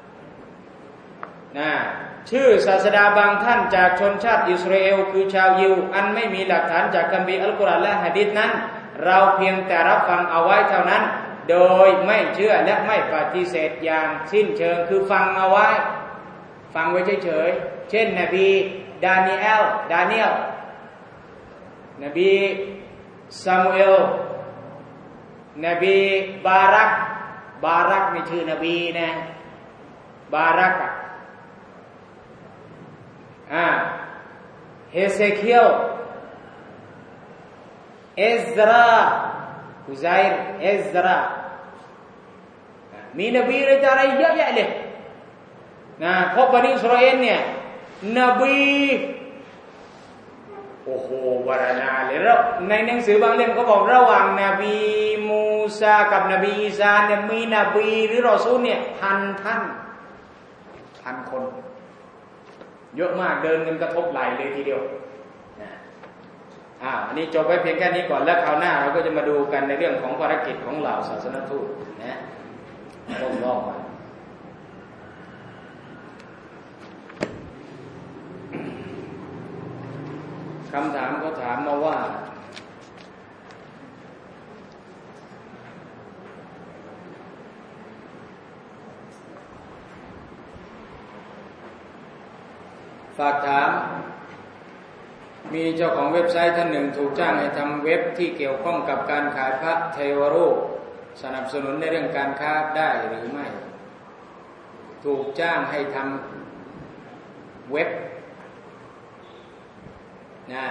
นะชื่อศาสดาบางท่านจากชนชาติอิสราเอลคือชาวยิวอันไม่มีหลักฐานจากคัมภีร์อัลกุรอานและหะดีษนั้นเราเพียงแต่รับฟังเอาไว้เท่านั้นโดยไม่เชื่อและไม่ปฏิเสธอย่างสิ้นเชิงคือฟังเอาไว้ฟังไว้เฉยๆเช่นนบีดานีเอลดาเนียลนบีซามูเอลนบีบารักบารักนี่ชื่อนบีนะบารักอ่าเฮเซคิเอลเอซราอุซัยร์เอซรามีนบีอะไรเยอะแยะเลยนะพวกบันิอิสราเอลเนี่ยนบีโอ้โหวารานาเลยแล้วในหนังสือบางเล่มเขาบอกระหว่างนบีมูซากับนบีอีสาเนี่ยมีนบีหรือรอซูลเนี่ยพันท่านพันคนเยอะมากเดินกันกระทบไหล่เลยทีเดียวนะอ่าอันนี้จบไว้เพียงแค่นี้ก่อนแล้วคราวหน้าเราก็จะมาดูกันในเรื่องของภารกิจของเหล่าศาสนทูตนะต้องรอบมาคำถามเขาถามมาว่าฝากถามมีเจ้าของเว็บไซต์ท่านหนึ่งถูกจ้างให้ทำเว็บที่เกี่ยวข้องกับการขายพระเทวรูปสนับสนุนในเรื่องการค้าได้หรือไม่ถูกจ้างให้ทำเว็บนะ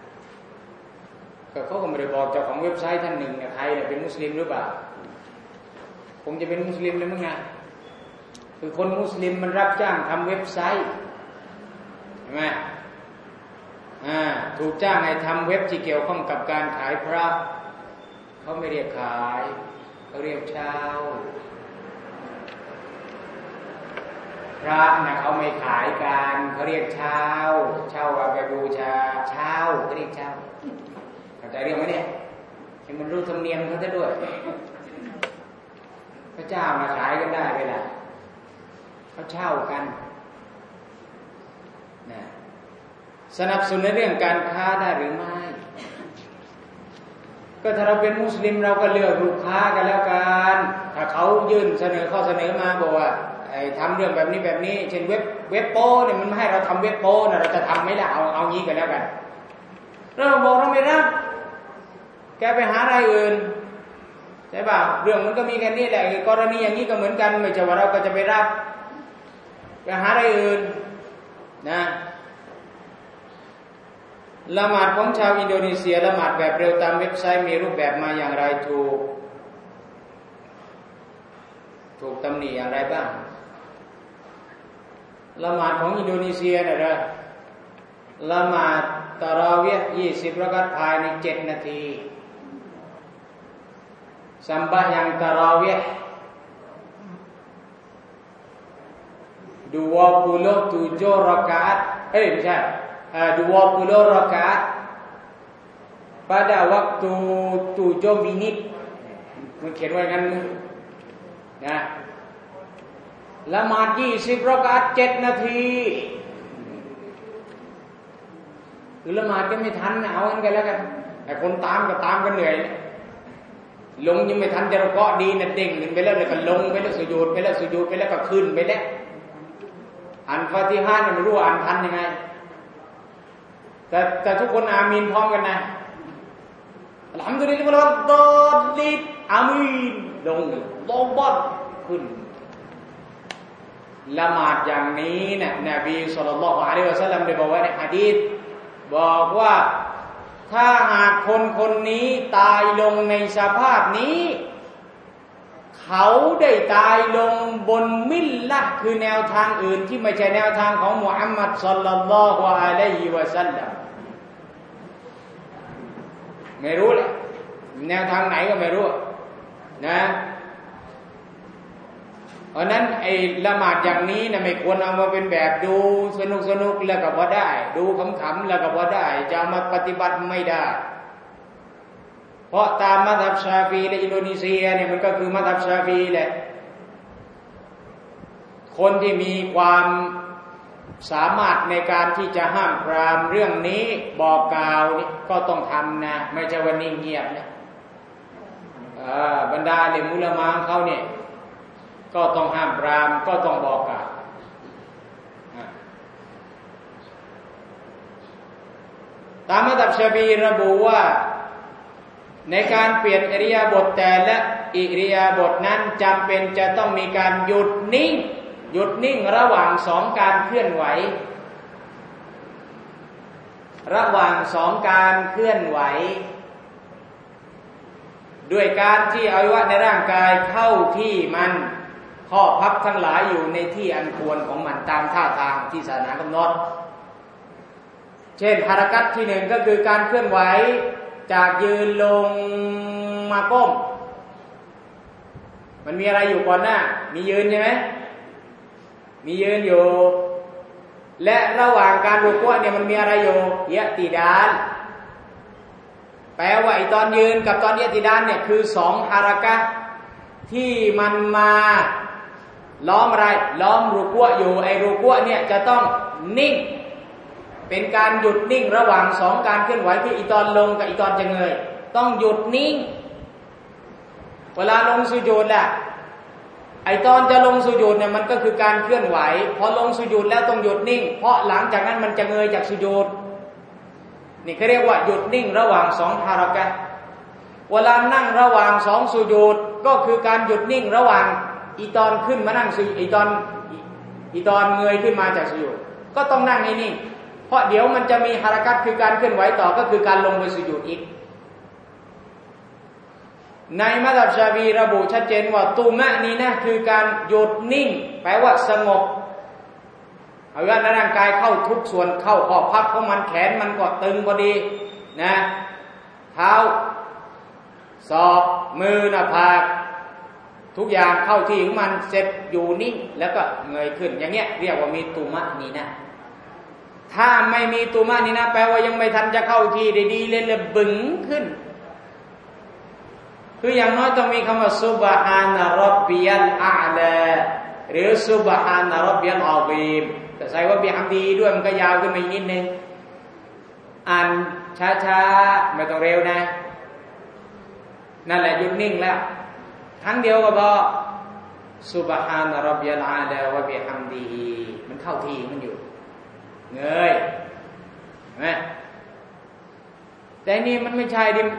ก็เขาก็ไม่ได้บอกเจ้าของเว็บไซต์ท่านหนึ่งเนี่ยใครเนี่ยเป็นมุสลิมหรือเปล่าคงจะเป็นมุสลิมเลยมั้งไงคือคนมุสลิมมันรับจ้างทำเว็บไซต์ช่ไหมอ่าถูกจ้างให้ทำเว็บที่เกี่ยวข้องกับการขายพระเขาไม่เรียกขายเขาเรียกเช่าพระนะเขาไม่ขายกันเขาเรียกเช่าเช่าเอาไปบูชาเช่าเขาเรียกเช่าเข้าใจเรื่องไหมเนี่ยให้มันรู้ธรรมเนียมเขาซะด้วยพระเจ้ามาขายกันได้ไปละเขาเช่ากันนะสนับสนุนในเรื่องการค้าได้หรือไม่ก็ถ้าเราเป็นมุสลิมเราก็เลือกลูกค้ากันแล้วกันถ้าเขายื่นเสนอข้อเสนอมาบอกว่าไอ้ทำเรื่องแบบนี้แบบนี้เช่นเว็บเว็บโป้เนี่ยมันไม่ให้เราทำเว็บโป้นะเราจะทำไม่ได้เอาเอางี้กันแล้วกันเราบอกเราไม่รับแกไปหารายอื่นใช่ป่ะเรื่องมันก็มีแค่นี้แหละกรณีอย่างนี้ก็เหมือนกันไม่ใช่ว่าเราก็จะไปรับไปหารายอื่นนะละหมาดของชาวอินโดนีเซียละหมาดแบบเร็วตามเว็บไซต์มีรูปแบบมาอย่างไรถูกถูกตำหนิอย่างไรบ้างละหมาดของอินโดนีเซียนะฮะละหมาดตะเราะวีห์ยี่สิบเราะกาอะห์ภายในเจ็ดนาทีsembahyang tarawih dua puluh tujuh rakaat eh ไม่ใช่dua puluh rakaat pada waktu tujuh menit มันเขียนไว้งั้นนะละหมาดยี่สิบรากาอะห์เจ็ดนาทีคือละหมาดก็ไม่ทันเอางั้นกันแล้วกันไอ้คนตามก็ตามกันเหนื่อยลงยังไม่ทันจะรอกะดีนะเด้งขึ้นไปแล้วแล้วก็ลงไปแล้วสุญูดไปแล้วสุญูดไปแล้วก็ขึ้นไปแล้วอ่านฟาติฮะห์เนี่ยไม่รู้อ่านทันยังไงแต่แต่ทุกคนอามีนพร้อมกันนะอัลฮัมดุลิลลาฮิร็อบบิลอาลามีนอามีนลงลงบอดขึ้นละหมาดอย่างนี้นะนบีศ็อลลัลลอฮุอะลัยฮิวะซัลลัมได้บอกไว้ในหะดีษบอกว่าถ้าหากคนคนนี้ตายลงในสภาพนี้เขาได้ตายลงบนมิลละห์คือแนวทางอื่นที่ไม่ใช่แนวทางของมุฮัมมัดศ็อลลัลลอฮุอะลัยฮิวะซัลลัมไม่รู้แหละแนวทางไหนก็ไม่รู้นะเพราะนั้นไอ้ละหมาดอย่างนี้นะไม่ควรเอามาเป็นแบบดูสนุกสนุกแล้วก็พอได้ดูขำๆแล้วก็พอได้จะเอามาปฏิบัติไม่ได้เพราะตามมัซฮับชาฟีในอินโดนีเซียเนี่ยมันก็คือมัซฮับชาฟีแหละคนที่มีความสามารถในการที่จะห้ามปรามเรื่องนี้บอกกล่าวนี่ก็ต้องทำนะไม่ใช่ว่านิ่งเงียบนะบรรดาเลมุลามะเขาเนี่ยก็ต้องห้ามปรามก็ต้องบอกกล่าวตามมัซฮับชาฟีระบุว่าในการเปลี่ยนอิริยาบถแต่ละอิริยาบถนั้นจำเป็นจะต้องมีการหยุดนิ่งหยุดนิ่งระหว่างสองการเคลื่อนไหวระหว่างสองการเคลื่อนไหวด้วยการที่อวัยวะในร่างกายเข้าที่มันข้อพับทั้งหลายอยู่ในที่อันควรของมันตามท่าทางที่ศาสนากำหนดเช่นฮาระกัตที่หนึ่งก็คือการเคลื่อนไหวจากยืนลงมาก้มมันมีอะไรอยู่ก่อนหน้ามียืนใช่ไหมมียืนอยู่และระหว่างการรุกูเนี่ยมันมีอะไรอยู่ยะติดานแปลว่าไอ้ตอนยืนกับตอนยะติดานเนี่ยคือสองฮาระกัตที่มันมาล้อมอะไรล้อมรุกูอยู่ไอ้รุกูเนี่ยจะต้องนิ่งเป็นการหยุดนิ่งระหว่างสองการเคลื่อนไหวที่อีตอนลงกับอีตอนจะเงยต้องหยุดนิ่งเวลาลงสุญูดล่ะไอตอนจะลงสุญูดเนี่ยมันก็คือการเคลื่อนไหวพอลงสุญูดแล้วต้องหยุดนิ่งเพราะหลังจากนั้นมันจะเงยจากสุญูดนี่เขาเรียกว่าหยุดนิ่งระหว่างสองฮาระกัตเวลานั่งระหว่างสองสุญูดก็คือการหยุดนิ่งระหว่างอีตอนขึ้นมานั่งสุอีตอนอีตอนเงยขึ้นมาจากสุญูดก็ต้องนั่งให้นิ่งเพราะเดี๋ยวมันจะมีฮาระกัตคือการเคลื่อนไหวต่อก็คือการลงไปสุญูดอีกในมัซฮับชาฟีระบุชัดเจนว่าตุมะนีนะคือการหยุดนิ่งแปลว่าสงบอเอาว่าร่างกายเข้าทุกส่วนเข้าข้อพับของมันแขนมันก็ตึงพอดีนะเท้าศอกมือหน้าผากทุกอย่างเข้าที่ของมันเสร็จอยู่นิ่งแล้วก็เงยขึ้นอย่างเงี้ยเรียกว่ามีตุมะนีนะถ้าไม่มีตุมะนีนะแปลว่ายังไม่ทันจะเข้าที่ได้ดีเลยเลยบึ้งขึ้นคืออย่างน้อยต้องมีคำว่าซุบฮานะร็อบบิยัลอาลาหรือซุบฮานะร็อบบิยัลอาซีมแต่ใส่ว่าบิฮัมดีด้วยมันก็ยาวขึ้นมาอีกนิดนึงอ่านช้าๆไม่ต้องเร็วนะนั่นแหละหยุดนิ่งแล้วครั้งเดียวก็พอซุบฮานะร็อบบิยัลอาลาวะบิฮัมดีมันเข้าที่มันอยู่เงยเห็นไหมแต่นี่มันไม่ใช่ดิ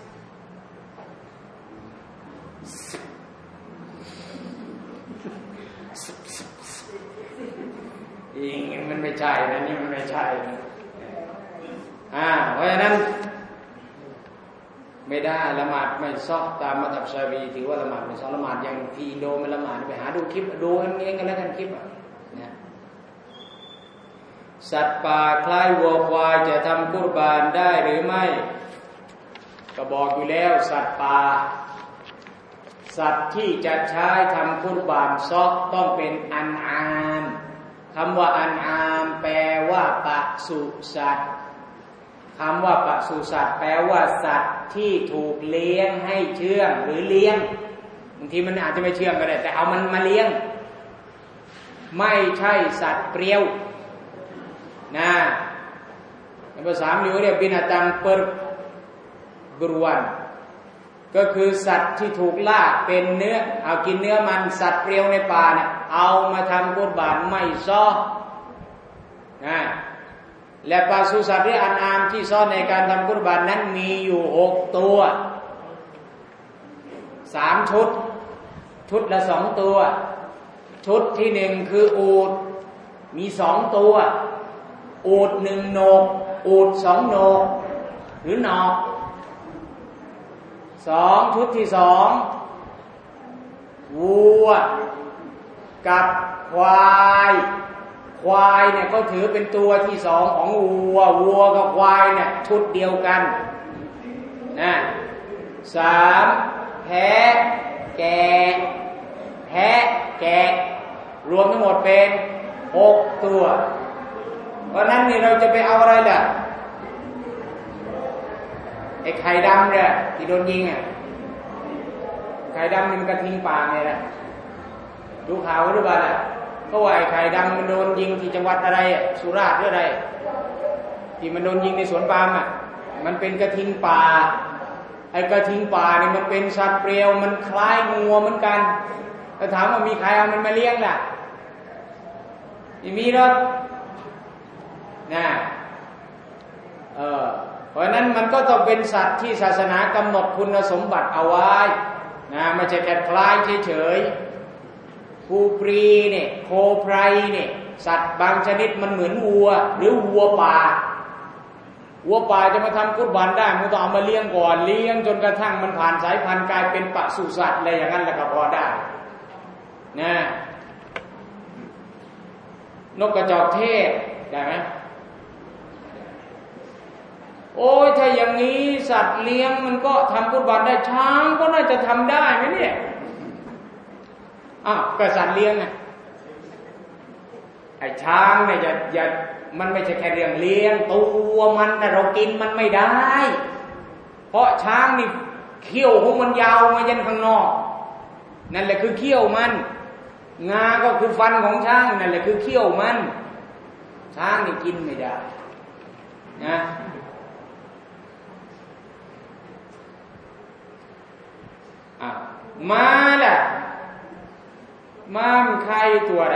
อิงมันไม่ใช่นะนี่มันไม่ใช่อ่าเพราะฉะนั้นไม่ได้ละหมาดไม่ซอกตามมัธยมชาฟีถือว่าละหมาดไม่ซอกละหมาดอย่างที่อินโดมันละหมาดไปหาดูคลิปดูกันเองกันแล้วกันคลิปอ่ะนะสัตว์ป่าคล้ายวัวควายจะทำกุรบานได้หรือไม่ก็บอกอยู่แล้วสัตว์ป่าสัตว์ที่จะใช้ทำกุรบานซอกต้องเป็นอันอามคำว่าอันอามแปลว่าปศุสัตว์คำว่าปศุสัตว์แปลว่าสัตว์ที่ถูกเลี้ยงให้เชื่องหรือเลี้ยงบางทีมันอาจจะไม่เชื่องก็ได้แต่เอามันมาเลี้ยงไม่ใช่สัตว์เปรี้ยวนะในภาษามิวเรียกบินาตังเปอร์บรวนก็คือสัตว์ที่ถูกล่าเป็นเนื้อเอากินเนื้อมันสัตว์เปรี้ยวในป่าเนี่ยเอามาทำกุรบานไม่ซ้อนะและปศุสัตว์หรืออันอามที่ซ้อนในการทำกุรบานนั้นมีอยู่หกตัวสามชุดชุดละสองตัวชุดที่หนึ่งคืออูฐมีสองตัวอูฐหนึ่งโหนกอูฐสองโหนกหรือหนอกสองชุดที่สองวัวกับควายควายเนี่ยเขาถือเป็นตัวที่สองของวัววัวกับควายเนี่ยชุดเดียวกันนะสามแพะแกะแพะแกะรวมทั้งหมดเป็นหกตัวเพราะนั้นนี่เราจะไปเอาอะไรล่ะไอ้ไข่ดำเนี่ยที่โดนยิงอ่ะไข่ดำมันกระทิงป่าเนี่ยนะดูข่าวหรือเปล่าล่ะเพราะว่าไอ้ไข่ดำมันโดนยิงที่จังหวัดอะไรอ่ะสุราษฎร์หรืออะไรที่มันโดนยิงในสวนปาล์มอ่ะมันเป็นกระทิงป่าไอ้กระทิงป่านี่มันเป็นสัตว์เปรี้ยวมันคล้ายงัวเหมือนกันแต่ถามว่ามีใครเอามันมาเลี้ยงล่ะไม่มีหรอกนะเออเพราะนั้นมันก็ต้องเป็นสัตว์ที่ศาสนากำหนดคุณสมบัติเอาไว้นะไม่ใช่แค่คล้ายเฉยๆภูปรีเนี่ยโคไพรเนี่ยสัตว์บางชนิดมันเหมือนวัวหรือวัวป่าวัวป่าจะมาทำกุรบานได้มันต้องเอามาเลี้ยงก่อนเลี้ยงจนกระทั่งมันผ่านสายพันธุ์กลายเป็นปศุสัตว์อะไรอย่างนั้นแล้วก็พอได้นะนกกระจอกเทศได้ไหมโอ้ยถ้าอย่างนี้สัตว์เลี้ยงมันก็ทำกุรบานได้ช้างก็น่าจะทำได้ไหมเนี่ยอ้าวก็สัตว์เลี้ยงไงไอ้ช้างเนี่ยอย่าอย่ามันไม่ใช่แค่เรื่องเลี้ยงตัวมันแต่เรากินมันไม่ได้เพราะช้างนี่เขี้ยวของมันยาวมายันข้างนอกนั่นแหละคือเขี้ยวมันงาก็คือฟันของช้างนั่นแหละคือเขี้ยวมันช้างนี่กินไม่ได้นะอ่ะม้าล่ะม้ามันใครตัวอะไร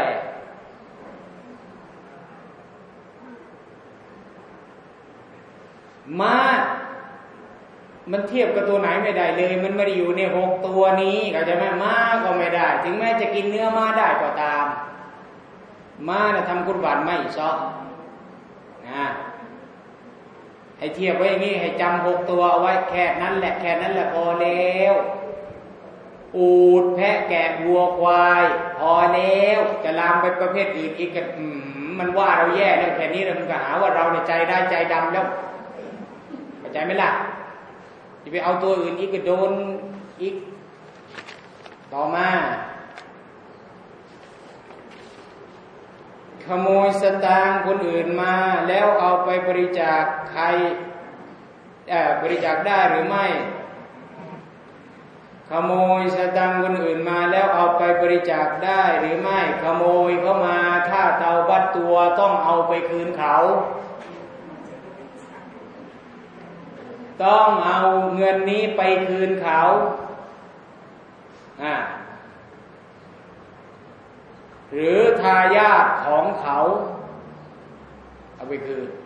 ม้ามันเทียบกับตัวไหนไม่ได้เลยมันไม่ได้อยู่ในหกตัวนี้เข้าใจไหมม้าก็ไม่ได้ถึงแม้จะกินเนื้อม้าได้ก็ตามม้าน่ะทำกุรบานไม่ซอกนะให้เทียบไว้อย่างนี้ให้จำหกตัวเอาไว้แค่นั้นแหละแค่นั้นแหละพอแล้วอูฐแพะแกะวัวควายพอแล้วจะลามไปประเภทอื่นอีกก็มันว่าเราแย่เรื่องแค่นี้แล้วมันก็หาว่าเราในใจได้ใจดำแล้วเข้าใจไหมล่ะจะไปเอาตัวอื่นอีกก็โดนอีกต่อมาขโมยสตางค์คนอื่นมาแล้วเอาไปบริจาคใครเอ่อบริจาคได้หรือไม่ขโมยสตางค์คนอื่นมาแล้วเอาไปบริจาคได้หรือไม่ขโมยเข้ามาถ้าเตาบัดตัวต้องเอาไปคืนเขาต้องเอาเงินนี้ไปคืนเขาอ่าหรือทายาทของเขาเอาไปคืน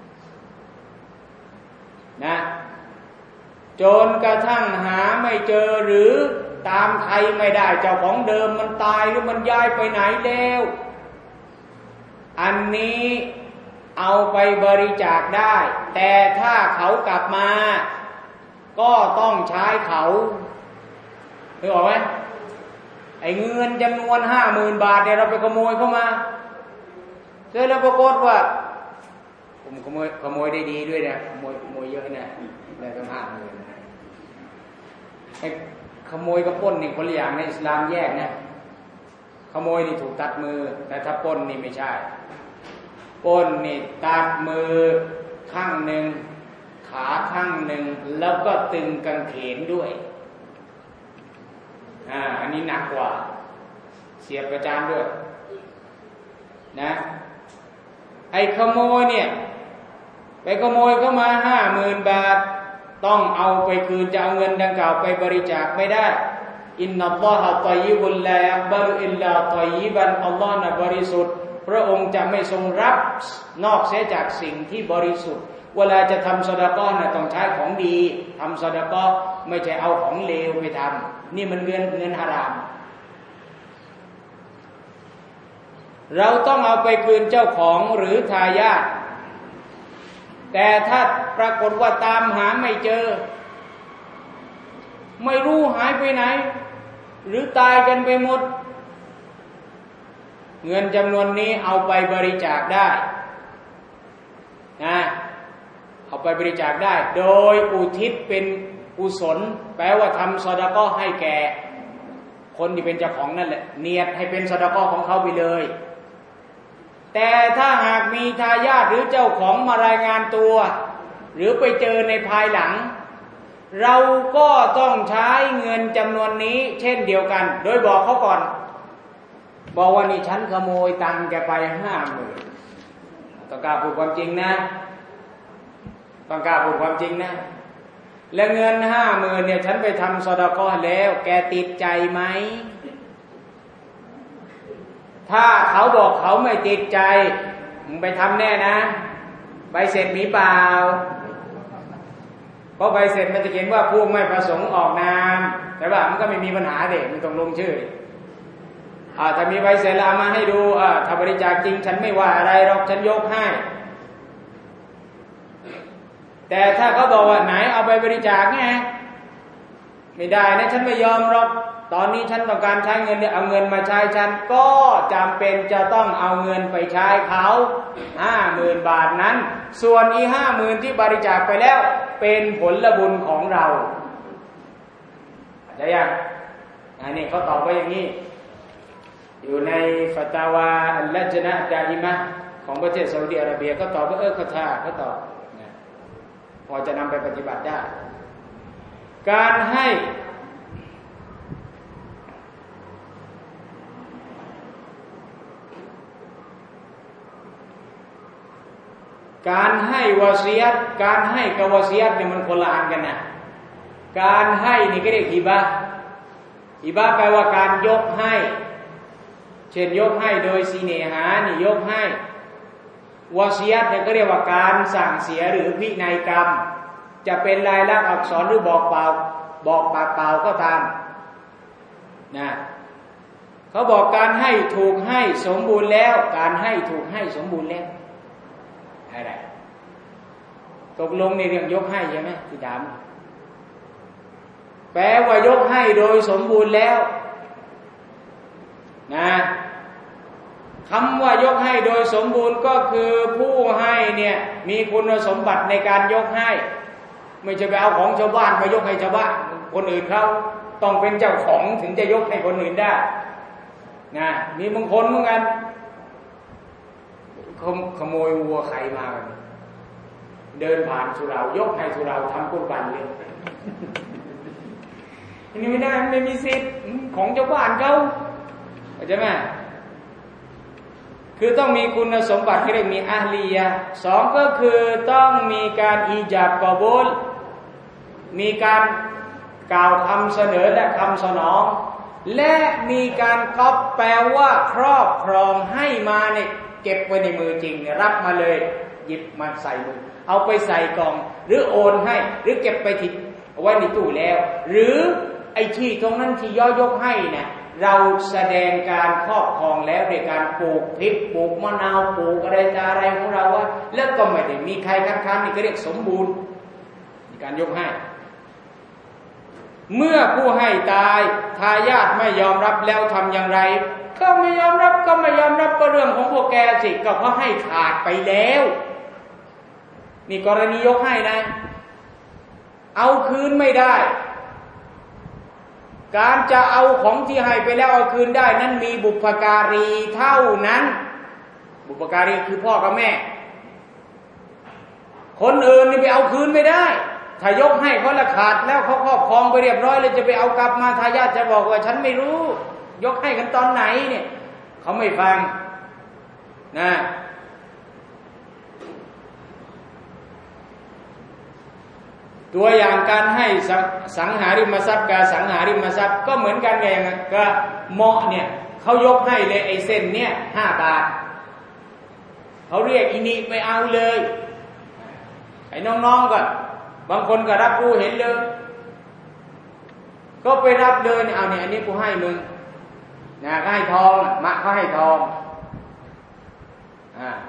นะจนกระทั่งหาไม่เจอหรือตามใครไม่ได้เจ้าของเดิมมันตายหรือมันย้ายไปไหนแล้วอันนี้เอาไปบริจาคได้แต่ถ้าเขากลับมาก็ต้องใช้เขานึกออกไหมไอ้เงินจำนวนห้าหมื่นบาทเนี่ยเราไปขโมยเข้ามาเสร็จแล้วปรากฏว่าผมขโมยขโมยได้ดีด้วยนะขโมยขโมยเยอะนะได้ตั้งห้าหมื่นไอ้ขโมยกับปล้นนี่คนละอย่างในอิสลามแยกนะขโมยนี่ถูกตัดมือแต่ถ้าปล้นนี่ไม่ใช่ปล้นนี่ตัดมือข้างหนึ่งขาข้างหนึ่งแล้วก็ตึงกางเขนด้วยอ่าอันนี้หนักกว่าเสียบประจานด้วยนะไอ้ขโมยเนี่ยไปขโมยเข้ามาห้าหมื่นบาทต้องเอาไปคืนจะเอาเงินดังกล่าวไปบริจาคไม่ได้อินนัลลอฮะฏอยยิบุลลายักบัรุอิลลาฏอยยิบันอัลลอฮ์น่ะบริสุทธิ์พระองค์จะไม่ทรงรับนอกเสียจากสิ่งที่บริสุทธิ์เวลาจะทำซอดาก้อน่ะต้องใช้ของดีทำซอดาก้อไม่ใช่เอาของเลวไปทำนี่มันเงินเงินฮารามเราต้องเอาไปคืนเจ้าของหรือทายาทแต่ถ้าปรากฏว่าตามหาไม่เจอไม่รู้หายไปไหนหรือตายกันไปหมดเงินจำนวนนี้เอาไปบริจาคได้นะเอาไปบริจาคได้โดยอุทิศเป็นกุศลแปลว่าทำซอดาก้อให้แก่คนที่เป็นเจ้าของนั่นแหละเนียดให้เป็นซอดาก้อของเขาไปเลยแต่ถ้าหากมีทายาทหรือเจ้าของมารายงานตัวหรือไปเจอในภายหลังเราก็ต้องใช้เงินจำนวนนี้เช่นเดียวกันโดยบอกเขาก่อนบอกว่านี่ฉันขโมยตังค์แกไปห้าหมื่นต้องกล้าพูดความจริงนะต้องกล้าพูดความจริงนะและเงินห้าหมื่นเนี่ยฉันไปทำซอดาก้อแล้วแกติดใจไหมถ้าเขาบอกเขาไม่ติดใจมึงไปทำแน่นะใบเสร็จมีเปล่าเพราะใบเสร็จมันจะเขียนว่าผู้ไม่ประสงค์ออกนามแต่ว่ามันก็ไม่มีปัญหาเด็กมันต้องลงชื่ออ่าถ้ามีใบเสร็จแล้วมาให้ดูอ่าถ้าบริจาคจริงฉันไม่ว่าอะไรหรอกฉันยกให้แต่ถ้าเขาบอกว่าไหนเอาไปบริจาคไงไม่ได้นะฉันไม่ยอมหรอกตอนนี้ฉันต้องการใช้เงินเนี่ยเอาเงินมาใช้ฉันก็จำเป็นจะต้องเอาเงินไปใช้เขาห้าหมื่นบาทนั้นส่วนอีห้าหมื่นที่บริจาคไปแล้วเป็นผลบุญของเราเข้าใจยังอันนี้เขาตอบไว้อย่างนี้อยู่ในฟัตาวาอัลลัจนะดาอิมะของประเทศซาอุดิอาระเบียก็ตอบว่าเออเขาท่าเขาตอบพอจะนำไปปฏิบัติได้การให้การให้วาซียะห์การให้กับวาซียะห์เนี่ยมันคนละอันกันนะการให้นี่ก็เรียกฮิบะห์ฮิบะห์แปลว่าการยกให้เช่นยกให้โดยสีเนหานี่ยกให้วาซียะห์เนี่ยก็เรียกว่าการสั่งเสียหรือพินัยกรรมจะเป็นลายลักษณ์อักษรหรือบอกเปล่าบอกปากเปล่าก็ตามนะเขาบอกการให้ถูกให้สมบูรณ์แล้วการให้ถูกให้สมบูรณ์แล้วอะไรตกลงในเรื่องยกให้ใช่ไหมที่ถามแปลว่ายกให้โดยสมบูรณ์แล้วนะคำว่ายกให้โดยสมบูรณ์ก็คือผู้ให้เนี่ยมีคุณสมบัติในการยกให้ไม่จะไปเอาของชาวบ้านมายกให้ชาวบ้านคนอื่นเขาต้องเป็นเจ้าของถึงจะยกให้คนอื่นได้นะมีบางคนเหมือนกันขโมยวัวใครมาเดินผ่านสุเหร่ายกให้สุเหร่าทำกุรบันเลยอันนี้ไม่ได้ไม่มีสิทธิ์ของชาวบ้านเขาเข้าใจไหมคือต้องมีคุณสมบัติที่เรียกมีอะห์ลียะห์สองก็คือต้องมีการอีญาบกอบูลมีการกล่าวคำเสนอและคำสนองและมีการก๊อปแปลว่าครอบครองให้มาเนี่ยเก็บไว้ในมือจริงเนี่ยรับมาเลยหยิบมาใส่มือเอาไปใส่กล่องหรือโอนให้หรือเก็บไปทิ้งเอาไว้ในตู้แล้วหรือไอ้ที่ตรงนั้นที่ย่อยกให้เนี่ยเราแสดงการครอบครองแล้วในการปลูกพริกปลูกมะนาวปลูกอะไรต่ออะไรของเราว่าแล้วก็ไม่ได้มีใครคัดค้านนี่ก็เรียกสมบูรณ์ในการยกให้เมื่อผู้ให้ตายทายาทไม่ยอมรับแล้วทำอย่างไรก็ไม่ยอมรับก็ไม่ยอมรับก็เรื่องของพวกแกสิก็เพราะให้ขาดไปแล้วนี่กรณียกให้นะเอาคืนไม่ได้การจะเอาของที่ให้ไปแล้วเอาคืนได้นั้นมีบุพการีเท่านั้นบุพการีคือพ่อกับแม่คนอื่นนี่ไปเอาคืนไม่ได้ถ้ายกให้เขาละขาดแล้วเขาครอบครองไปเรียบร้อยเลยจะไปเอากลับมาทายาทจะบอกว่าฉันไม่รู้ยกให้กันตอนไหนเนี่ยเขาไม่ฟังนะตัวอย่างการให้สังหาริมทรัพย์กับสังหาริมทรัพย์ก็เหมือนกันไงก็เหมาะเนี่ยเขายกให้เลยไอ้เส้นเนี่ยห้าบาทเขาเรียกอินิไปเอาเลยไอ้น้องๆก็บางคนก็รับรู้เห็นเลยก็ไปรับเลยเอาเนี่ยอันนี้กูให้มึงนะก็ให้ทองมะเขาให้ทองอ่า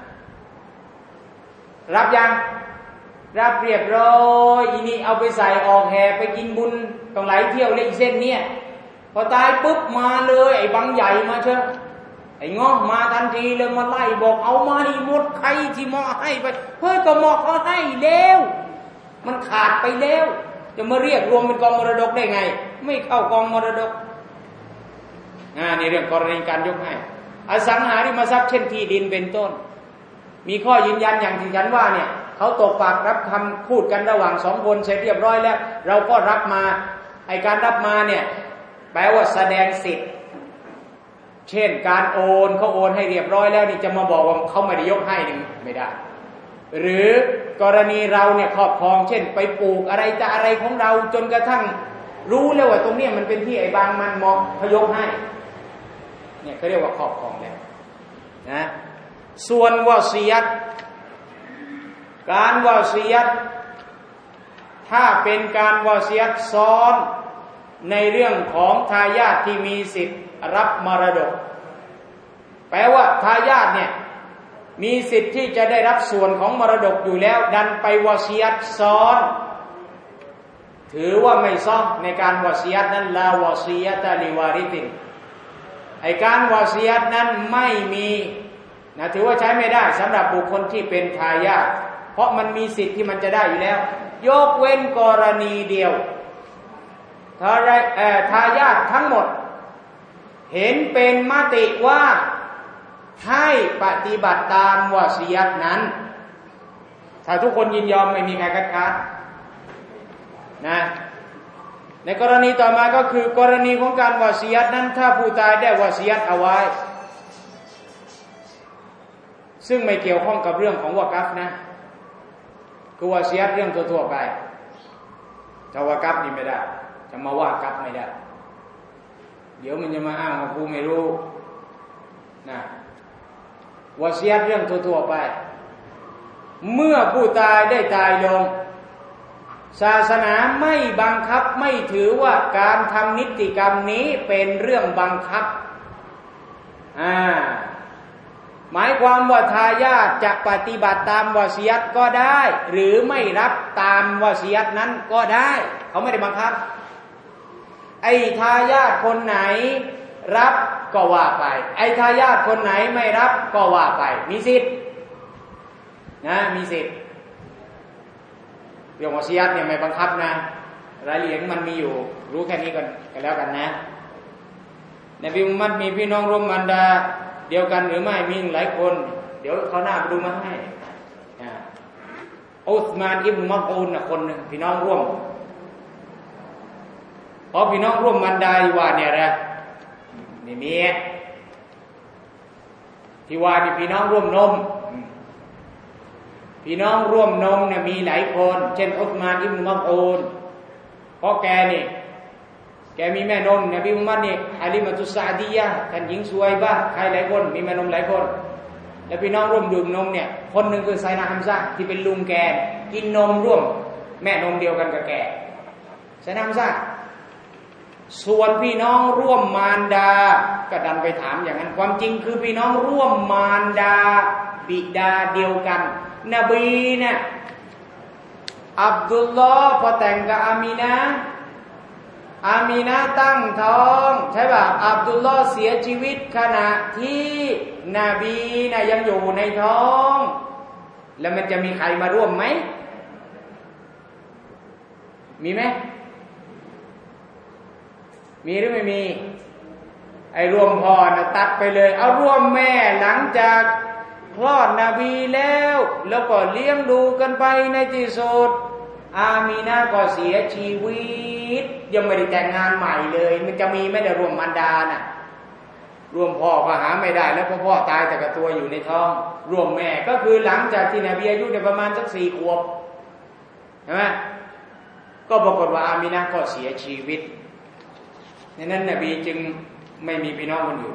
รับยังรับเรียบร้อยอีนี่เอาไปใส่ออกแห่ไปกินบุญต้องไหลเที่ยวเลยอีเส้นเนี่ยพอตายปุ๊บมาเลยไอ้บังใหญ่มาเชอะไอ้ง้อมาทันทีเลยมาไล่บอกเอามาให้หมดใครที่เหมาะให้ไปเฮ้ยก็เหมาะเขาให้แล้วมันขาดไปแล้วจะมาเรียกรวมเป็นกองมรดกได้ไงไม่เข้ากองมรดกอ่าในเรื่องกรณีการยกให้อสังหาริมทรัพย์เช่นที่ดินเป็นต้นมีข้อยืนยันอย่างที่ฉันว่าเนี่ยเขาตกปากรับคำพูดกันระหว่างสองคนเสร็จเรียบร้อยแล้วเราก็รับมาไอการรับมาเนี่ยแปลว่าแสดงสิทธิ์เช่นการโอนเขาโอนให้เรียบร้อยแล้วนี่จะมาบอกว่าเขาไม่ได้ยกให้นี่ไม่ได้หรือกรณีเราเนี่ยครอบครองเช่นไปปลูกอะไรจะอะไรของเราจนกระทั่งรู้แล้วว่าตรงนี้มันเป็นที่ไอ้บางมันเหมาะเขายกให้เนี่ยเขาเรียกว่าครอบครองแล้วนะส่วนวาซียะห์การวาซียะห์ถ้าเป็นการวาซียะห์ซ้อนในเรื่องของทายาทที่มีสิทธิ์รับมรดกแปลว่าทายาทเนี่ยมีสิทธิ์ที่จะได้รับส่วนของมรดกอยู่แล้วดันไปวาซียะห์ซ้อนถือว่าไม่ซ้อนในการวาซียะห์นั้นลาวาซียะตะลิวาริตินไอการวาซียะห์นั้นไม่มีนะถือว่าใช้ไม่ได้สำหรับบุคคลที่เป็นทายาทเพราะมันมีสิทธิ์ที่มันจะได้อยู่แล้วยกเว้นกรณีเดียวทายาททั้งหมดเห็นเป็นมติว่าให้ปฏิบัติตามวาซียะห์นั้นถ้าทุกคนยินยอมไม่มีใครคัดค้านนะในกรณีต่อมาก็คือกรณีของการวาซียะห์นั้นถ้าผู้ตายได้วาซียะห์เอาไว้ซึ่งไม่เกี่ยวข้องกับเรื่องของวะกัฟนะคือวาซียะห์เรื่องทั่วๆไปจะวะกัฟนี่ไม่ได้จะมาว่ากัฟไม่ได้เดี๋ยวมันจะมาอ้างว่ากูไม่รู้นะวาซียะห์เรื่องทั่วๆไปเมื่อผู้ตายได้ตายลงศาสนาไม่บังคับไม่ถือว่าการทำนิติกรรมนี้เป็นเรื่องบังคับอ่าหมายความว่าทายาทจะปฏิบัติตามวาซียะห์ก็ได้หรือไม่รับตามวาซียะห์นั้นก็ได้เขาไม่ได้บังคับไอ้ทายาทคนไหนรับก็ว่าไปไอ้ทายาทคนไหนไม่รับก็ว่าไปมีสิทธิ์นะมีสิทธิ์เรื่องวะซียัตเนี่ยไม่บังคับนะรายละเอียดมันมีอยู่รู้แค่นี้กันกันแล้วกันนะนบีมุฮัมมัดมีพี่น้องร่วมมารดาเดียวกันหรือไม่มีหลายคนเดี๋ยวเขาหน้าไปดูมาให้อุสมานอิบนุมักอูนน่ะคนนึงพี่น้องร่วมเพราะพี่น้องร่วมมารดาที่ว่าเนี่ยนะนี่มีที่ว่านี่พี่น้องร่วมนมพี่น้องร่วมนมเนี่ยมีหลายคนเช่นอุสมานอิบนุมักอูนเพราะแกนี่แกมีแม่นมนบีมุฮัมมัดนี่ฮาลิมะตุสซาดียะห์ท่านหญิงสวยบ้าใครหลายคนมีแม่นมหลายคนแล้วพี่น้องร่วมดื่มนมเนี่ยคนหนึ่งคือไซนาฮัมซะที่เป็นลุงแกกินนมร่วมแม่นมเดียวกันกับแกไซนาฮัมซะส่วนพี่น้องร่วมมารดาก็ดันไปถามอย่างนั้นความจริงคือพี่น้องร่วมมารดาบิดาเดียวกันนบีเนี่ยอับดุลลอฮ์พอแต่งกับอามีนะอามีนะตั้งท้องใช่ป่ะอับดุลลอฮ์เสียชีวิตขณะที่นบีน่ะยังอยู่ในท้องแล้วมันจะมีใครมาร่วมไหมมีไหมมีหรือไม่มีไอ้ร่วมพ่อน่ะตัดไปเลยเอาร่วมแม่หลังจากคลอดนบีแล้วแล้วก็เลี้ยงดูกันไปในที่สุดอามีนะก็เสียชีวิตยังไม่ได้แต่งงานใหม่เลยมันจะมีไม่ได้ร่วมมารดาน่ะร่วมพ่อก็หาไม่ได้แล้วเพราะพ่อตายแต่กับตัวอยู่ในท้องร่วมแม่ก็คือหลังจากที่นบีอายุได้ประมาณสักสี่ขวบใช่ไหมก็ปรากฏว่าอามีนะก็เสียชีวิตในนั้นนบีจึงไม่มีพี่น้องคนอยู่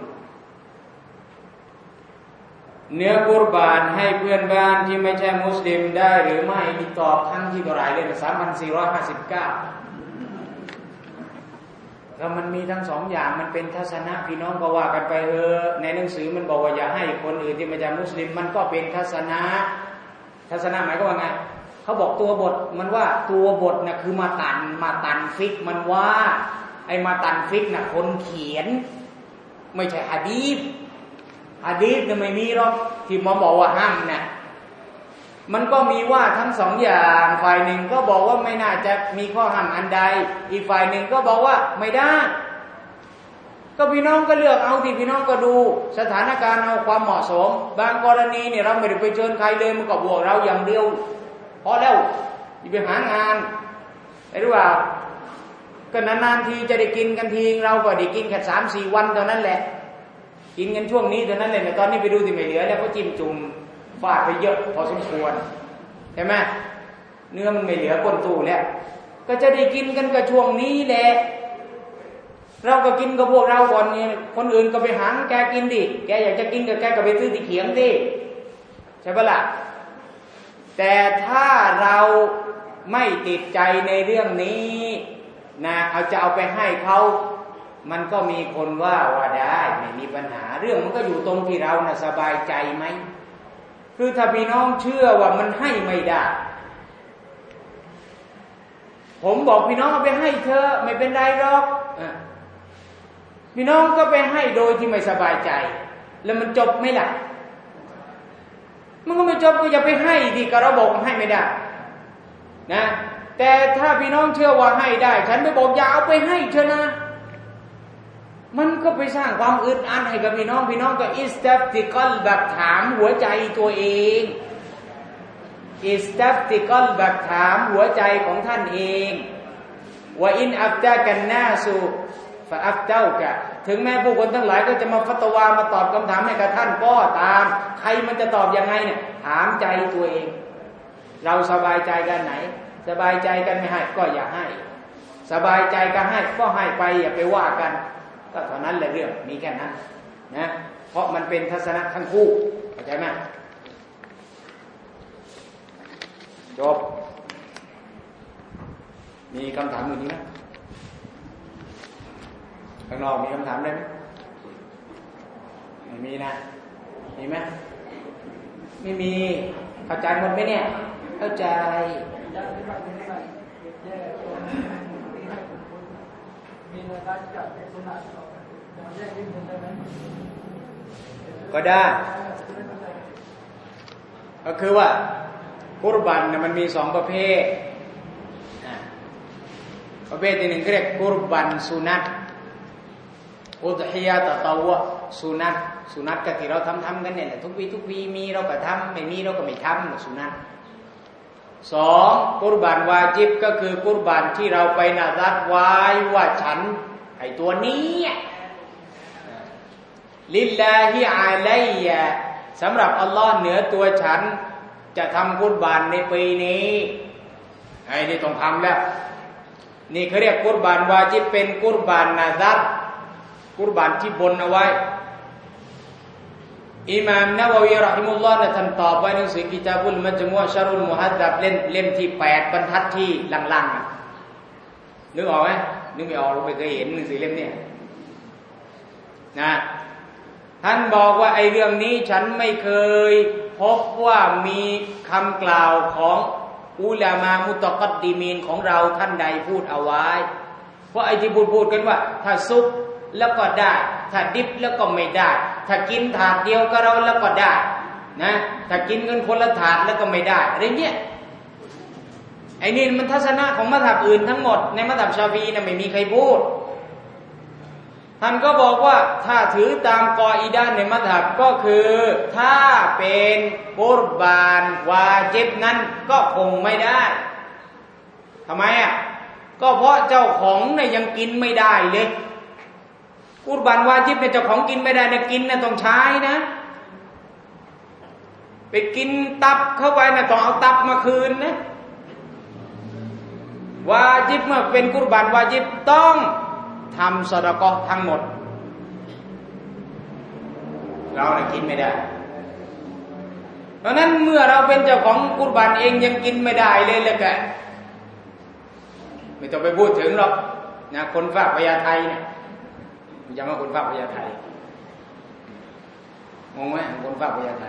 เนื้อกุรบานให้เพื่อนบ้านที่ไม่ใช่มุสลิมได้หรือไม่มีตอบทั้งที่เท่าไหร่เลยสามพันสี่ร้อยห้าสิบเก้าแล้วมันมีทั้งสองอย่างมันเป็นทัศนะพี่น้องก็ว่ากันไปเถอะในหนังสือมันบอกว่าอย่าให้คนอื่นที่ไม่ใช่มุสลิมมันก็เป็นทัศนะทัศนะหมายก็ว่าไงเขาบอกตัวบทมันว่าตัวบทน่ะคือมาตันมาตันฟิกมันว่าไอ้มาตันฟิกน่ะคนเขียนไม่ใช่หะดีษหะดีษเนี่ยไม่มีหรอกที่มาบอกว่าห้ามเนี่ยมันก็มีว่าทั้งสองอย่างฝ่ายหนึ่งก็บอกว่าไม่น่าจะมีข้อห้ามอันใดอีกฝ่ายหนึ่งก็บอกว่าไม่ได้ก็พี่น้องก็เลือกเอาที่พี่น้องก็ดูสถานการณ์เอาความเหมาะสมบางกรณีเนี่ยเราไม่ได้ไปเชิญใครเลยมันก็บวกเราอย่างเดียวพอแล้วอย่าไปหางานไอ้รู้ว่าก็นานๆทีจะได้กินกันทีเราก็ได้กินแค่สามสี่วันเท่านั้นแหละกินกันช่วงนี้เท่านั้นแหละแต่ตอนนี้ไปดูที่ไม่เหลือแล้วก็จิ้มจุ่มฟาดไปเยอะพอสมควรใช่ไหมเนื้อมันไม่เหลือก้นตู้แล้วก็จะได้กินกันกับช่วงนี้แหละเราก็กินกับพวกเราก่อนเนี่ยคนอื่นก็ไปหาแกกินดิแกอยากจะกินกับแกก็ไปซื้อที่เขียงดิใช่ปะล่ะแต่ถ้าเราไม่ติดใจในเรื่องนี้นะเอาจะเอาไปให้เขามันก็มีคนว่าว่าได้ไม่มีปัญหาเรื่องมันก็อยู่ตรงที่เรานะ่ะสบายใจไหมคือถ้าพี่น้องเชื่อว่ามันให้ไม่ได้ผมบอกพี่น้องเอาไปให้เธอไม่เป็นไรหรอกพี่น้องก็ไปให้โดยที่ไม่สบายใจแล้วมันจบไหมล่ะมันก็ไม่จบก็อย่าไปให้ดิก็เราบอกให้ไม่ได้นะแต่ถ้าพี่น้องเชื่อว่าให้ได้ฉันไม่บอกอย่าเอาไปให้เถอะนะมันก็ไปสร้างความอึดอัดให้กับพี่น้องพี่น้องก็อิสตัฟติกอลแบบถามหัวใจตัวเองอิสตัฟติกอลแบบถามหัวใจของท่านเองว่าอินอัฟตากันนาสุฟะอัฟเต้ากะถึงแม้ผู้คนทั้งหลายก็จะมาฟัตวามาตอบคำถามให้กับท่านก็ตามใครมันจะตอบยังไงเนี่ยถามใจตัวเองเราสบายใจกันไหนสบายใจกันไม่ให้ก็อย่าให้สบายใจกันให้ก็ให้ไปอย่าไปว่ากันก็เท่านั้นแหละเรื่องมีแค่นั้นนะเพราะมันเป็นทัศนะทั้งคู่เข้าใจไหมจบมีคำถามอื่นอีกไหมข้างนอกมีคำถามได้ไหมไม่มีนะมีไหมไม่มีเข้าใจหมดไหมเนี่ยเข้าใจก็ได้ก็คือว่ากุรบันเนี่ยมันมีสองประเภทประเภทที่หนึ่งเรียกกุรบันสุนัตอุดฮิยะตะตาวะสุนัตสุนัตก็ที่เราทำทำกันเนี่ยทุกวีทุกวีมีเราก็ทำไม่มีเราก็ไม่ทำสุนัตสองกุรบันวาญิบก็คือกุรบันที่เราไปนะซัดไว้ว่าฉันไอ้ตัวนี้ลิลลาฮิอะลัยยะสำหรับอัลลอฮ์เหนือตัวฉันจะทำกุรบันในปีนี้ไอ้นี่ต้องทำแล้วนี่เขาเรียกกุรบันวาญิบเป็นกุรบันนะซัดกุรบันที่บนเอาไว้อิหม่ามนะวะวีเราะฮิมุลลอฮ์ท่านตอบไว้ในหนังสือกิตาบุลมัจมุอะชะรุลมุฮัดดับเล่มเล่มที่แปดบรรทัดที่หลังๆนึกออกไหมนึกไม่ออกเราไม่เคยเห็นหนังสือเล่มนี้นะท่านบอกว่าไอ้เรื่องนี้ฉันไม่เคยพบว่ามีคำกล่าวของอุลามะมุตะกัดดิมีนของเราท่านใดพูดเอาไว้เพราะไอ้ที่พูดพูดกันว่าถ้าซุปแล้วก็ได้ถ้าดิบแล้วก็ไม่ได้ถ้ากินถาดเดียวกับเราแล้วก็ได้นะถ้ากินกันคนละถาดแล้วก็ไม่ได้อะไรเงี้ยไอ้นี่มันทัศนะของมัธยบอื่นทั้งหมดในมัธยบชาฟีนะไม่มีใครพูดท่านก็บอกว่าถ้าถือตามกออิดะห์ในมัธยบก็คือถ้าเป็นกุรบานวาญิบนั้นก็คงไม่ได้ทำไมอ่ะก็เพราะเจ้าของเนี่ยยังกินไม่ได้เลยกุรบานวาญิบเนี่ยเจ้าของกินไม่ได้เนี่ยกินเนี่ยต้องใช้นะไปกินตับเข้าไปเนี่ยต้องเอาตับมาคืนนะวาญิบเมื่อเป็นกุรบานวาญิบต้องทำซอดาเกาะห์ทั้งหมดเราเนี่ยกินไม่ได้เพราะนั้นเมื่อเราเป็นเจ้าของกุรบานเองยังกินไม่ได้เลยแล้วก็ไม่ต้องไปพูดถึงหรอกนะคนฝากพญาไทเนี่ยยังว่าคนฝากพญาไทงงไหมคนฝากพญาไท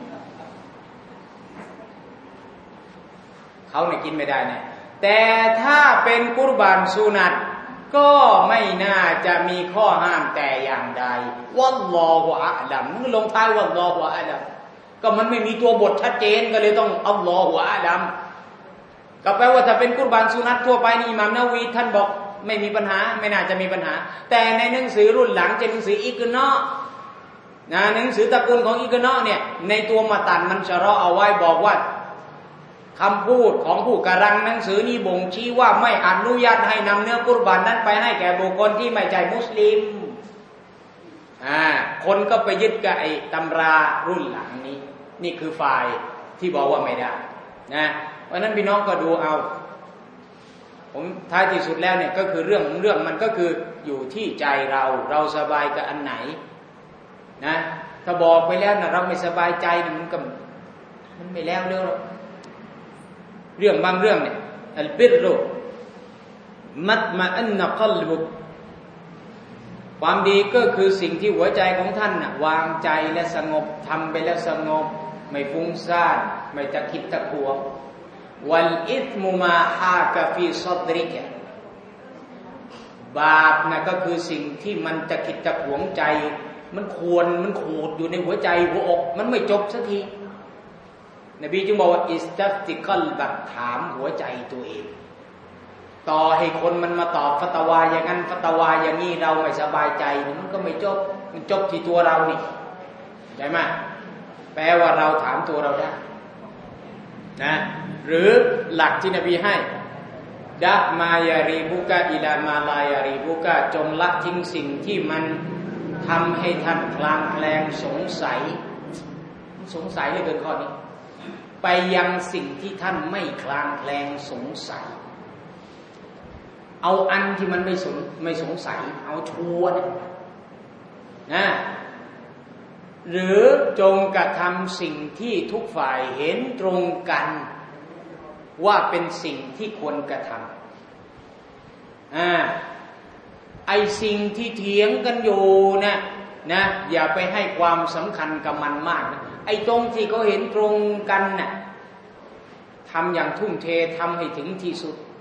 เขาเนี่ยกินไม่ได้เนี่ยแต่ถ้าเป็นกุรบานสุนัตก็ไม่น่าจะมีข้อห้ามแต่อย่างใดวัลลอฮุอะลัมลงท้ายวัลลอฮุอะลัมก็มันไม่มีตัวบทชัดเจนก็เลยต้องอัลลอฮุอะลัมก็แปลว่าถ้าเป็นกุรบานสุนัตทั่วไปนี่อิหม่ามนะวีท่านบอกไม่มีปัญหาไม่น่าจะมีปัญหาแต่ในหนังสือรุ่นหลังจะหนังสืออิกเนาะนะหนังสือตระกูลของอิกเนาะเนี่ยในตัวมาตันมันชะเราะเอาไว้บอกว่าคำพูดของผู้กำลังหนังสือนี้บ่งชี้ว่าไม่อนุญาตให้นำเนื้อกุรบานนั้นไปให้แก่บุคคลที่ไม่ใช่มุสลิมอ่าคนก็ไปยึดกับไอ้ตำรารุ่นหลังนี้นี่คือฝ่ายที่บอกว่าไม่ได้นะเพราะนั้นพี่น้องก็ดูเอาผมท้ายที่สุดแล้วเนี่ยก็คือเรื่องของเรื่องมันก็คืออยู่ที่ใจเราเราสบายกับอันไหนนะถ้าบอกไปแล้วนะเราไม่สบายใจมันก็มันไม่แล้วเรื่องเรื่องบางเรื่องเนี่ยอัลบิรรุมัตมะอันนะกัลบุความดีก็คือสิ่งที่หัวใจของท่านน่ะวางใจและสงบทำไปแล้วสงบไม่ฟุ้งซ่านไม่ตะคิดตะขวงวัลอิธมุมาฮากะฟีซัดริกะบาปนะก็คือสิ่งที่มันตะคิดตะขวงใจมันควรมันขูดอยู่ในหัวใจหัวอกมันไม่จบสักทีนบีจึงบอกว่าอิสตัฟติกัลบักถามหัวใจตัวเองต่อให้คนมันมาตอบฟัตวาอย่างนั้นฟัตวาอย่างนี้เราไม่สบายใจมันก็ไม่จบมันจบที่ตัวเรานี่ใช่ไหมแปลว่าเราถามตัวเราได้นะหรือหลักที่นบีให้ดะมายารีบุกะอิลามาลายารีบุกะจงละทิ้งสิ่งที่มันทำให้ท่านคลางแคลงสงสัยสงสัยเหลือเกินข้อนี้ไปยังสิ่งที่ท่านไม่คลางแคลงสงสัยเอาอันที่มันไม่สงไม่สงสัยเอาชัวร์นะหรือจงกระทำสิ่งที่ทุกฝ่ายเห็นตรงกันว่าเป็นสิ่งที่ควรกระทำอ่าไอสิ่งที่เถียงกันอยู่นะนะอย่าไปให้ความสำคัญกับมันมากนะไอ้ตรงที่เขาเห็นตรงกันน่ะทำอย่างทุ่มเททำให้ถึงที่สุด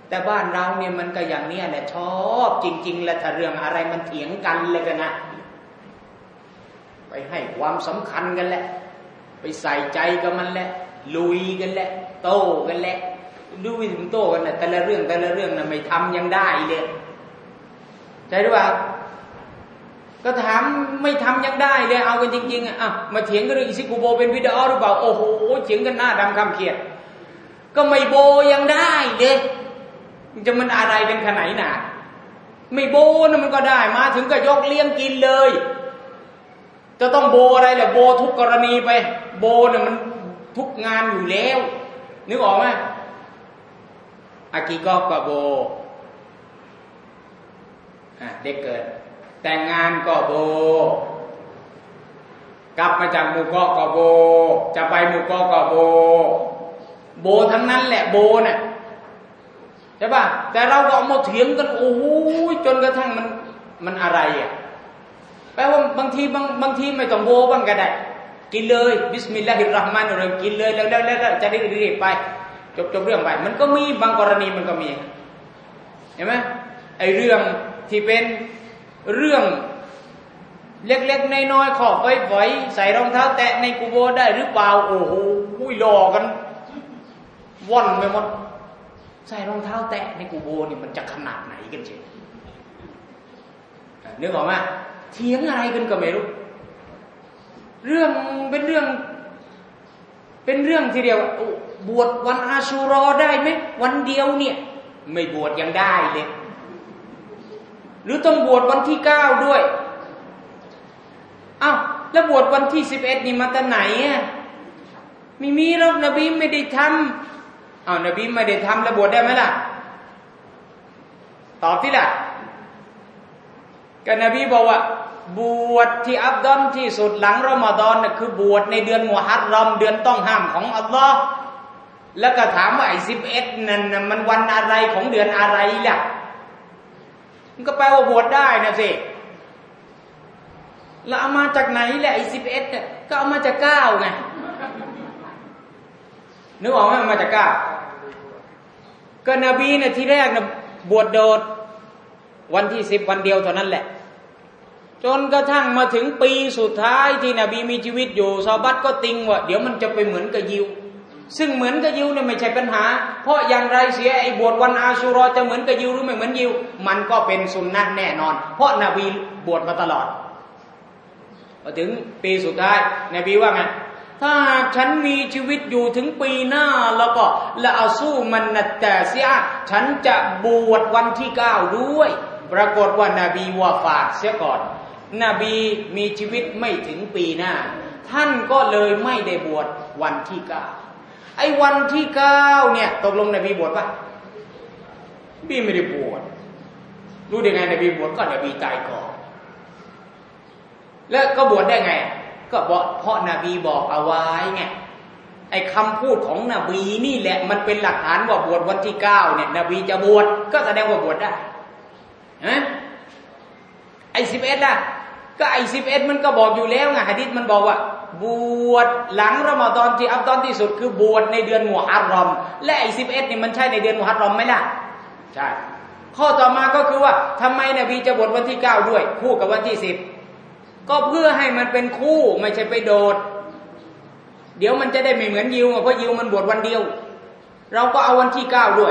แต่บ้านเราเนี่ยมันก็อย่างเนี้ยแหละชอบจริงๆแหละถ้าเรื่องอะไรมันเถียงกันเลยกันนะไปให้ความสำคัญกันแหละไปใส่ใจกับมันแหละลุยกันแหละโต้กันแหละดูวิธีโต้กันนะแต่ละเรื่องแต่ละเรื่องนะไม่ทำยังได้เลยใช่หรือเปล่าก็ถามไม่ทำยังได้เลยเอากันจริงๆอ่ะมาเถียงกันเรื่องอิซิกุโบเป็นวิดาหรือเปล่าโอ้โหเถียงกันหน้าดำคำเขียดก็ไม่โบยังได้เลยจะมันอะไรเป็นขนาดไหนน่ะไม่โบนะมันก็ได้มาถึงก็ยกเลี้ยงกินเลยจะต้องโบอะไรแหละโบทุกกรณีไปโบน่ะมันทุกงานอยู่แล้วนึกออกไหมอากีก็ก็โบอ่ะเด็กเกิดแต่งงานก็โบกลับมาจากหมู่เกาะก็โบจะไปหมู่เกาะก็โบโบทั้งนั้นแหละโบน่ะใช่ป่ะแต่เราก็เอามาเถียงกันโอ้โหจนกระทั่งมันมันอะไรอ่ะแปลว่าบางทีบางบางทีไม่ต้องโบบ้างก็ได้กินเลยบิสมิลลาฮิรเราะห์มานิรเราะฮีมกินเลยแล้วแล้วแล้วจะได้รีบไปจบจบเรื่องไปมันก็มีบางกรณีมันก็มีเห็นไหมไอ้เรื่องที่เป็นเรื่องเล็กๆน้อยๆขอไฟฝอยใส่รองเท้าแตะในกุโบร์ได้หรือเปล่าโอ้โหหล่อกันว่อนไปหมดใส่รองเท้าแตะในกุโบร์นี่มันจะขนาดไหนกันเชียวนึกออกไหมเถียงอะไรกันก็ไม่รู้เรื่องเป็นเรื่องเป็นเรื่องทีเดียวบวชวันอาชูรอได้ไหมวันเดียวเนี่ยไม่บวชยังได้เลยหรือต้องบวชวันที่เก้าด้วยอ้าวแล้วบวชวันที่สิบเอ็ดนี่มาจากไหนอ่ะไม่มีหรอกนบีไม่ได้ทำอ้าวนบีไม่ได้ทำแล้วบวชได้ไหมล่ะตอบที่ล่ะก็นบีบอกว่าบวชที่อัฟฎอลที่สุดหลังรอมฎอนน่ะคือบวชในเดือนมุฮัรรอมเดือนต้องห้ามของอัลลอฮ์แล้วก็ถามว่าไอ้สิบเอ็ดนั่นน่ะมันวันอะไรของเดือนอะไรล่ะมันก็แปลว่าบวชได้นะสิแล้วเอามาจากไหนแหละไอ้สิบเอ็ดเนี่ยก็เอามาจากเก้าไงนึกออกไหมมาจากเก้าก็นบีเนี่ยที่แรกนะบวชโดดวันที่สิบวันเดียวเท่านั้นแหละจนกระทั่งมาถึงปีสุดท้ายที่นบีมีชีวิตอยู่ซอฮาบะห์ก็ติงว่าเดี๋ยวมันจะไปเหมือนกับยิวซึ่งเหมือนกับยิวเนี่ยไม่ใช่ปัญหาเพราะอย่างไรเสียไอ้บวชวันอาชูรอจะเหมือนกับยิวหรือไม่เหมือนยิวมันก็เป็นสุนนะห์แน่นอนเพราะนบีบวชมาตลอดพอถึงปีสุดท้ายนบีว่าไงถ้าฉันมีชีวิตอยู่ถึงปีหน้าแล้วก็ละอาซูมันนัตตาซิอะห์ฉันจะบวชวันที่เก้าด้วยปรากฏว่านบีวะฟาตเสียก่อนนบีมีชีวิตไม่ถึงปีหน้าท่านก็เลยไม่ได้บวชวันที่เก้าไอ้วันที่เก้าเนี่ยตกลงนบีบวชป่ะนบีไม่ได้บวชรู้ได้ไงนบีบวชก็นบีตายก่อนแล้วก็บวชได้ไงก็บอกเพราะนบีบอกเอาไว้ไงไอ้คำพูดของนบีนี่แหละมันเป็นหลักฐานว่าบวชวันที่เก้าเนี่ยนบีจะบวชก็แสดงว่าบวชได้ฮะไอ้สิบเอ็ดล่ะก็ไอ้สิบเอ็ดมันก็บอกอยู่แล้วไงหะดีษมันบอกว่าบวชหลังรอมฎอนที่อัฟฎอลที่สุดคือบวชในเดือนมุฮัรรอมและไอ้สิบเอ็ดนี่มันใช่ในเดือนมุฮัรรอมไหมล่ะใช่ข้อต่อมาก็คือว่าทำไมนบีจะบวชวันที่เก้าด้วยคู่กับวันที่สิบก็เพื่อให้มันเป็นคู่ไม่ใช่ไปโดดเดี๋ยวมันจะได้ไม่เหมือนยิวเพราะยิวมันบวชวันเดียวเราก็เอาวันที่เก้าด้วย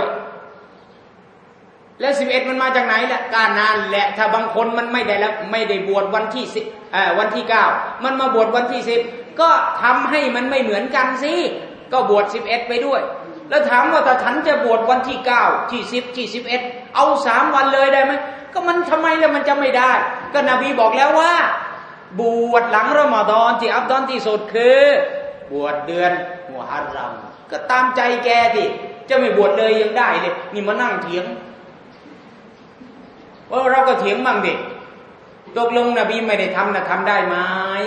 แล้วสิบเอ็ดมันมาจากไหนล่ะการนานแหละถ้าบางคนมันไม่ได้แล้วไม่ได้บวชวันที่สิบเอ่อวันที่เก้ามันมาบวชวันที่สิบก็ทำให้มันไม่เหมือนกันสิก็บวชสิบเอ็ดไปด้วยแล้วถามว่าถ้าฉันจะบวชวันที่เก้าที่สิบที่สิบเอ็ดเอาสามวันเลยได้ไหมก็มันทำไมแล้วมันจะไม่ได้ก็นบีบอกแล้วว่าบวชหลังรอมฎอนที่อัฟฎอลที่สุดคือบวชเดือนมุฮัรรอมก็ตามใจแกดิจะไม่บวชเลยยังได้เลยนี่มานั่งเถียงว่าเราก็เถียงบ้างดิตกลงนบีไม่ได้ทำนะทำได้ไหม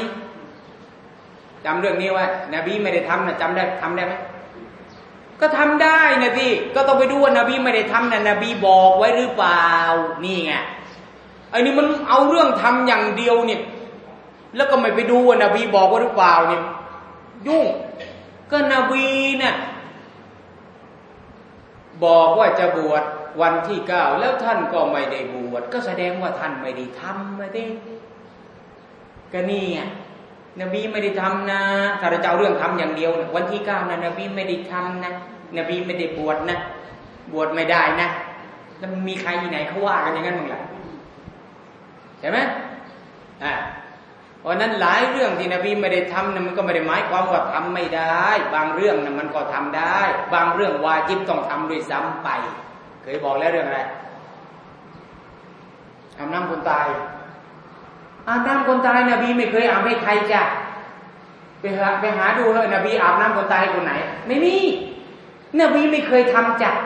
จำเรื่องนี้ไว้นบีไม่ได้ทำนะจำได้ทำได้ไหมก็ทำได้นะพี่ก็ต้องไปดูว่านบีไม่ได้ทำนะนบีบอกไว้หรือเปล่านี่ไงไอ้นี่มันเอาเรื่องทำอย่างเดียวเนี่ยแล้วก็ไม่ไปดูว่านบีบอกไว้หรือเปล่าเนี่ยยุ่งก็นบีเนี่ยบอกว่าจะบวชวันที่เก้าแล้วท่านก็ไม่ได้บวชก็แสดงว่าท่านไม่ได้ทำมาดิก็นี่ไงนบีไม่ได้ทำนะถ้าเราจะเอาเรื่องทำอย่างเดียววันที่เก้านะนบีไม่ได้ทำนะนบีไม่ได้บวชนะบวชไม่ได้นะแล้วมีใครที่ไหนเขาว่ากันอย่างนั้นบ้างล่ะใช่ไหมอ่าเพราะนั้นหลายเรื่องที่นบีไม่ได้ทำนะมันก็ไม่ได้หมายความว่าทำไม่ได้บางเรื่องนะมันก็ทำได้บางเรื่องวาญิบต้องทำด้วยซ้ำไปเคยบอกแล้วเรื่องอะไรอาบน้ำคนตายอาบน้ำคนตายนบีไม่เคยอาบให้ใครจ้ะไปหาไปหาดูเถอะนบีอาบน้ำคนตายให้คนไหนไม่มีนบีไม่เคยทำจ้ะ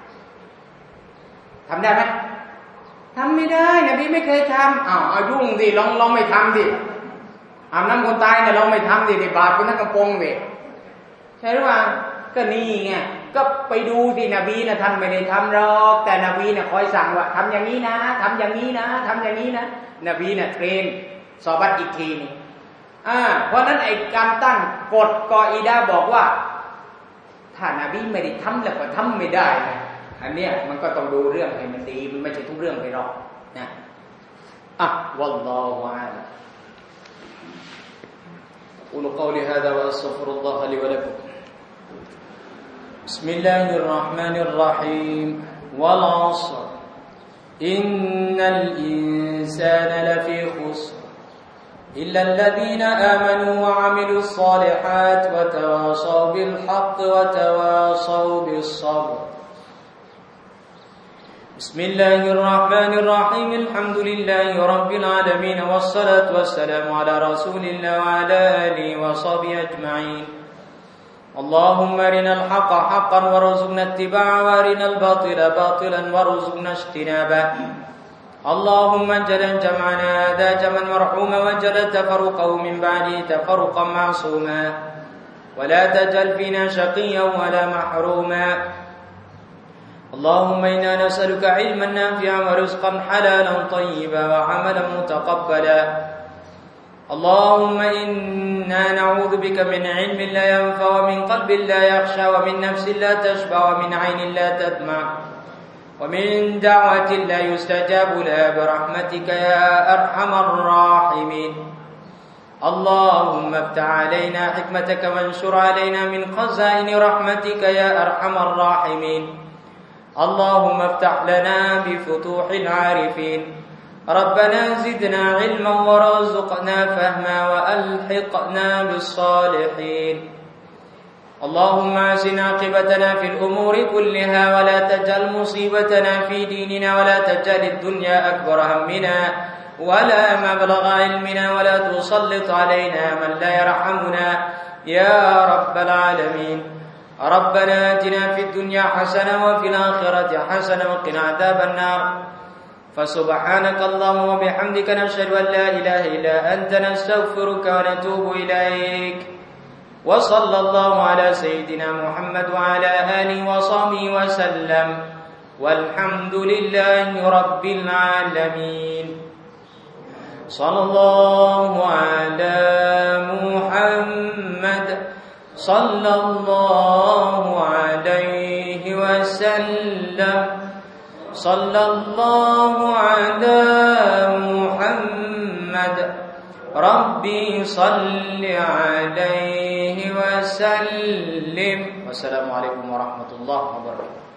ทำได้ไหมทำไม่ได้นบีไม่เคยทำอ้าวเอายุ่งสิลองลองไม่ทำดิอาบน้ำคนตายเนี่ยลองไม่ทำดิในบาปเป็นนักกระโปรงดิใช่หรือเปล่าก็นี่ไงก็ไปดูสินบีนะท่านไม่ได้ทำหรอกแต่นบีเนี่ยคอยสั่งว่าทำอย่างนี้นะทำอย่างนี้นะทำอย่างนี้นะนบีเนี่ยเทรนซอบัตอีกทีนึงอ่าเพราะนั้นไอ้การตั้งกฎกออิดะห์บอกว่าถ้านบีไม่ได้ทำแล้วก็ทำไม่ได้นะอันเนี้ยมันก็ต้องดูเรื่องให้มันดีมันไม่ใช่ทุกเรื่องไปหรอกนะอ่ะวัลลอฮุอาลัมأقول قولي هذا وأستغفر الله لي ولكم بسم الله الرحمن الرحيم والعصر إن الإنسان لفي خسر إلا الذين آمنوا وعملوا الصالحات وتواصوا بالحق وتواصوا بالصبر بسم الله الرحمن الرحيم الحمد لله رب العالمين والصلاة والسلام على رسول الله وعلى آله وصحبه أجمعين اللهم أرنا الحق حقا وارزقنا اتباعه وأرنا الباطل باطلا وارزقنا اجتنابه اللهم اجعل جمعنا هذا جمعا مرحوما واجعل تفرقه من بعده تفرقا معصوما ولا تجعل فينا شقيا ولا محروما اللهم إنا نسألك علما نافعا ورزقا حلالا طيبا وعملا متقبلا اللهم إنا نعوذ بك من علم لا ينفع ومن قلب لا يخشى ومن نفس لا تشبع ومن عين لا تدمع ومن دعوة لا يستجاب لها برحمتك يا أرحم الراحمين اللهم افتح علينا حكمتك وانشر علينا من خزائن رحمتك يا أرحم الراحمين اللهم افتح لنا بفتوح العارفين ربنا زدنا علما وارزقنا فهما وألحقنا بالصالحين اللهم احسن عاقبتنا في الأمور كلها ولا تجعل مصيبتنا في ديننا ولا تجعل الدنيا أكبر همنا ولا مبلغ علمنا ولا تسلط علينا من لا يرحمنا يا رب العالمين ربنا آتنا في الدنيا حسنة وفي الآخرة حسنة وقنا عذاب النار فسبحانك اللهم وبحمدك نشهد أن لا إله إلا أنت نستغفرك ونتوب إليك وصلى الله على سيدنا محمد وعلى آله وصحبه وسلم والحمد لله رب العالمين صلى الله على محمد صلى الله عليه وسلم صلى الله على محمد ربي صل عليه وسلم والسلام عليكم ورحمة الله وبركاته